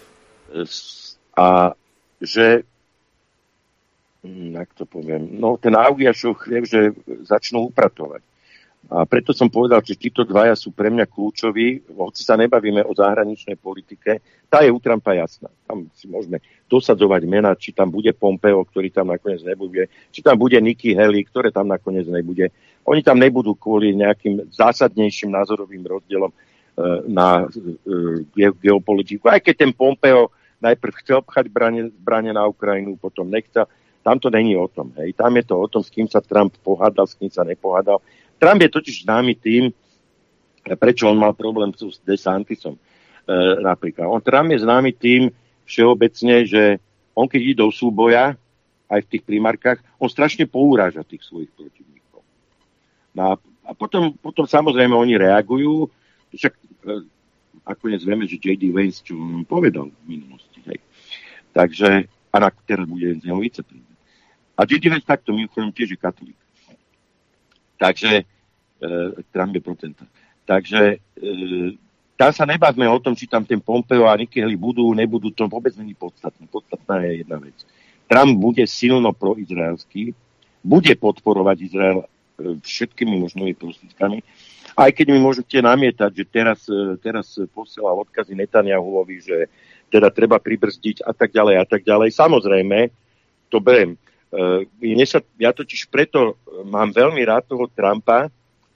a že, jak to poviem, no ten Augiašov chlieb, že začnú upratovať. A preto som povedal, že títo dvaja sú pre mňa kľúčoví, hoci sa nebavíme o zahraničnej politike, tá je u Trumpa jasná. Tam si môžeme dosadzovať mená, či tam bude Pompeo, ktorý tam nakoniec nebude, či tam bude Nikki Haley, ktoré tam nakoniec nebude. Oni tam nebudú kvôli nejakým zásadnejším názorovým rozdielom e, na e, geopolitiku. Aj keď ten Pompeo najprv chcel pchať zbrane, zbrane na Ukrajinu, potom nechcel. Tam to není o tom. Hej. Tam je to o tom, s kým sa Trump pohádal, s kým sa nepohádal. Trump je totiž známy tým, prečo on mal problém s DeSantisom e, napríklad. On Trump je známy tým všeobecne, že on keď ide do súboja, aj v tých primárkach, on strašne pouráža tých svojich protivníkov. No a potom, potom samozrejme oni reagujú, však e, nakoniec vieme, že J D Vance čo on povedal v minulosti. Hej. Takže, a na teraz bude z neho viceprezident. A J D Vance takto, mimochodom tiež je katolík. Takže, e, Trump je protestant. Takže, e, tam sa nebavme o tom, či tam ten Pompeo a Nikki Haley budú, nebudú, to vôbec není podstatné. Podstatná je jedna vec. Trump bude silno proizraelský, bude podporovať Izrael e, všetkými možnými prostriedkami, aj keď mi môžete namietať, že teraz, e, teraz posielal odkazy Netanyahuovi, že teda treba pribrzdiť a tak ďalej a tak ďalej. Samozrejme, to beriem. Uh, sa, ja totiž preto mám veľmi rád toho Trumpa, uh,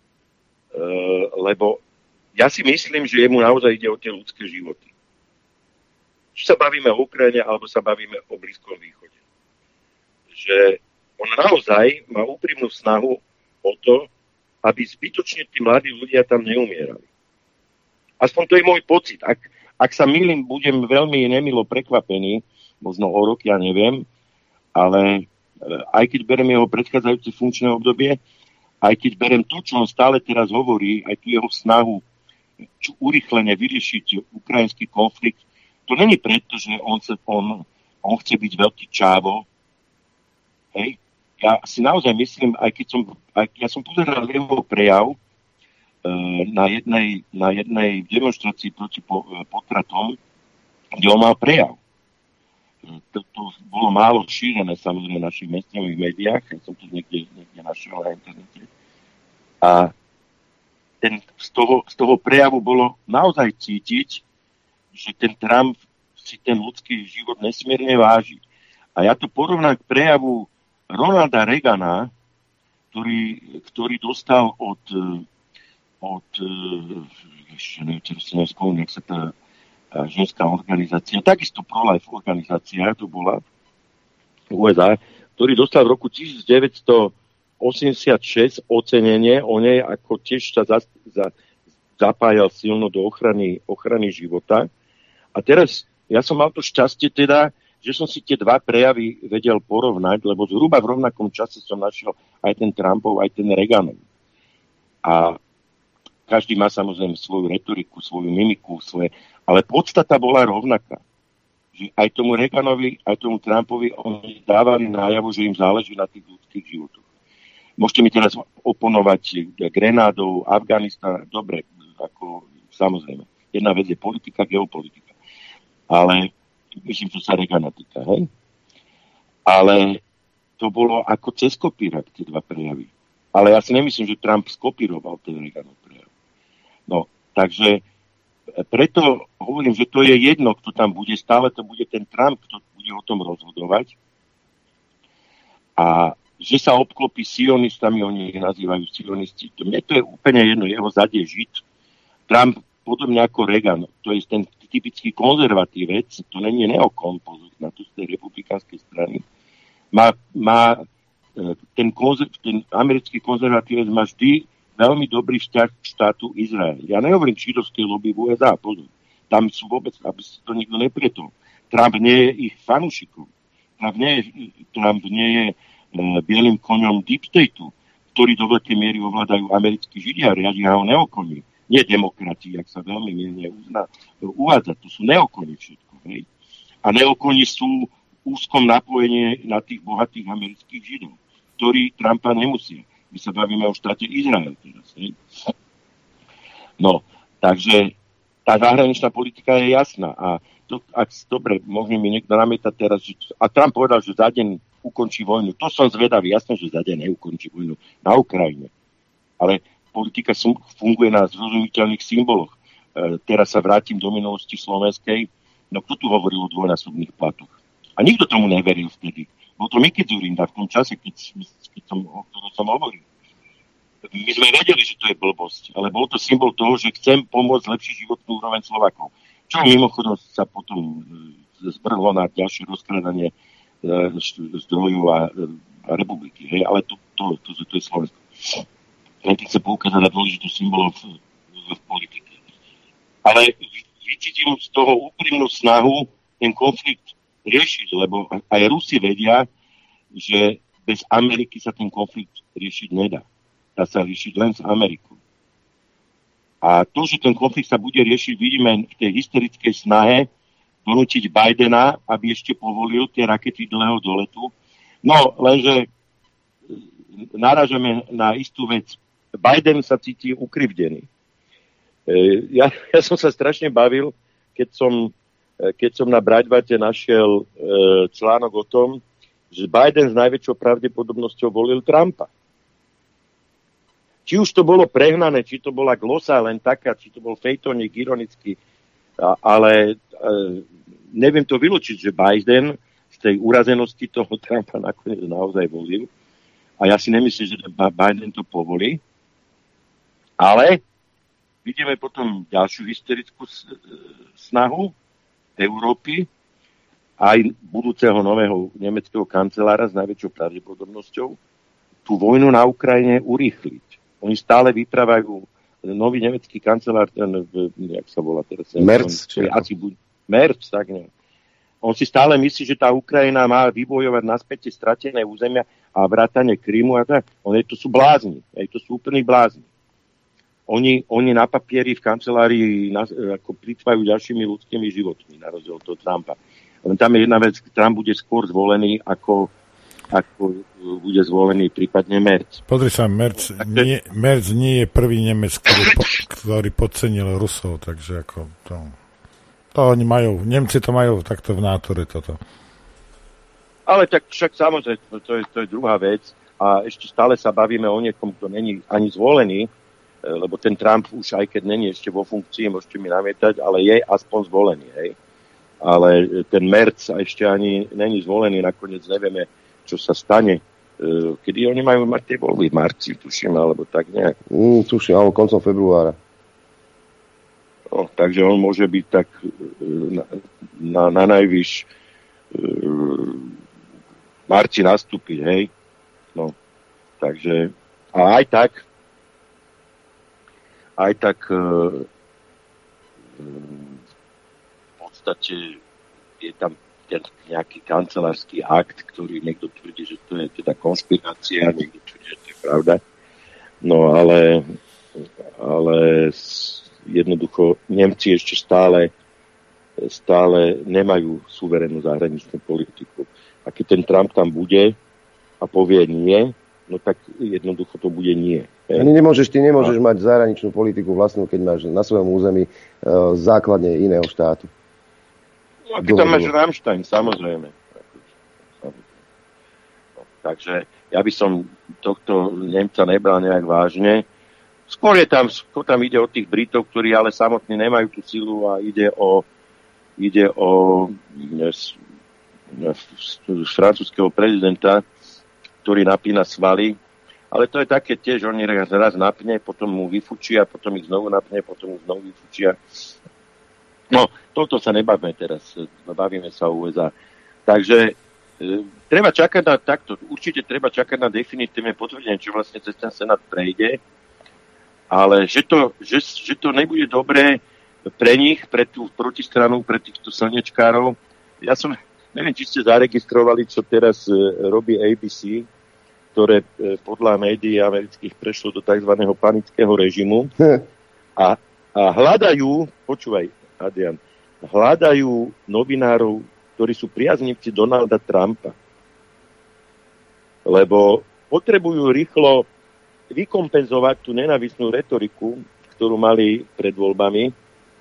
lebo ja si myslím, že jemu naozaj ide o tie ľudské životy. Či sa bavíme o Ukrajine, alebo sa bavíme o Blízkom východe. Že on naozaj má úprimnú snahu o to, aby zbytočne tí mladí ľudia tam neumierali. Aspoň to je môj pocit. Ak, ak sa mýlim, budem veľmi nemilo prekvapený, možno o rok, ja neviem, ale aj keď beriem jeho predchádzajúce funkčné obdobie, aj keď beriem to, čo on stále teraz hovorí, aj tú jeho snahu čo urýchlene vyriešiť ukrajinský konflikt, to není preto, že on, sa, on, on chce byť veľký čávo. Hej. Ja si naozaj myslím, aj keď som, aj, ja som pozeral jeho prejav e, na, jednej, na jednej demonstrácii proti po, potratom, kde on mal prejav. To, to bolo málo šírené samozrejme v našich mainstreamových médiách, ja som to niekde, niekde našiel na internete. A ten, z, toho, z toho prejavu bolo naozaj cítiť, že ten Trump si ten ľudský život nesmierne váži. A ja to porovnám k prejavu Ronalda Reagana, ktorý, ktorý dostal od, od, ešte neviem, čo si nespomínam, jak sa tá ženská organizácia, takisto pro-life organizácia, to bola U S A, ktorý dostal v roku devätnásťstoosemdesiatšesť ocenenie o nej, ako tiež sa za, za, zapájal silno do ochrany, ochrany života. A teraz ja som mal to šťastie teda, že som si tie dva prejavy vedel porovnať, lebo zhruba v rovnakom čase som našiel aj ten Trumpov, aj ten Reaganov. A každý má samozrejme svoju retoriku, svoju mimiku, svoje, ale podstata bola rovnaká. Že aj tomu Reaganovi, aj tomu Trumpovi oni dávali nájavu, že im záleží na tých ľudských životoch. Môžete mi teraz oponovať Grenádou, Afganistan, dobre, ako samozrejme. Jedna vec je politika, geopolitika. Ale myslím, že sa Reagana týka, hej? Ale to bolo ako cez kopírak, tie dva prejavy. Ale ja si nemyslím, že Trump skopíroval ten Reaganov prejav. No, takže preto hovorím, že to je jedno, kto tam bude. Stále to bude ten Trump, kto bude o tom rozhodovať. A že sa obklopí sionistami, oni ich nazývajú sionisti. To, mne to je úplne jedno, jeho zadie žid. Trump, podobne ako Reagan, to je ten typický konzervatívec, to není neokon, pozor, na to z tej republikánskej strany, má, má ten, konzer, ten americký konzervatívec má vždy veľmi dobrý vzťah k štátu Izrael. Ja nehovorím židovskej lobby v U S A, pozor. Tam sú vôbec, aby si to nikto neprietol. Trump nie je ich fanúšikom. Trump nie je, Trump nie je e, bielým koňom Deep Stateu, ktorí do veľkej miery ovládajú americkí židia, riadia ho neokoni. Nie demokrati, jak sa veľmi mierne uzná, uvádza. To sú neokoni všetko. Hej. A neokoni sú úzkom napojenie na tých bohatých amerických židov, ktorí Trumpa nemusia. My sa bavíme o štáte Izrael teraz. Hej. No, takže tá zahraničná politika je jasná. A to, ak, dobre, môže mi niekto namietať teraz, že, a Trump povedal, že za deň ukončí vojnu. To som zvedavý. Jasné, že za deň neukončí vojnu na Ukrajine. Ale politika funguje na zrozumiteľných symboloch. E, teraz sa vrátim do minulosti slovenskej. No kto tu hovoril o dvojnásobných platoch? A nikto tomu neveril vtedy. Bol to Miki Dzurinda v tom čase, keď, keď som, o ktorom som hovoril. My sme vedeli, že to je blbosť, ale bol to symbol toho, že chcem pomôcť lepší životnú úroveň Slovákov. Čo mimochodom sa potom e, zbrhlo na ďalšie rozkladanie e, zdrojov a, a republiky. Hej? Ale to, to, to, to, to je Slovensko. Len keď sa poukázať na dôležitú symbolov v, v, v politike. Ale vycítim z toho úprimnú snahu ten konflikt riešiť, lebo aj Rusi vedia, že bez Ameriky sa ten konflikt riešiť nedá. Dá sa riešiť len s Amerikou. A to, že ten konflikt sa bude riešiť, vidíme v tej hysterickej snahe donútiť Bidena, aby ešte povolil tie rakety dlhého doletu. No, lenže narážame na istú vec. Biden sa cíti ukrivdený. Ja, ja som sa strašne bavil, keď som, keď som na Breitbarte našiel článok o tom, že Biden s najväčšou pravdepodobnosťou volil Trumpa. Či už to bolo prehnané, či to bola glosa len taká, či to bol fejtónik ironický, ale neviem to vylúčiť, že Biden z tej urazenosti toho Trumpa nakoniec naozaj volil. A ja si nemyslím, že Biden to povolí. Ale vidíme potom ďalšiu hysterickú snahu Európy aj budúceho nového nemeckého kancelára s najväčšou pravdepodobnosťou tú vojnu na Ukrajine urýchliť. Oni stále vyprávajú, nový nemecký kancelár, ten, jak sa volá teraz? Merz. Asi buď, Merz, tak ne. On si stále myslí, že tá Ukrajina má vybojovať naspäť stratené územia a vrátane Krymu a tak. Oni to sú blázni. To sú úplní blázni. Oni, oni na papieri v kancelárii na, ako plýtvajú ďalšími ľudskými životmi, na rozdiel od toho Trumpa. Len tam je jedna vec, Trump bude skôr zvolený, ako, ako bude zvolený prípadne Merz. Pozri sa, Merz nie, Merz nie je prvý Nemec, ktorý, po, ktorý podcenil Rusov, takže ako to, to oni majú, Nemci to majú takto v náture toto. Ale tak však samozrejme, to je, to je druhá vec a ešte stále sa bavíme o niekom, kto není ani zvolený, lebo ten Trump už aj keď není ešte vo funkcii, môžete mi namietať, ale je aspoň zvolený, hej. Ale ten Merz ešte ani není zvolený, nakoniec nevieme, čo sa stane. kedy oni majú mať tie voľby? V marci, tuším, alebo tak nejak. Mm, tuším, alebo koncom februára. No, takže on môže byť tak na, na, na najvyš v marci nastúpiť, hej? No, takže a aj tak aj tak v podstate je tam ten nejaký kancelársky akt, ktorý niekto tvrdí, že to je teda konšpirácia, niekto tvrdí, že to je pravda. No ale, ale jednoducho Nemci ešte stále, stále nemajú suverénnu zahraničnú politiku. A keď ten Trump tam bude a povie nie, no tak jednoducho to bude nie. Ani nemôžeš, ty nemôžeš a... mať zahraničnú politiku vlastnú, keď máš na svojom území uh, základne iného štátu. No a keď tam máš Rammstein, samozrejme. No, takže ja by som tohto Nemca nebral nejak vážne. Skôr je tam, skôr tam ide o tých Britov, ktorí ale samotní nemajú tú silu a ide o ide o z, z francúzského prezidenta, ktorý napína svaly. Ale to je také tiež, on raz, raz napne, potom mu vyfučia, potom ich znovu napne, potom mu znovu vyfučia. No, toto sa nebavíme teraz, bavíme sa o ú es á. Takže e, treba čakať na takto, určite treba čakať na definitívne potvrdenie, čo vlastne cez ten senát prejde, ale že to, že, že to nebude dobré pre nich, pre tú protistranu, pre týchto slnečkárov. Ja som, neviem, či ste zaregistrovali, čo teraz e, robí á bé cé, ktoré e, podľa médií amerických prešlo do tzv. Panického režimu a, a hľadajú, počúvaj, Adrian, hľadajú novinárov, ktorí sú priaznivci Donalda Trumpa. Lebo potrebujú rýchlo vykompenzovať tú nenávistnú retoriku, ktorú mali pred voľbami.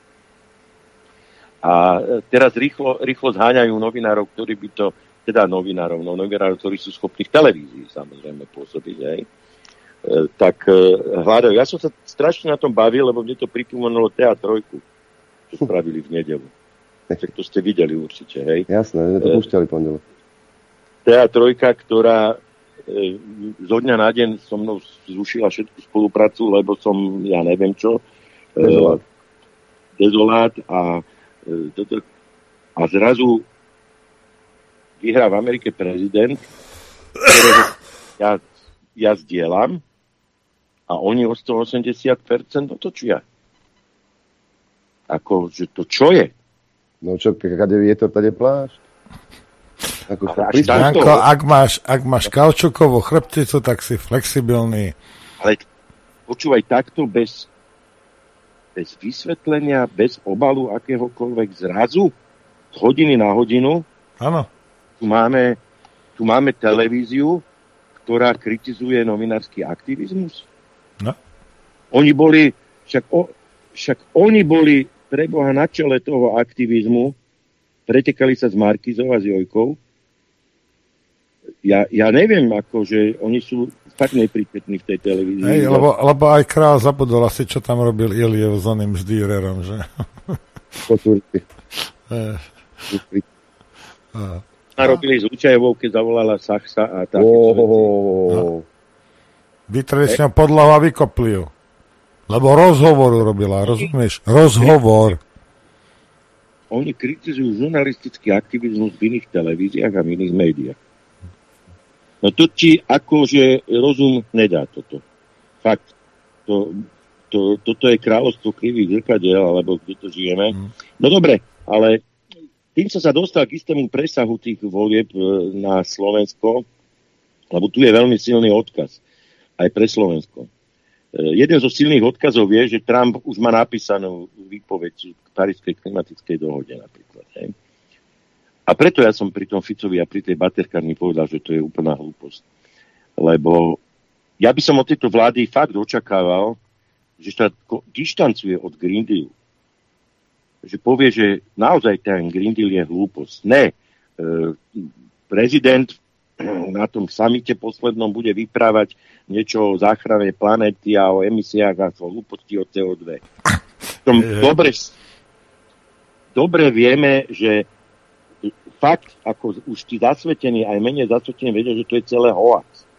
A teraz rýchlo, rýchlo zháňajú novinárov, ktorí by to, teda novinárov, no novinárov, ktorí sú schopní v televízii samozrejme pôsobiť, hej. E, tak e, hľadajú. Ja som sa strašne na tom bavil, lebo mne to pripomenulo té á tri, čo spravili v nedeľu. Tak to ste videli určite, hej? Jasné, sme to púšťali pondelok. té á tri, ktorá e, zo dňa na deň so mnou zrušila všetku spoluprácu, lebo som, ja neviem čo, dezolát, e, dezolát a, e, toto, a zrazu vyhrá v Amerike prezident, ktorého ja, ja zdieľam a oni o sto osemdesiat percent otočia. Ako, že to čo je? No čo, kade vietor, tade plášť. Ako Janko, ak máš, ak máš kaučukovú chrbticu, tak si flexibilný. Ale počúvaj, takto bez, bez vysvetlenia, bez obalu akéhokoľvek zrazu, z hodiny na hodinu. Áno. Tu máme, tu máme televíziu, ktorá kritizuje novinársky aktivizmus. No. Oni boli, však, o, však oni boli preboha na čele toho aktivizmu, pretekali sa s Markizou a s Jojkou. Ja, ja neviem, ako, že oni sú tak nepríčetní v tej televízii. Hej, lebo, lebo aj král zabudol asi, čo tam robil Iliev s oným Zdýrerom, že? Potúrky. A robili s Učajevou, keď zavolala Sachsa a tak. Oh. Vytreli s ňou podlahu a vykopli ju. Lebo rozhovoru robila, rozumieš? Rozhovor. Oni kritizujú žurnalistický aktivizmus v iných televíziách a v iných médiách. No to ti akože rozum nedá toto. Fakt. To, to, toto je kráľovstvo krivých zrkadiel, alebo kde to žijeme. Mm. No dobre, ale tým som sa dostal k istému presahu tých volieb na Slovensko, lebo tu je veľmi silný odkaz aj pre Slovensko. Jeden zo silných odkazov je, že Trump už má napísanú výpoveď k Parískej klimatickej dohode napríklad. Hej. A preto ja som pri tom Ficovi a pri tej baterkárni povedal, že to je úplná hlúposť. Lebo ja by som od tejto vlády fakt očakával, že sa dištancuje od Green Dealu. Že povie, že naozaj ten Green Deal je hlúposť. Ne. E, prezident na tom samite poslednom bude vyprávať niečo o záchrane planéty a o emisiách a o hlúposti o cé o dva. Tom dobre, dobre vieme, že fakt, ako už tí zasvetení, aj menej zasvetení vedia, že to je celé hoax.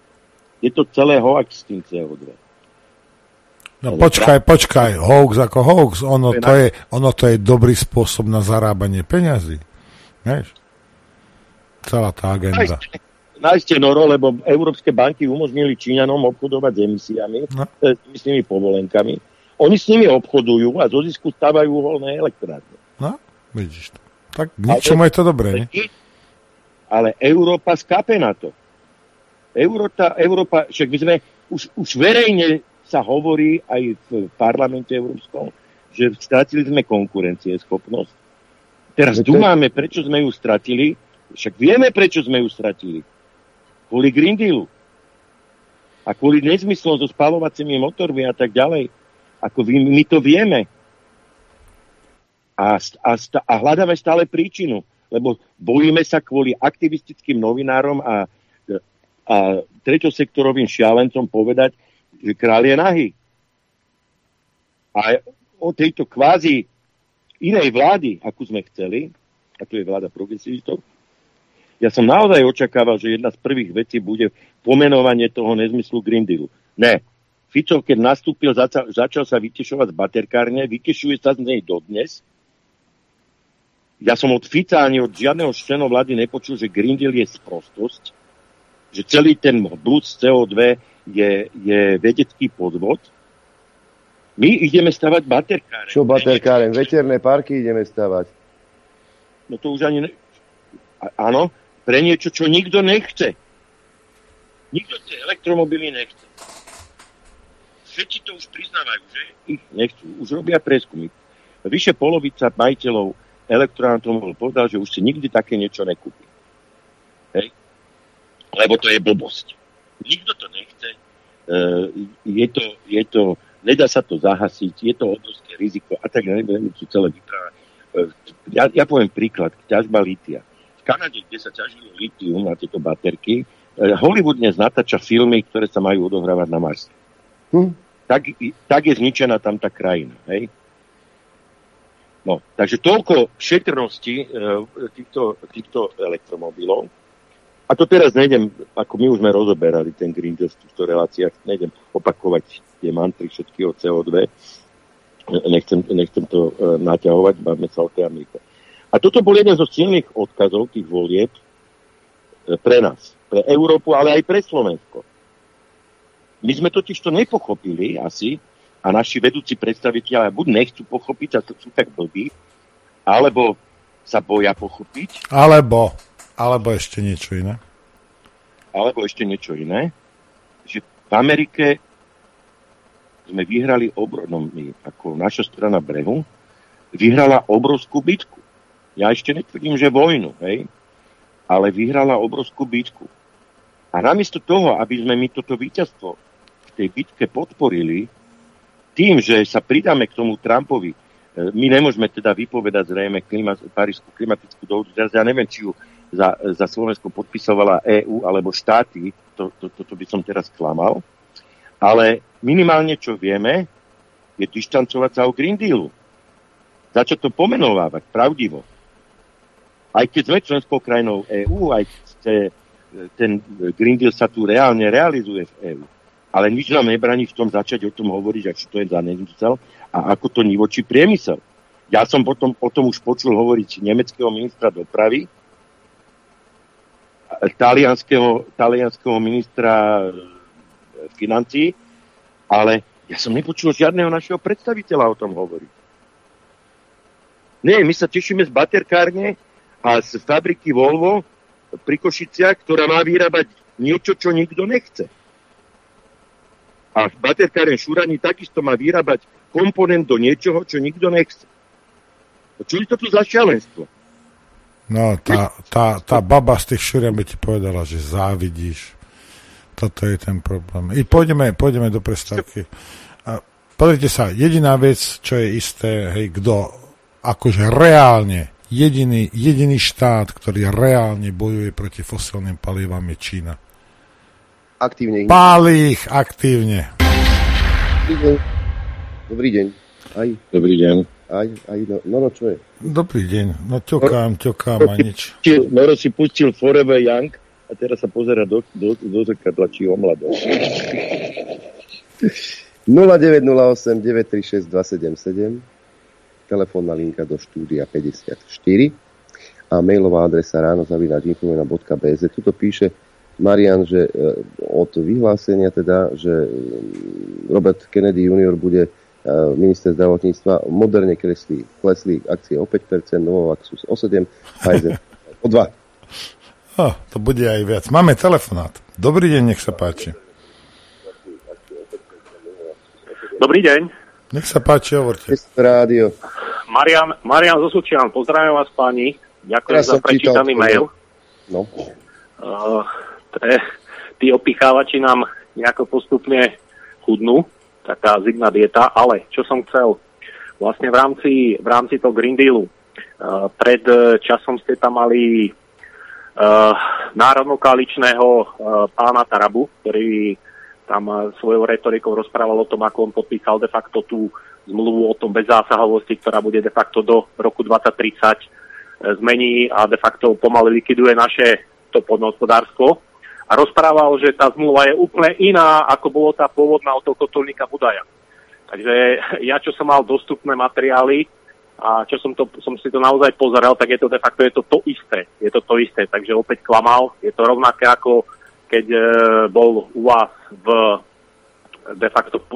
Je to celé hoax s tým cé ó dva. No počkaj, počkaj, hoax ako hoax, ono to je, ono to je dobrý spôsob na zarábanie peňazí. Vieš? Celá tá agenda. Nájste noro, lebo európske banky umožnili Číňanom obchodovať s emisiami, no. s tými povolenkami. Oni s nimi obchodujú a zo zisku stavajú uholné elektrárne. No, vidíš to. Tak ničomu je to dobré, nie? Ale Európa skápe na to. Európa, Európa však my sme, už, už verejne sa hovorí aj v parlamente európskom, že stratili sme konkurencieschopnosť. Teraz dúmame, prečo sme ju stratili, však vieme, prečo sme ju stratili. Kvôli Green Dealu. A kvôli nezmyslom so spaľovacími motormi a tak ďalej. Ako my, my to vieme. A, a, a hľadáme stále príčinu. Lebo bojíme sa kvôli aktivistickým novinárom a, a treťosektorovým šialencom povedať, že kráľ je nahý. A o tejto kvázi inej vlády, akú sme chceli, a to je vláda progresivistov, ja som naozaj očakával, že jedna z prvých vecí bude pomenovanie toho nezmyslu Green Dealu. Ne. Fico, keď nastúpil, začal, začal sa vytešovať z baterkárne, vytešuje sa z nej dodnes. Ja som od Fica ani od žiadneho členov vlády nepočul, že Green Deal je sprostosť, že celý ten blúd cé ó dva je, je vedecký podvod. My ideme stavať baterkáren. Čo baterkáren? Veterné parky ideme stavať. No to už ani ne... A, áno, pre niečo, čo nikto nechce. Nikto tie elektromobily nechce. Všetci to už priznávajú, že ich nechcú. Už robia prieskumy. Vyše polovica majiteľov elektroautomobilov povedal, že už si nikdy také niečo nekúpi. Hej? Lebo to je blbosť. Nikto to nechce. E, je to, je to, nedá sa to zahasiť, je to obrovské riziko a tak neviem, čo celé vypráva. Ja, ja poviem príklad. Ťažba lítia. V Kanade, kde sa ťažilo lítium na tieto baterky, Hollywood dnes natáča filmy, ktoré sa majú odohrávať na Marse. Hm. Tak, tak je zničená tam tá krajina. Hej? No, takže toľko šetrnosti e, týchto, týchto elektromobilov. A to teraz nejdem, ako my už sme rozoberali ten Green Deal v týchto reláciách, nejdem opakovať tie mantry všetky o cé ó dva. Nechcem, nechcem to e, naťahovať, bavme sa o tej Amerike. A toto bol jeden zo silných odkazov tých volieb e, pre nás, pre Európu, ale aj pre Slovensko. My sme totiž to nepochopili asi, a naši vedúci predstavitelia buď nechcú pochopiť, a to sú tak blbí, alebo sa boja pochopiť. Alebo, alebo ešte niečo iné. Alebo ešte niečo iné. Že v Amerike sme vyhrali obrovnú, ako naša strana brehu, vyhrala obrovskú bitku. Ja ešte netvrdím, že vojnu, hej, ale vyhrala obrovskú bitku. A namiesto toho, aby sme my toto víťazstvo v tej bitke podporili, tým, že sa pridáme k tomu Trumpovi, my nemôžeme teda vypovedať zrejme klima, Parísku klimatickú dohodu, teraz ja neviem, či ju za, za Slovensko podpisovala é ú alebo štáty, to, to, to, to by som teraz klamal, ale minimálne, čo vieme, je dištancovať sa o Green Dealu. Začať to pomenovávať pravdivo. Aj keď sme členskou krajinou é ú, aj keď ten Green Deal sa tu reálne realizuje v é ú. Ale nič nám nebraní v tom začať o tom hovoriť, čo to je za nezmysel a ako to nivočí priemysel. Ja som potom o tom už počul hovoriť nemeckého ministra dopravy, talianskeho, talianskeho ministra financií, ale ja som nepočul žiadneho našeho predstaviteľa o tom hovoriť. Nie, my sa tešíme z baterkárne a z fabriky Volvo pri Košiciach, ktorá má vyrábať niečo, čo nikto nechce. A baterkáren Šurani takisto má vyrábať komponent do niečoho, čo nikto nechce. Čo je to tu za šialenstvo? No, tá, tá, tá baba z tých Šurian by ti povedala, že závidíš. Toto je ten problém. I pôjdeme, pôjdeme do prestávky. Pozrite sa, jediná vec, čo je isté, hej, kto akože reálne, jediný, jediný štát, ktorý reálne bojuje proti fosilným palivám, je Čína. Aktívne. Pálí ich aktívne. Dobrý deň. Dobrý deň. Aj. Dobrý deň. Aj, aj, no, no, no čo je? Dobrý deň. No ťokám, ťokám a nič. Noro si pustil Forever Young a teraz sa pozerá do, do, do zrkadla, či omladol. nula deväť nula osem deväť tri šesť dva sedem sedem, telefónna linka do štúdia päťdesiatštyri a mailová adresa ráno zavináč infovojna bodka bé zet. Tuto píše Marian, že od vyhlásenia teda, že Robert Kennedy junior bude minister zdravotníctva, moderne kreslí, klesli akcie o päť percent, Novavax o sedem percent, Pfizer o dva percent. Oh, to bude aj viac. Máme telefonát. Dobrý deň, nech sa páči. Dobrý deň. Nech sa páči, hovorte. Rádio. Marian, Marian zo Sučian, pozdravím vás páni. Ďakujem ja za prečítaný mail. No. Uh, te, tí opichávači nám nejako postupne chudnú, taká zimná dieta, ale čo som chcel, vlastne v rámci, v rámci toho Green Dealu, uh, pred časom ste tam mali uh, národno-koaličného uh, pána Tarabu, ktorý tam svojou retorikou rozprával o tom, ako on podpísal de facto tú zmluvu o tom bezzásahovosti, ktorá bude de facto do roku dvadsať tridsať zmení a de facto pomaly likviduje naše to poľnohospodárstvo. A rozprával, že tá zmluva je úplne iná, ako bolo tá pôvodná od toho kotolníka Budaja. Takže ja, čo som mal dostupné materiály a čo som, to, som si to naozaj pozeral, tak je to de facto je to, to isté. Je to to isté, takže opäť klamal. Je to rovnaké ako keď e, bol u vás v de facto e,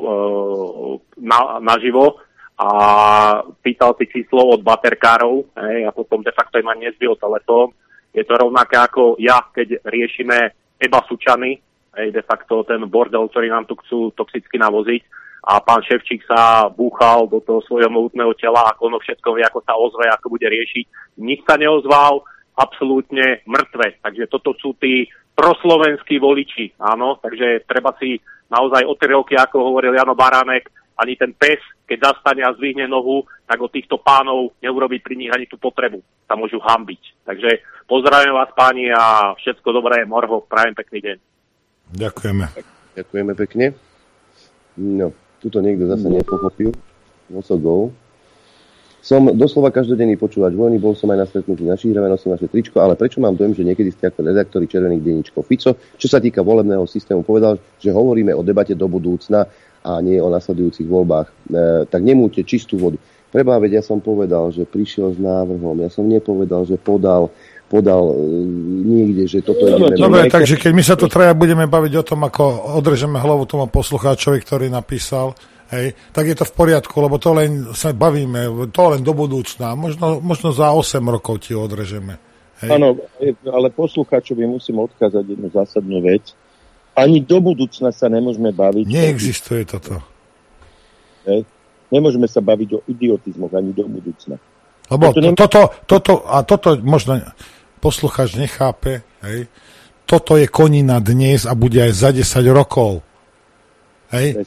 na, naživo a pýtal si číslo od baterkárov, hej, a potom de facto im ani nezbil telefón. Je to rovnaké ako ja, keď riešime Eba Sučany, hej, de facto ten bordel, ktorý nám tu chcú toxicky navoziť, a pán Ševčík sa búchal do toho svojho mohutného tela, ako ono všetko vie, ako sa ozve, ako bude riešiť. Nik sa neozval, absolútne mŕtve. Takže toto sú tí proslovenskí voliči, áno, takže treba si naozaj o tri roky, ako hovoril Jano Baránek, ani ten pes, keď zastane a zdvihne nohu, tak od týchto pánov neurobí pri nich ani tú potrebu. Sa môžu hanbiť. Takže pozdravujem vás páni a všetko dobré, Morho, prajem pekný deň. Ďakujeme. Ďakujeme pekne. No, tuto niekto zase no. nepochopil. What's go? Som doslova každodenný počúvač vojny, bol som aj na stretnutí na Šíhrave, nosím naše tričko, ale prečo mám dojem, že niekedy ste ako redaktori červených denníčkov? Fico, čo sa týka volebného systému, povedal, že hovoríme o debate do budúcna a nie o nasledujúcich voľbách. E, tak nemúďte čistú vodu. Preba, veď ja som povedal, že prišiel s návrhom, ja som nepovedal, že podal, podal e, niekde, že toto je... Dobre, dobre, takže keď my sa tu traja budeme baviť o tom, ako odrežeme hlavu tomu poslucháčovi, ktorý napísal, hej, tak je to v poriadku, lebo to len sa bavíme, to len do budúcna. Možno, možno za osem rokov ti odrežeme. Áno, ale poslucháčovi musím odkázať jednu zásadnú vec. Ani do budúcna sa nemôžeme baviť. Neexistuje toto. Hej. Nemôžeme sa baviť o idiotizmoch ani do budúcna. Lebo to, nem... toto, toto, a toto možno poslucháč nechápe, hej. Toto je konina dnes a bude aj za desať rokov. Hej.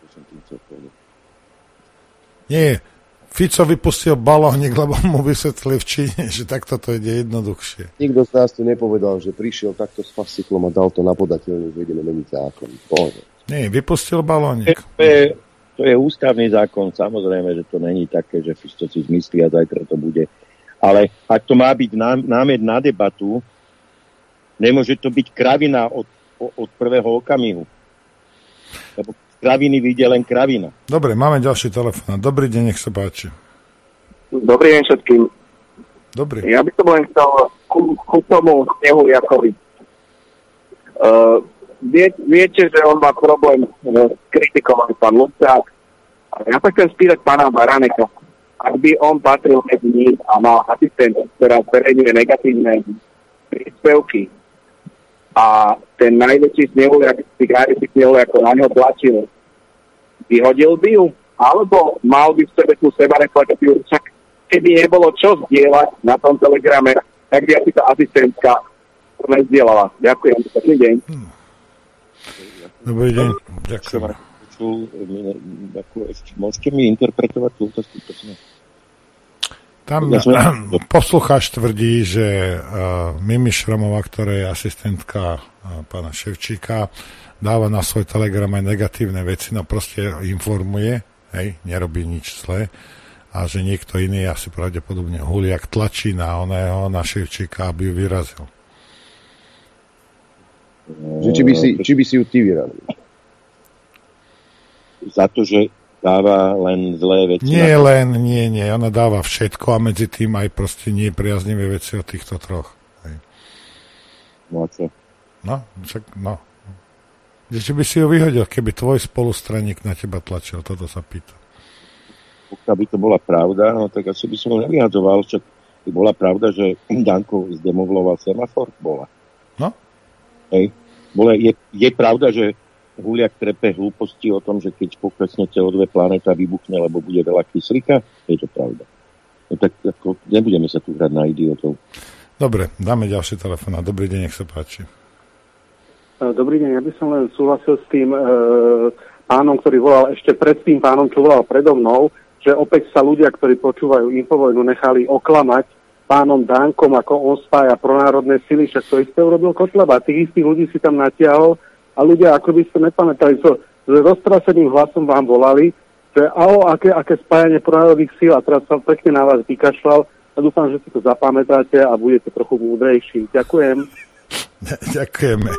Nie, Fico vypustil balónik, lebo mu vysvetlili v Číne, že takto to ide jednoduchšie. Nikto z nás tu nepovedal, že prišiel takto s fasciklom a dal to na podateľnú, že ideme meniť zákon. Bože. Nie, vypustil balónik. To je, to je ústavný zákon, samozrejme, že to není také, že Fico si zmyslí a zajtra to bude. Ale ak to má byť námed na debatu, nemôže to byť kravina od, od prvého okamihu. Lebo kraviny vyjde len kravina. Dobre, máme ďalší telefón. Dobrý deň, nech sa páči. Dobrý deň všetkým. Dobrý. Ja by som len chcel ku, ku tomu Snehuliakovi. Uh, vie, viete, že on má problém uh, s kritikou pán Lucák. Ja sa chcem spýtať pána Baraneka. Ak by on patril medzi nich a mal asistent, ktorá zverejňuje negatívne príspevky, a ten najväčší snehuliak, tých najväčších snehuliakov na ňo platil, vyhodil by ju? Alebo mal by v sebe tú sebareflexiu? Však keby nebolo čo zdieľať na tom telegrame, tak by asi tá asistentka to nezdielala. Ďakujem. Dobrý deň. Dobrý deň. Ďakujem. Môžete mi interpretovať tú otázku? Tam poslucháč tvrdí, že uh, Mimi Šramová, ktorá je asistentka uh, pána Ševčíka, dáva na svoj telegram aj negatívne veci, no proste informuje, hej, nerobí nič zlé, a že niekto iný, asi pravdepodobne Huliak, tlačí na oného, na Ševčíka, aby ju vyrazil. Že či by si, či by si ju ty vyradil? Za to, že dáva len zlé veci. Nie len, nie, nie. Ona dáva všetko a medzi tým aj proste nie priaznivé veci od týchto troch. Hej. No a čo? No, však, no. Či by si ju vyhodil, keby tvoj spolustraník na teba tlačil? Toto sa pýta. Pokiaľ by to bola pravda, no tak asi by som ho nevyhadzoval, však by bola pravda, že Danko zdemovloval semafor. Bola. No. Hej. Bola, je, je pravda, že Huliak trepe hlúposti o tom, že keď poklesne té ó dva planéta vybuchne, lebo bude veľa kyslíka? Je to pravda. No tak ako, nebudeme sa tu hrať na idiotov. Dobre, dáme ďalší telefón. Dobrý deň, nech sa páči. Dobrý deň, ja by som len súhlasil s tým e, pánom, ktorý volal ešte pred tým pánom, čo volal predo mnou, že opäť sa ľudia, ktorí počúvajú Infovojnu, nechali oklamať pánom Dankom, ako on spája pronárodné sily, však to isté urobil Kotleba. Tých istých ľudí si tam natiahol a ľudia, ako by ste nepamätali, so, s roztraseným hlasom vám volali, že aho, aké, aké spájanie pronárodných síl, a teraz som pekne na vás vykašľal a dúfam, že si to zapamätáte a budete trochu múdrejší. Ďakujem. Ďakujeme.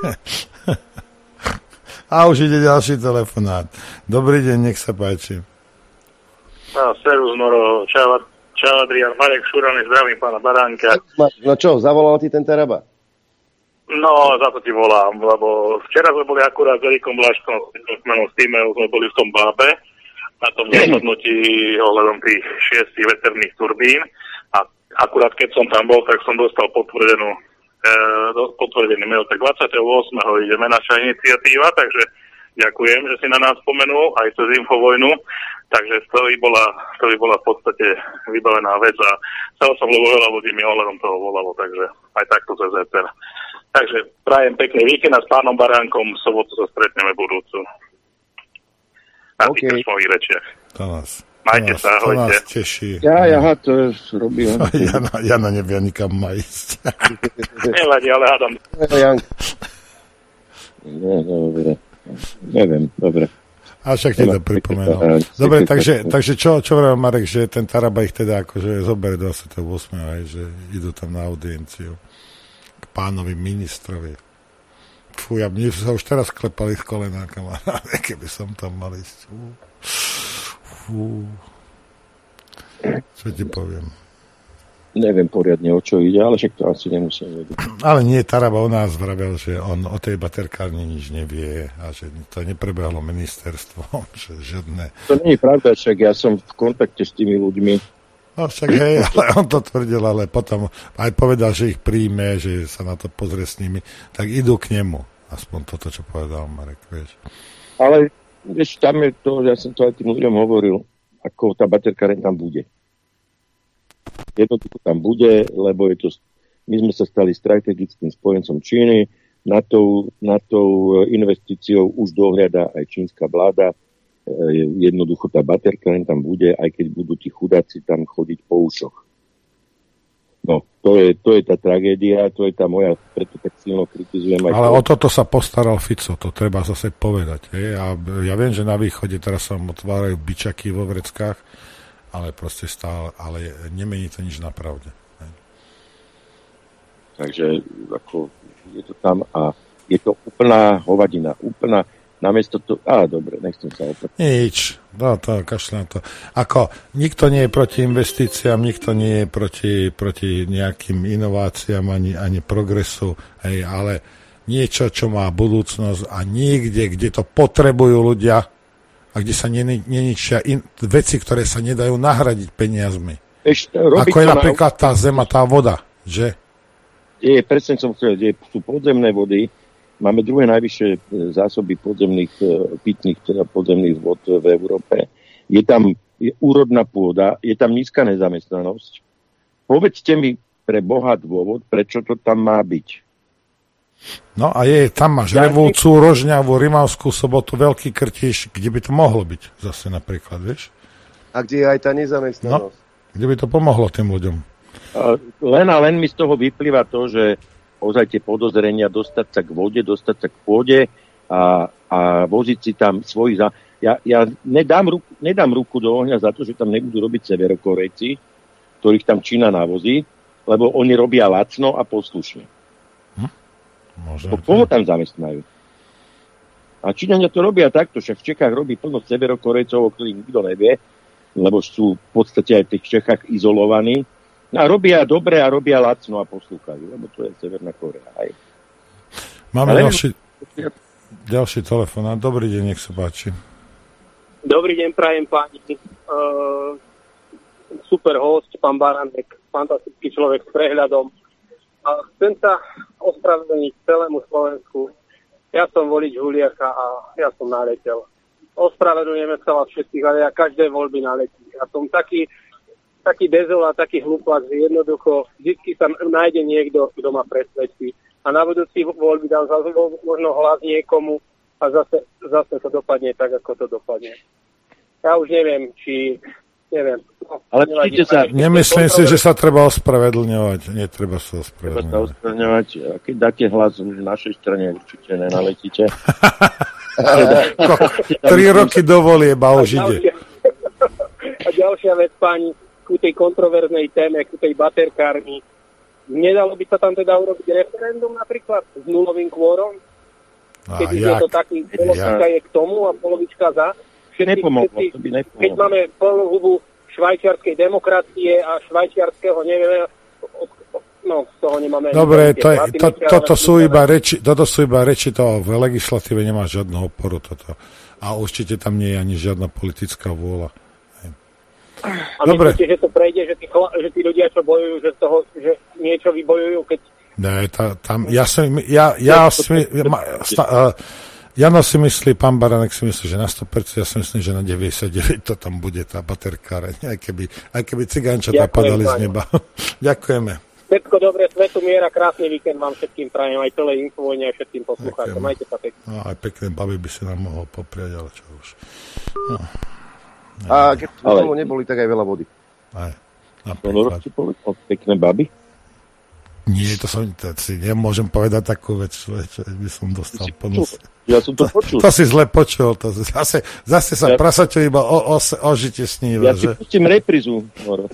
A už ide ďalší telefonát. Dobrý deň, nech sa páči. No, servus, Moro, čau, čau Adrian, Marek Šuraný, zdravím pána Baránka. No čo, zavolal ti ten Taraba? No, za to ti volám, lebo včera sme boli akurát s Erikom Blaškom, s tým sme boli v tom Bábe, na tom nehodnotí ohľadom tých šiestich veterných turbín a akurát keď som tam bol, tak som dostal potvrdenú potvrdený mail, tak dvadsiateho ôsmeho ideme naša iniciatíva, takže ďakujem, že si na nás spomenul, aj cez Infovojnu, takže to by bola, to by bola v podstate vybavená vec a chcel som, lebo veľa ľudí mi ohľadom toho volalo, takže aj takto cez éter. Takže prajem pekný víkend a s pánom Baránkom v sobotu sa stretneme budúcu. Na okay. tých mojich rečiach. To nás. Majte nás, sa, ahojte. To nás teší. Ja, ja, to robím. Jana, Jana nevie nikam má ísť. Nevadí, ale hádam. Nie, dobre. Neviem, dobre. A však ti to pripomenul. Dobre, takže, takže čo, čo vravel Marek, že ten Taraba ich teda akože zoberie dvadsiateho ôsmeho aj, že idú tam na audienciu k pánovi ministrovi. Fú, ja mne sa už teraz klepali z kolená, kamaráde, keby som tam mal ísť. Fú. Čo ti poviem? Neviem poriadne, o čo ide, ale však to asi nemusím vedieť. Ale nie, Taraba o nás vravel, že on o tej baterkárni nič nevie a že to neprebehlo ministerstvo, že žiadne... To nie je pravda, však ja som v kontakte s tými ľuďmi. No však hej, ale on to tvrdil, ale potom aj povedal, že ich príjme, že sa na to pozrie s nimi, tak idú k nemu. Aspoň toto, čo povedal Marek, vieš. Ale vieš, tam je to, ja som to aj tým ľuďom hovoril, ako tá baterkáreň tam bude. Jednoducho tam bude, lebo je to, my sme sa stali strategickým spojencom Číny, na tou, na tou investíciou už dohľadá aj čínska vláda, jednoducho tá baterkáreň tam bude, aj keď budú tí chudáci tam chodiť po ušoch. No, to je, to je tá tragédia, to je tá moja, preto tak silno kritizujem aj... Ale to. o toto sa postaral Fico, to treba zase povedať. Je? A ja viem, že na východe teraz sa otvárajú bičaky vo vreckách, ale proste stále, ale nemení to nič na pravde. Je? Takže ako je to tam a je to úplná hovadina, úplná. Namiesto to... Á, dobre, nechcem sa opäť. Nič, no to, kašľa na to. Ako, nikto nie je proti investíciám, nikto nie je proti, proti nejakým inováciám, ani, ani progresu, hej, ale niečo, čo má budúcnosť a niekde, kde to potrebujú ľudia a kde sa neničia in, veci, ktoré sa nedajú nahradiť peniazmi. Ešte, ako je napríklad tá zem a tá voda, že? Je, presne som chcel, je, sú podzemné vody. Máme druhé najvyššie zásoby podzemných, pitných, teda podzemných vod v Európe. Je tam je úrodná pôda, je tam nízka nezamestnanosť. Povedzte mi pre Boha dôvod, prečo to tam má byť. No a je, tam máš ja Revúcu, ne... Rožňavu, Rimavskú Sobotu, Veľký Krtiš, kde by to mohlo byť zase napríklad, vieš? A kde je aj tá nezamestnanosť? No, kde by to pomohlo tým ľuďom? Len a len mi z toho vyplýva to, že ozaj tie podozrenia, dostať sa k vode, dostať sa k pôde a, a voziť si tam svojich... Za... Ja, ja nedám, ruku, nedám ruku do ohňa za to, že tam nebudú robiť Severokorejci, ktorých tam Čína navozí, lebo oni robia lacno a poslušne. Hm? Po, koho tam zamestnajú? A Číňania to robia takto, však v Čechách robí plno severokorejcov, o ktorých nikto nevie, lebo sú v podstate aj v tých Čechách izolovaní. A robia dobre a robia lacno a poslúchajú, lebo to je Severná Korea. Aj. Máme Ale... ďalší, ďalší telefonát. Dobrý deň, nech sa páči. Dobrý deň, prajem páni. Uh, super host, pán Baranek, fantastický človek s prehľadom. A chcem sa ospravedlniť celému Slovensku. Ja som volič Huliaka a ja som naletel. Ospravedlňujeme sa vás všetkých, ale ja každé voľby naletí. Ja som taký, taký dezolát, taký hlupák, že jednoducho vždy sa nájde niekto, kto ma presvedčí. A na budúci voľby dám zase možno hlas niekomu a zase, zase to dopadne tak, ako to dopadne. Ja už neviem, či... Neviem. No, ale nevadí, sa... Nemyslím si, že sa treba ospravedlňovať. Netreba sa ospravedlňovať. Treba sa ospravedlňovať. A keď dáte hlas v našej strane, určite nenaletíte. Tri roky do volieb a už ide. A ďalšia vec, páni, ku tej kontroverznej téme, ku tej baterkárni. Nedalo by sa tam teda urobiť referendum napríklad s nulovým kvórom? Keď je to taký, polovička je k tomu a polovička za. Všetci, nepomohlo, všetci, to by nepomohlo. Keď máme plnú hubu švajčiarskej demokracie a švajčiarskeho, neviem, no, z toho nemáme... Dobre, to je, to, toto, sú iba reči, toto sú iba reči, to v legislatíve nemá žiadnu oporu toto. A určite tam nie je ani žiadna politická vôľa. A Dobre. Myslíte, že to prejde, že tí, že tí ľudia, čo bojujú, že z toho, že niečo vybojujú, keď... Ne, tá, tam, ja som, ja, ja, ja, ja, ja Jano si myslí, pán Baranek si myslí, že na sto percent, ja si myslím, že na deväťdesiatdeväť to tam bude tá baterkáreň, aj keby, aj keby cigánčatá padali z neba. Ďakujeme. Všetko dobre, svetu miera, krásny víkend vám všetkým prajem, aj celé Infovojne, aj všetkým poslucháčom. Majte sa pekne. No, aj pekné baby by si nám mohol popriať, ale čo už. No. A keď ale... tomu neboli, tak aj veľa vody. Aj. Napríklad. Pekné baby? Nie, to som, to si nemôžem povedať takú vec, čo by som dostal ponus. Ja som to počul. To, to si zle počul. To zase, zase sa ja... prasaťo iba o, o, o žite sníva. Ja si že? Pustím reprizu, Moro.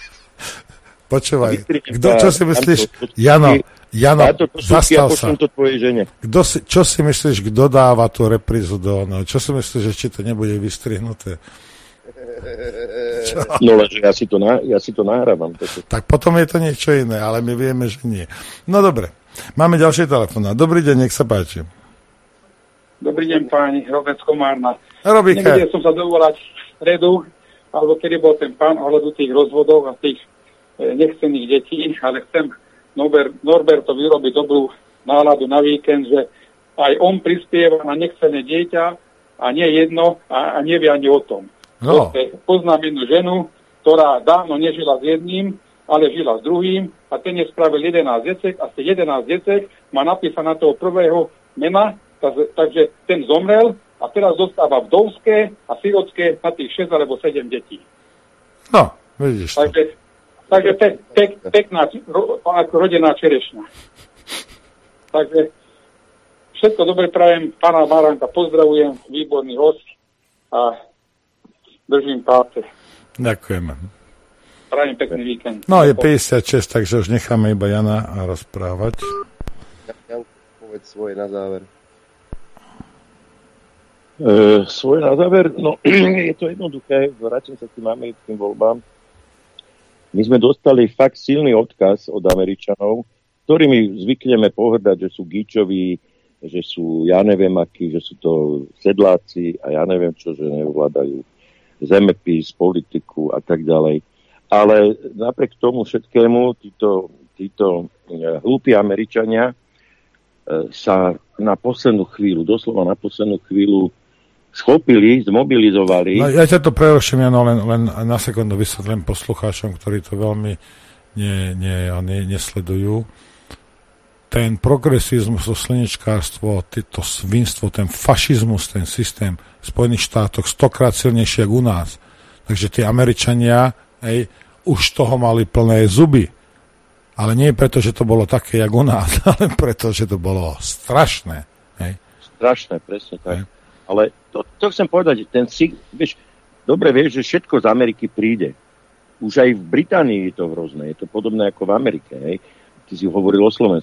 Počúvaj, kdo, čo si myslíš? Jano, Jano, zastav sa. To tvojej žene. Kdo si, čo si myslíš, kto dáva tú reprizu do ono? Čo si myslíš, že či to nebude vystrihnuté? Čo? No, lenže ja si to, na, ja si to nahrávam. Toto. Tak potom je to niečo iné, ale my vieme, že nie. No dobre, máme ďalší telefón. Dobrý deň, nech sa páči. Dobrý deň, páni, Robec Komárna. Robíke. Nevedel som sa dovolať stredu, alebo kedy bol ten pán ohľadu tých rozvodov a tých e, nechcených detí, ale chcem Norbert, Norbertovi vyrobiť dobrú náladu na víkend, že aj on prispieva na nechcené dieťa a nie jedno a, a nevie ani o tom. No. Poznám jednu ženu, ktorá dávno nežila s jedným, ale žila s druhým a ten je spravil jedenásť decek a z tých jedenásť decek má napísané toho prvého mena, takže ten zomrel a teraz dostáva vdovské a sirotské na tých šesť alebo sedem detí. No, vidíš to. Takže, takže pe, pe, pekná, ako rodená čerešňa. Takže všetko dobre prajem, pána Baránka pozdravujem, výborný host a držím palce. Ďakujeme. Prajem pekný víkend. No, je päťdesiatšesť, takže už necháme iba Jana rozprávať. Jan, povedz svoje na záver. E, svoje na záver? No, je to jednoduché. Vrátim sa k tým americkým voľbám. My sme dostali fakt silný odkaz od Američanov, ktorými zvykneme pohrdať, že sú gíčoví, že sú ja neviem akí, že sú to sedláci a ja neviem čo, že neovládajú zemepis, politiku a tak ďalej. Ale napriek tomu všetkému títo, títo hlúpi Američania sa na poslednú chvíľu, doslova na poslednú chvíľu schopili, zmobilizovali. No, ja ťa to preruším, Jano, len, len na sekundu vysvetlím poslucháčom, ktorí to veľmi nie, nie, nie, nesledujú. Ten progresizmus, to slnečkárstvo, to svinstvo, ten fašizmus, ten systém v Spojených štátoch stokrát silnejšie ako u nás. Takže tí Američania hej, už toho mali plné zuby. Ale nie preto, že to bolo také, jak u nás, ale preto, že to bolo strašné. Hej. Strašné, presne tak. Hej. Ale to, to chcem povedať, ten si, vieš, dobre vieš, že všetko z Ameriky príde. Už aj v Británii je to hrozné, je to podobné ako v Amerike. Hej. Ty si hovoril o Slovensku.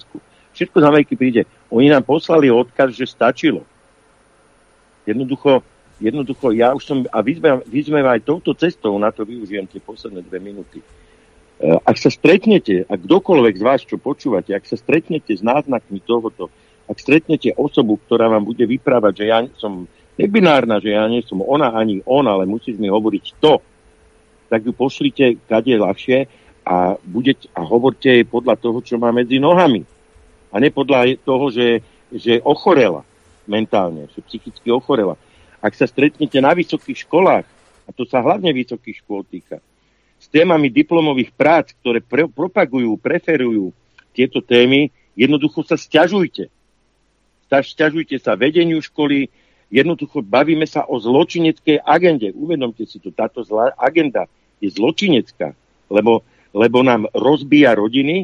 Všetko z Ameriky príde. Oni nám poslali odkaz, že stačilo. Jednoducho, jednoducho ja už som, a vyzmem aj touto cestou, na to využijem tie posledné dve minúty. Ak sa stretnete, ak kdokoľvek z vás, čo počúvate, ak sa stretnete s náznakmi tohoto, ak stretnete osobu, ktorá vám bude vyprávať, že ja som nebinárna, že ja nie som ona ani on, ale musíš mi hovoriť to, tak ju pošlite kade ľahšie a, budete, a hovorte jej podľa toho, čo má medzi nohami. A ne podľa toho, že, že ochorela mentálne, že psychicky ochorela. Ak sa stretnete na vysokých školách, a to sa hlavne vysokých škôl týka, s témami diplomových prác, ktoré pre, propagujú, preferujú tieto témy, jednoducho sa sťažujte. Sťažujte sa vedeniu školy, jednoducho bavíme sa o zločineckej agende. Uvedomte si to, táto zlá agenda je zločinecká, lebo, lebo nám rozbíja rodiny, e,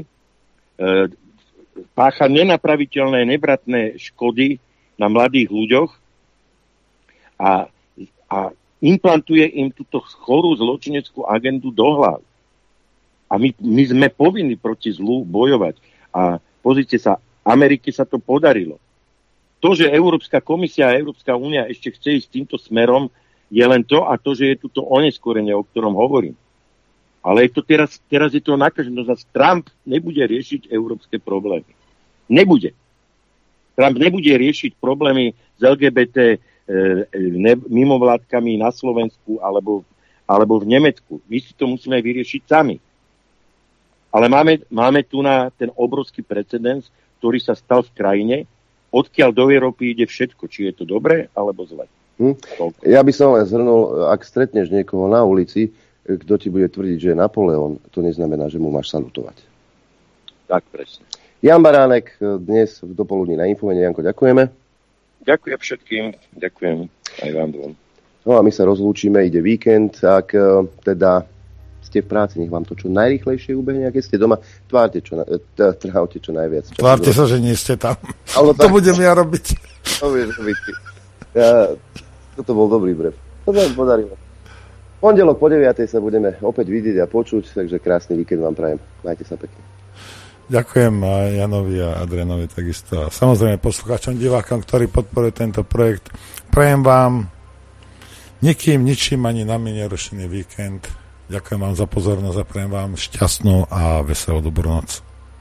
pácha nenapraviteľné, nevratné škody na mladých ľuďoch a, a implantuje im túto chorú zločineckú agendu do hlav. A my, my sme povinni proti zlu bojovať. A pozrite sa, Amerike sa to podarilo. To, že Európska komisia a Európska únia ešte chce ísť týmto smerom, je len to a to, že je tu to oneskorenie, o ktorom hovorím. Ale je to teraz, teraz je to nakažené. Trump nebude riešiť európske problémy. Nebude. Trump nebude riešiť problémy s el gé bé té e, mimovládkami na Slovensku alebo, alebo v Nemecku. My si to musíme vyriešiť sami. Ale máme, máme tu na ten obrovský precedens, ktorý sa stal v krajine, odkiaľ do Európy ide všetko. Či je to dobré, alebo zle. Hm. Ja by som len zhrnul, ak stretneš niekoho na ulici, kto ti bude tvrdiť, že je Napoleon, to neznamená, že mu máš salutovať. Tak, presne. Jan Baránek dnes v dopoludní na Infovene. Janko, ďakujeme. Ďakujem všetkým. Ďakujem aj vám dvom. No a my sa rozlúčime, ide víkend. Ak teda ste v práci, nech vám to čo najrýchlejšie ubehne. A keď ste doma, tvárte čo, trávte čo najviac. Tvárte sa, že nie ste tam. Ale to tak, budem ja robiť. To budeš robiť. Ja, toto bol dobrý brev. To sa mi podarilo. Pondelok po deviatej sa budeme opäť vidieť a počuť, takže krásny víkend vám prajem. Majte sa pekne. Ďakujem Janovi a Adrianovi takisto. A samozrejme poslucháčom, divákom, ktorí podporujú tento projekt. Prajem vám nikým, ničím ani nami nerušený víkend. Ďakujem vám za pozornosť a prajem vám šťastnú a veselú dobrú noc.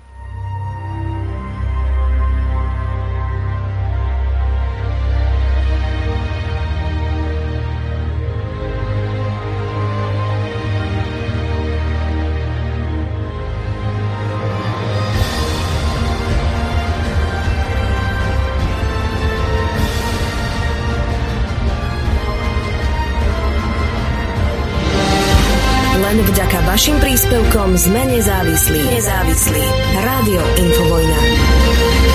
Vďaka vašim príspevkom sme nezávislí. Nezávislí. Rádio Infovojna.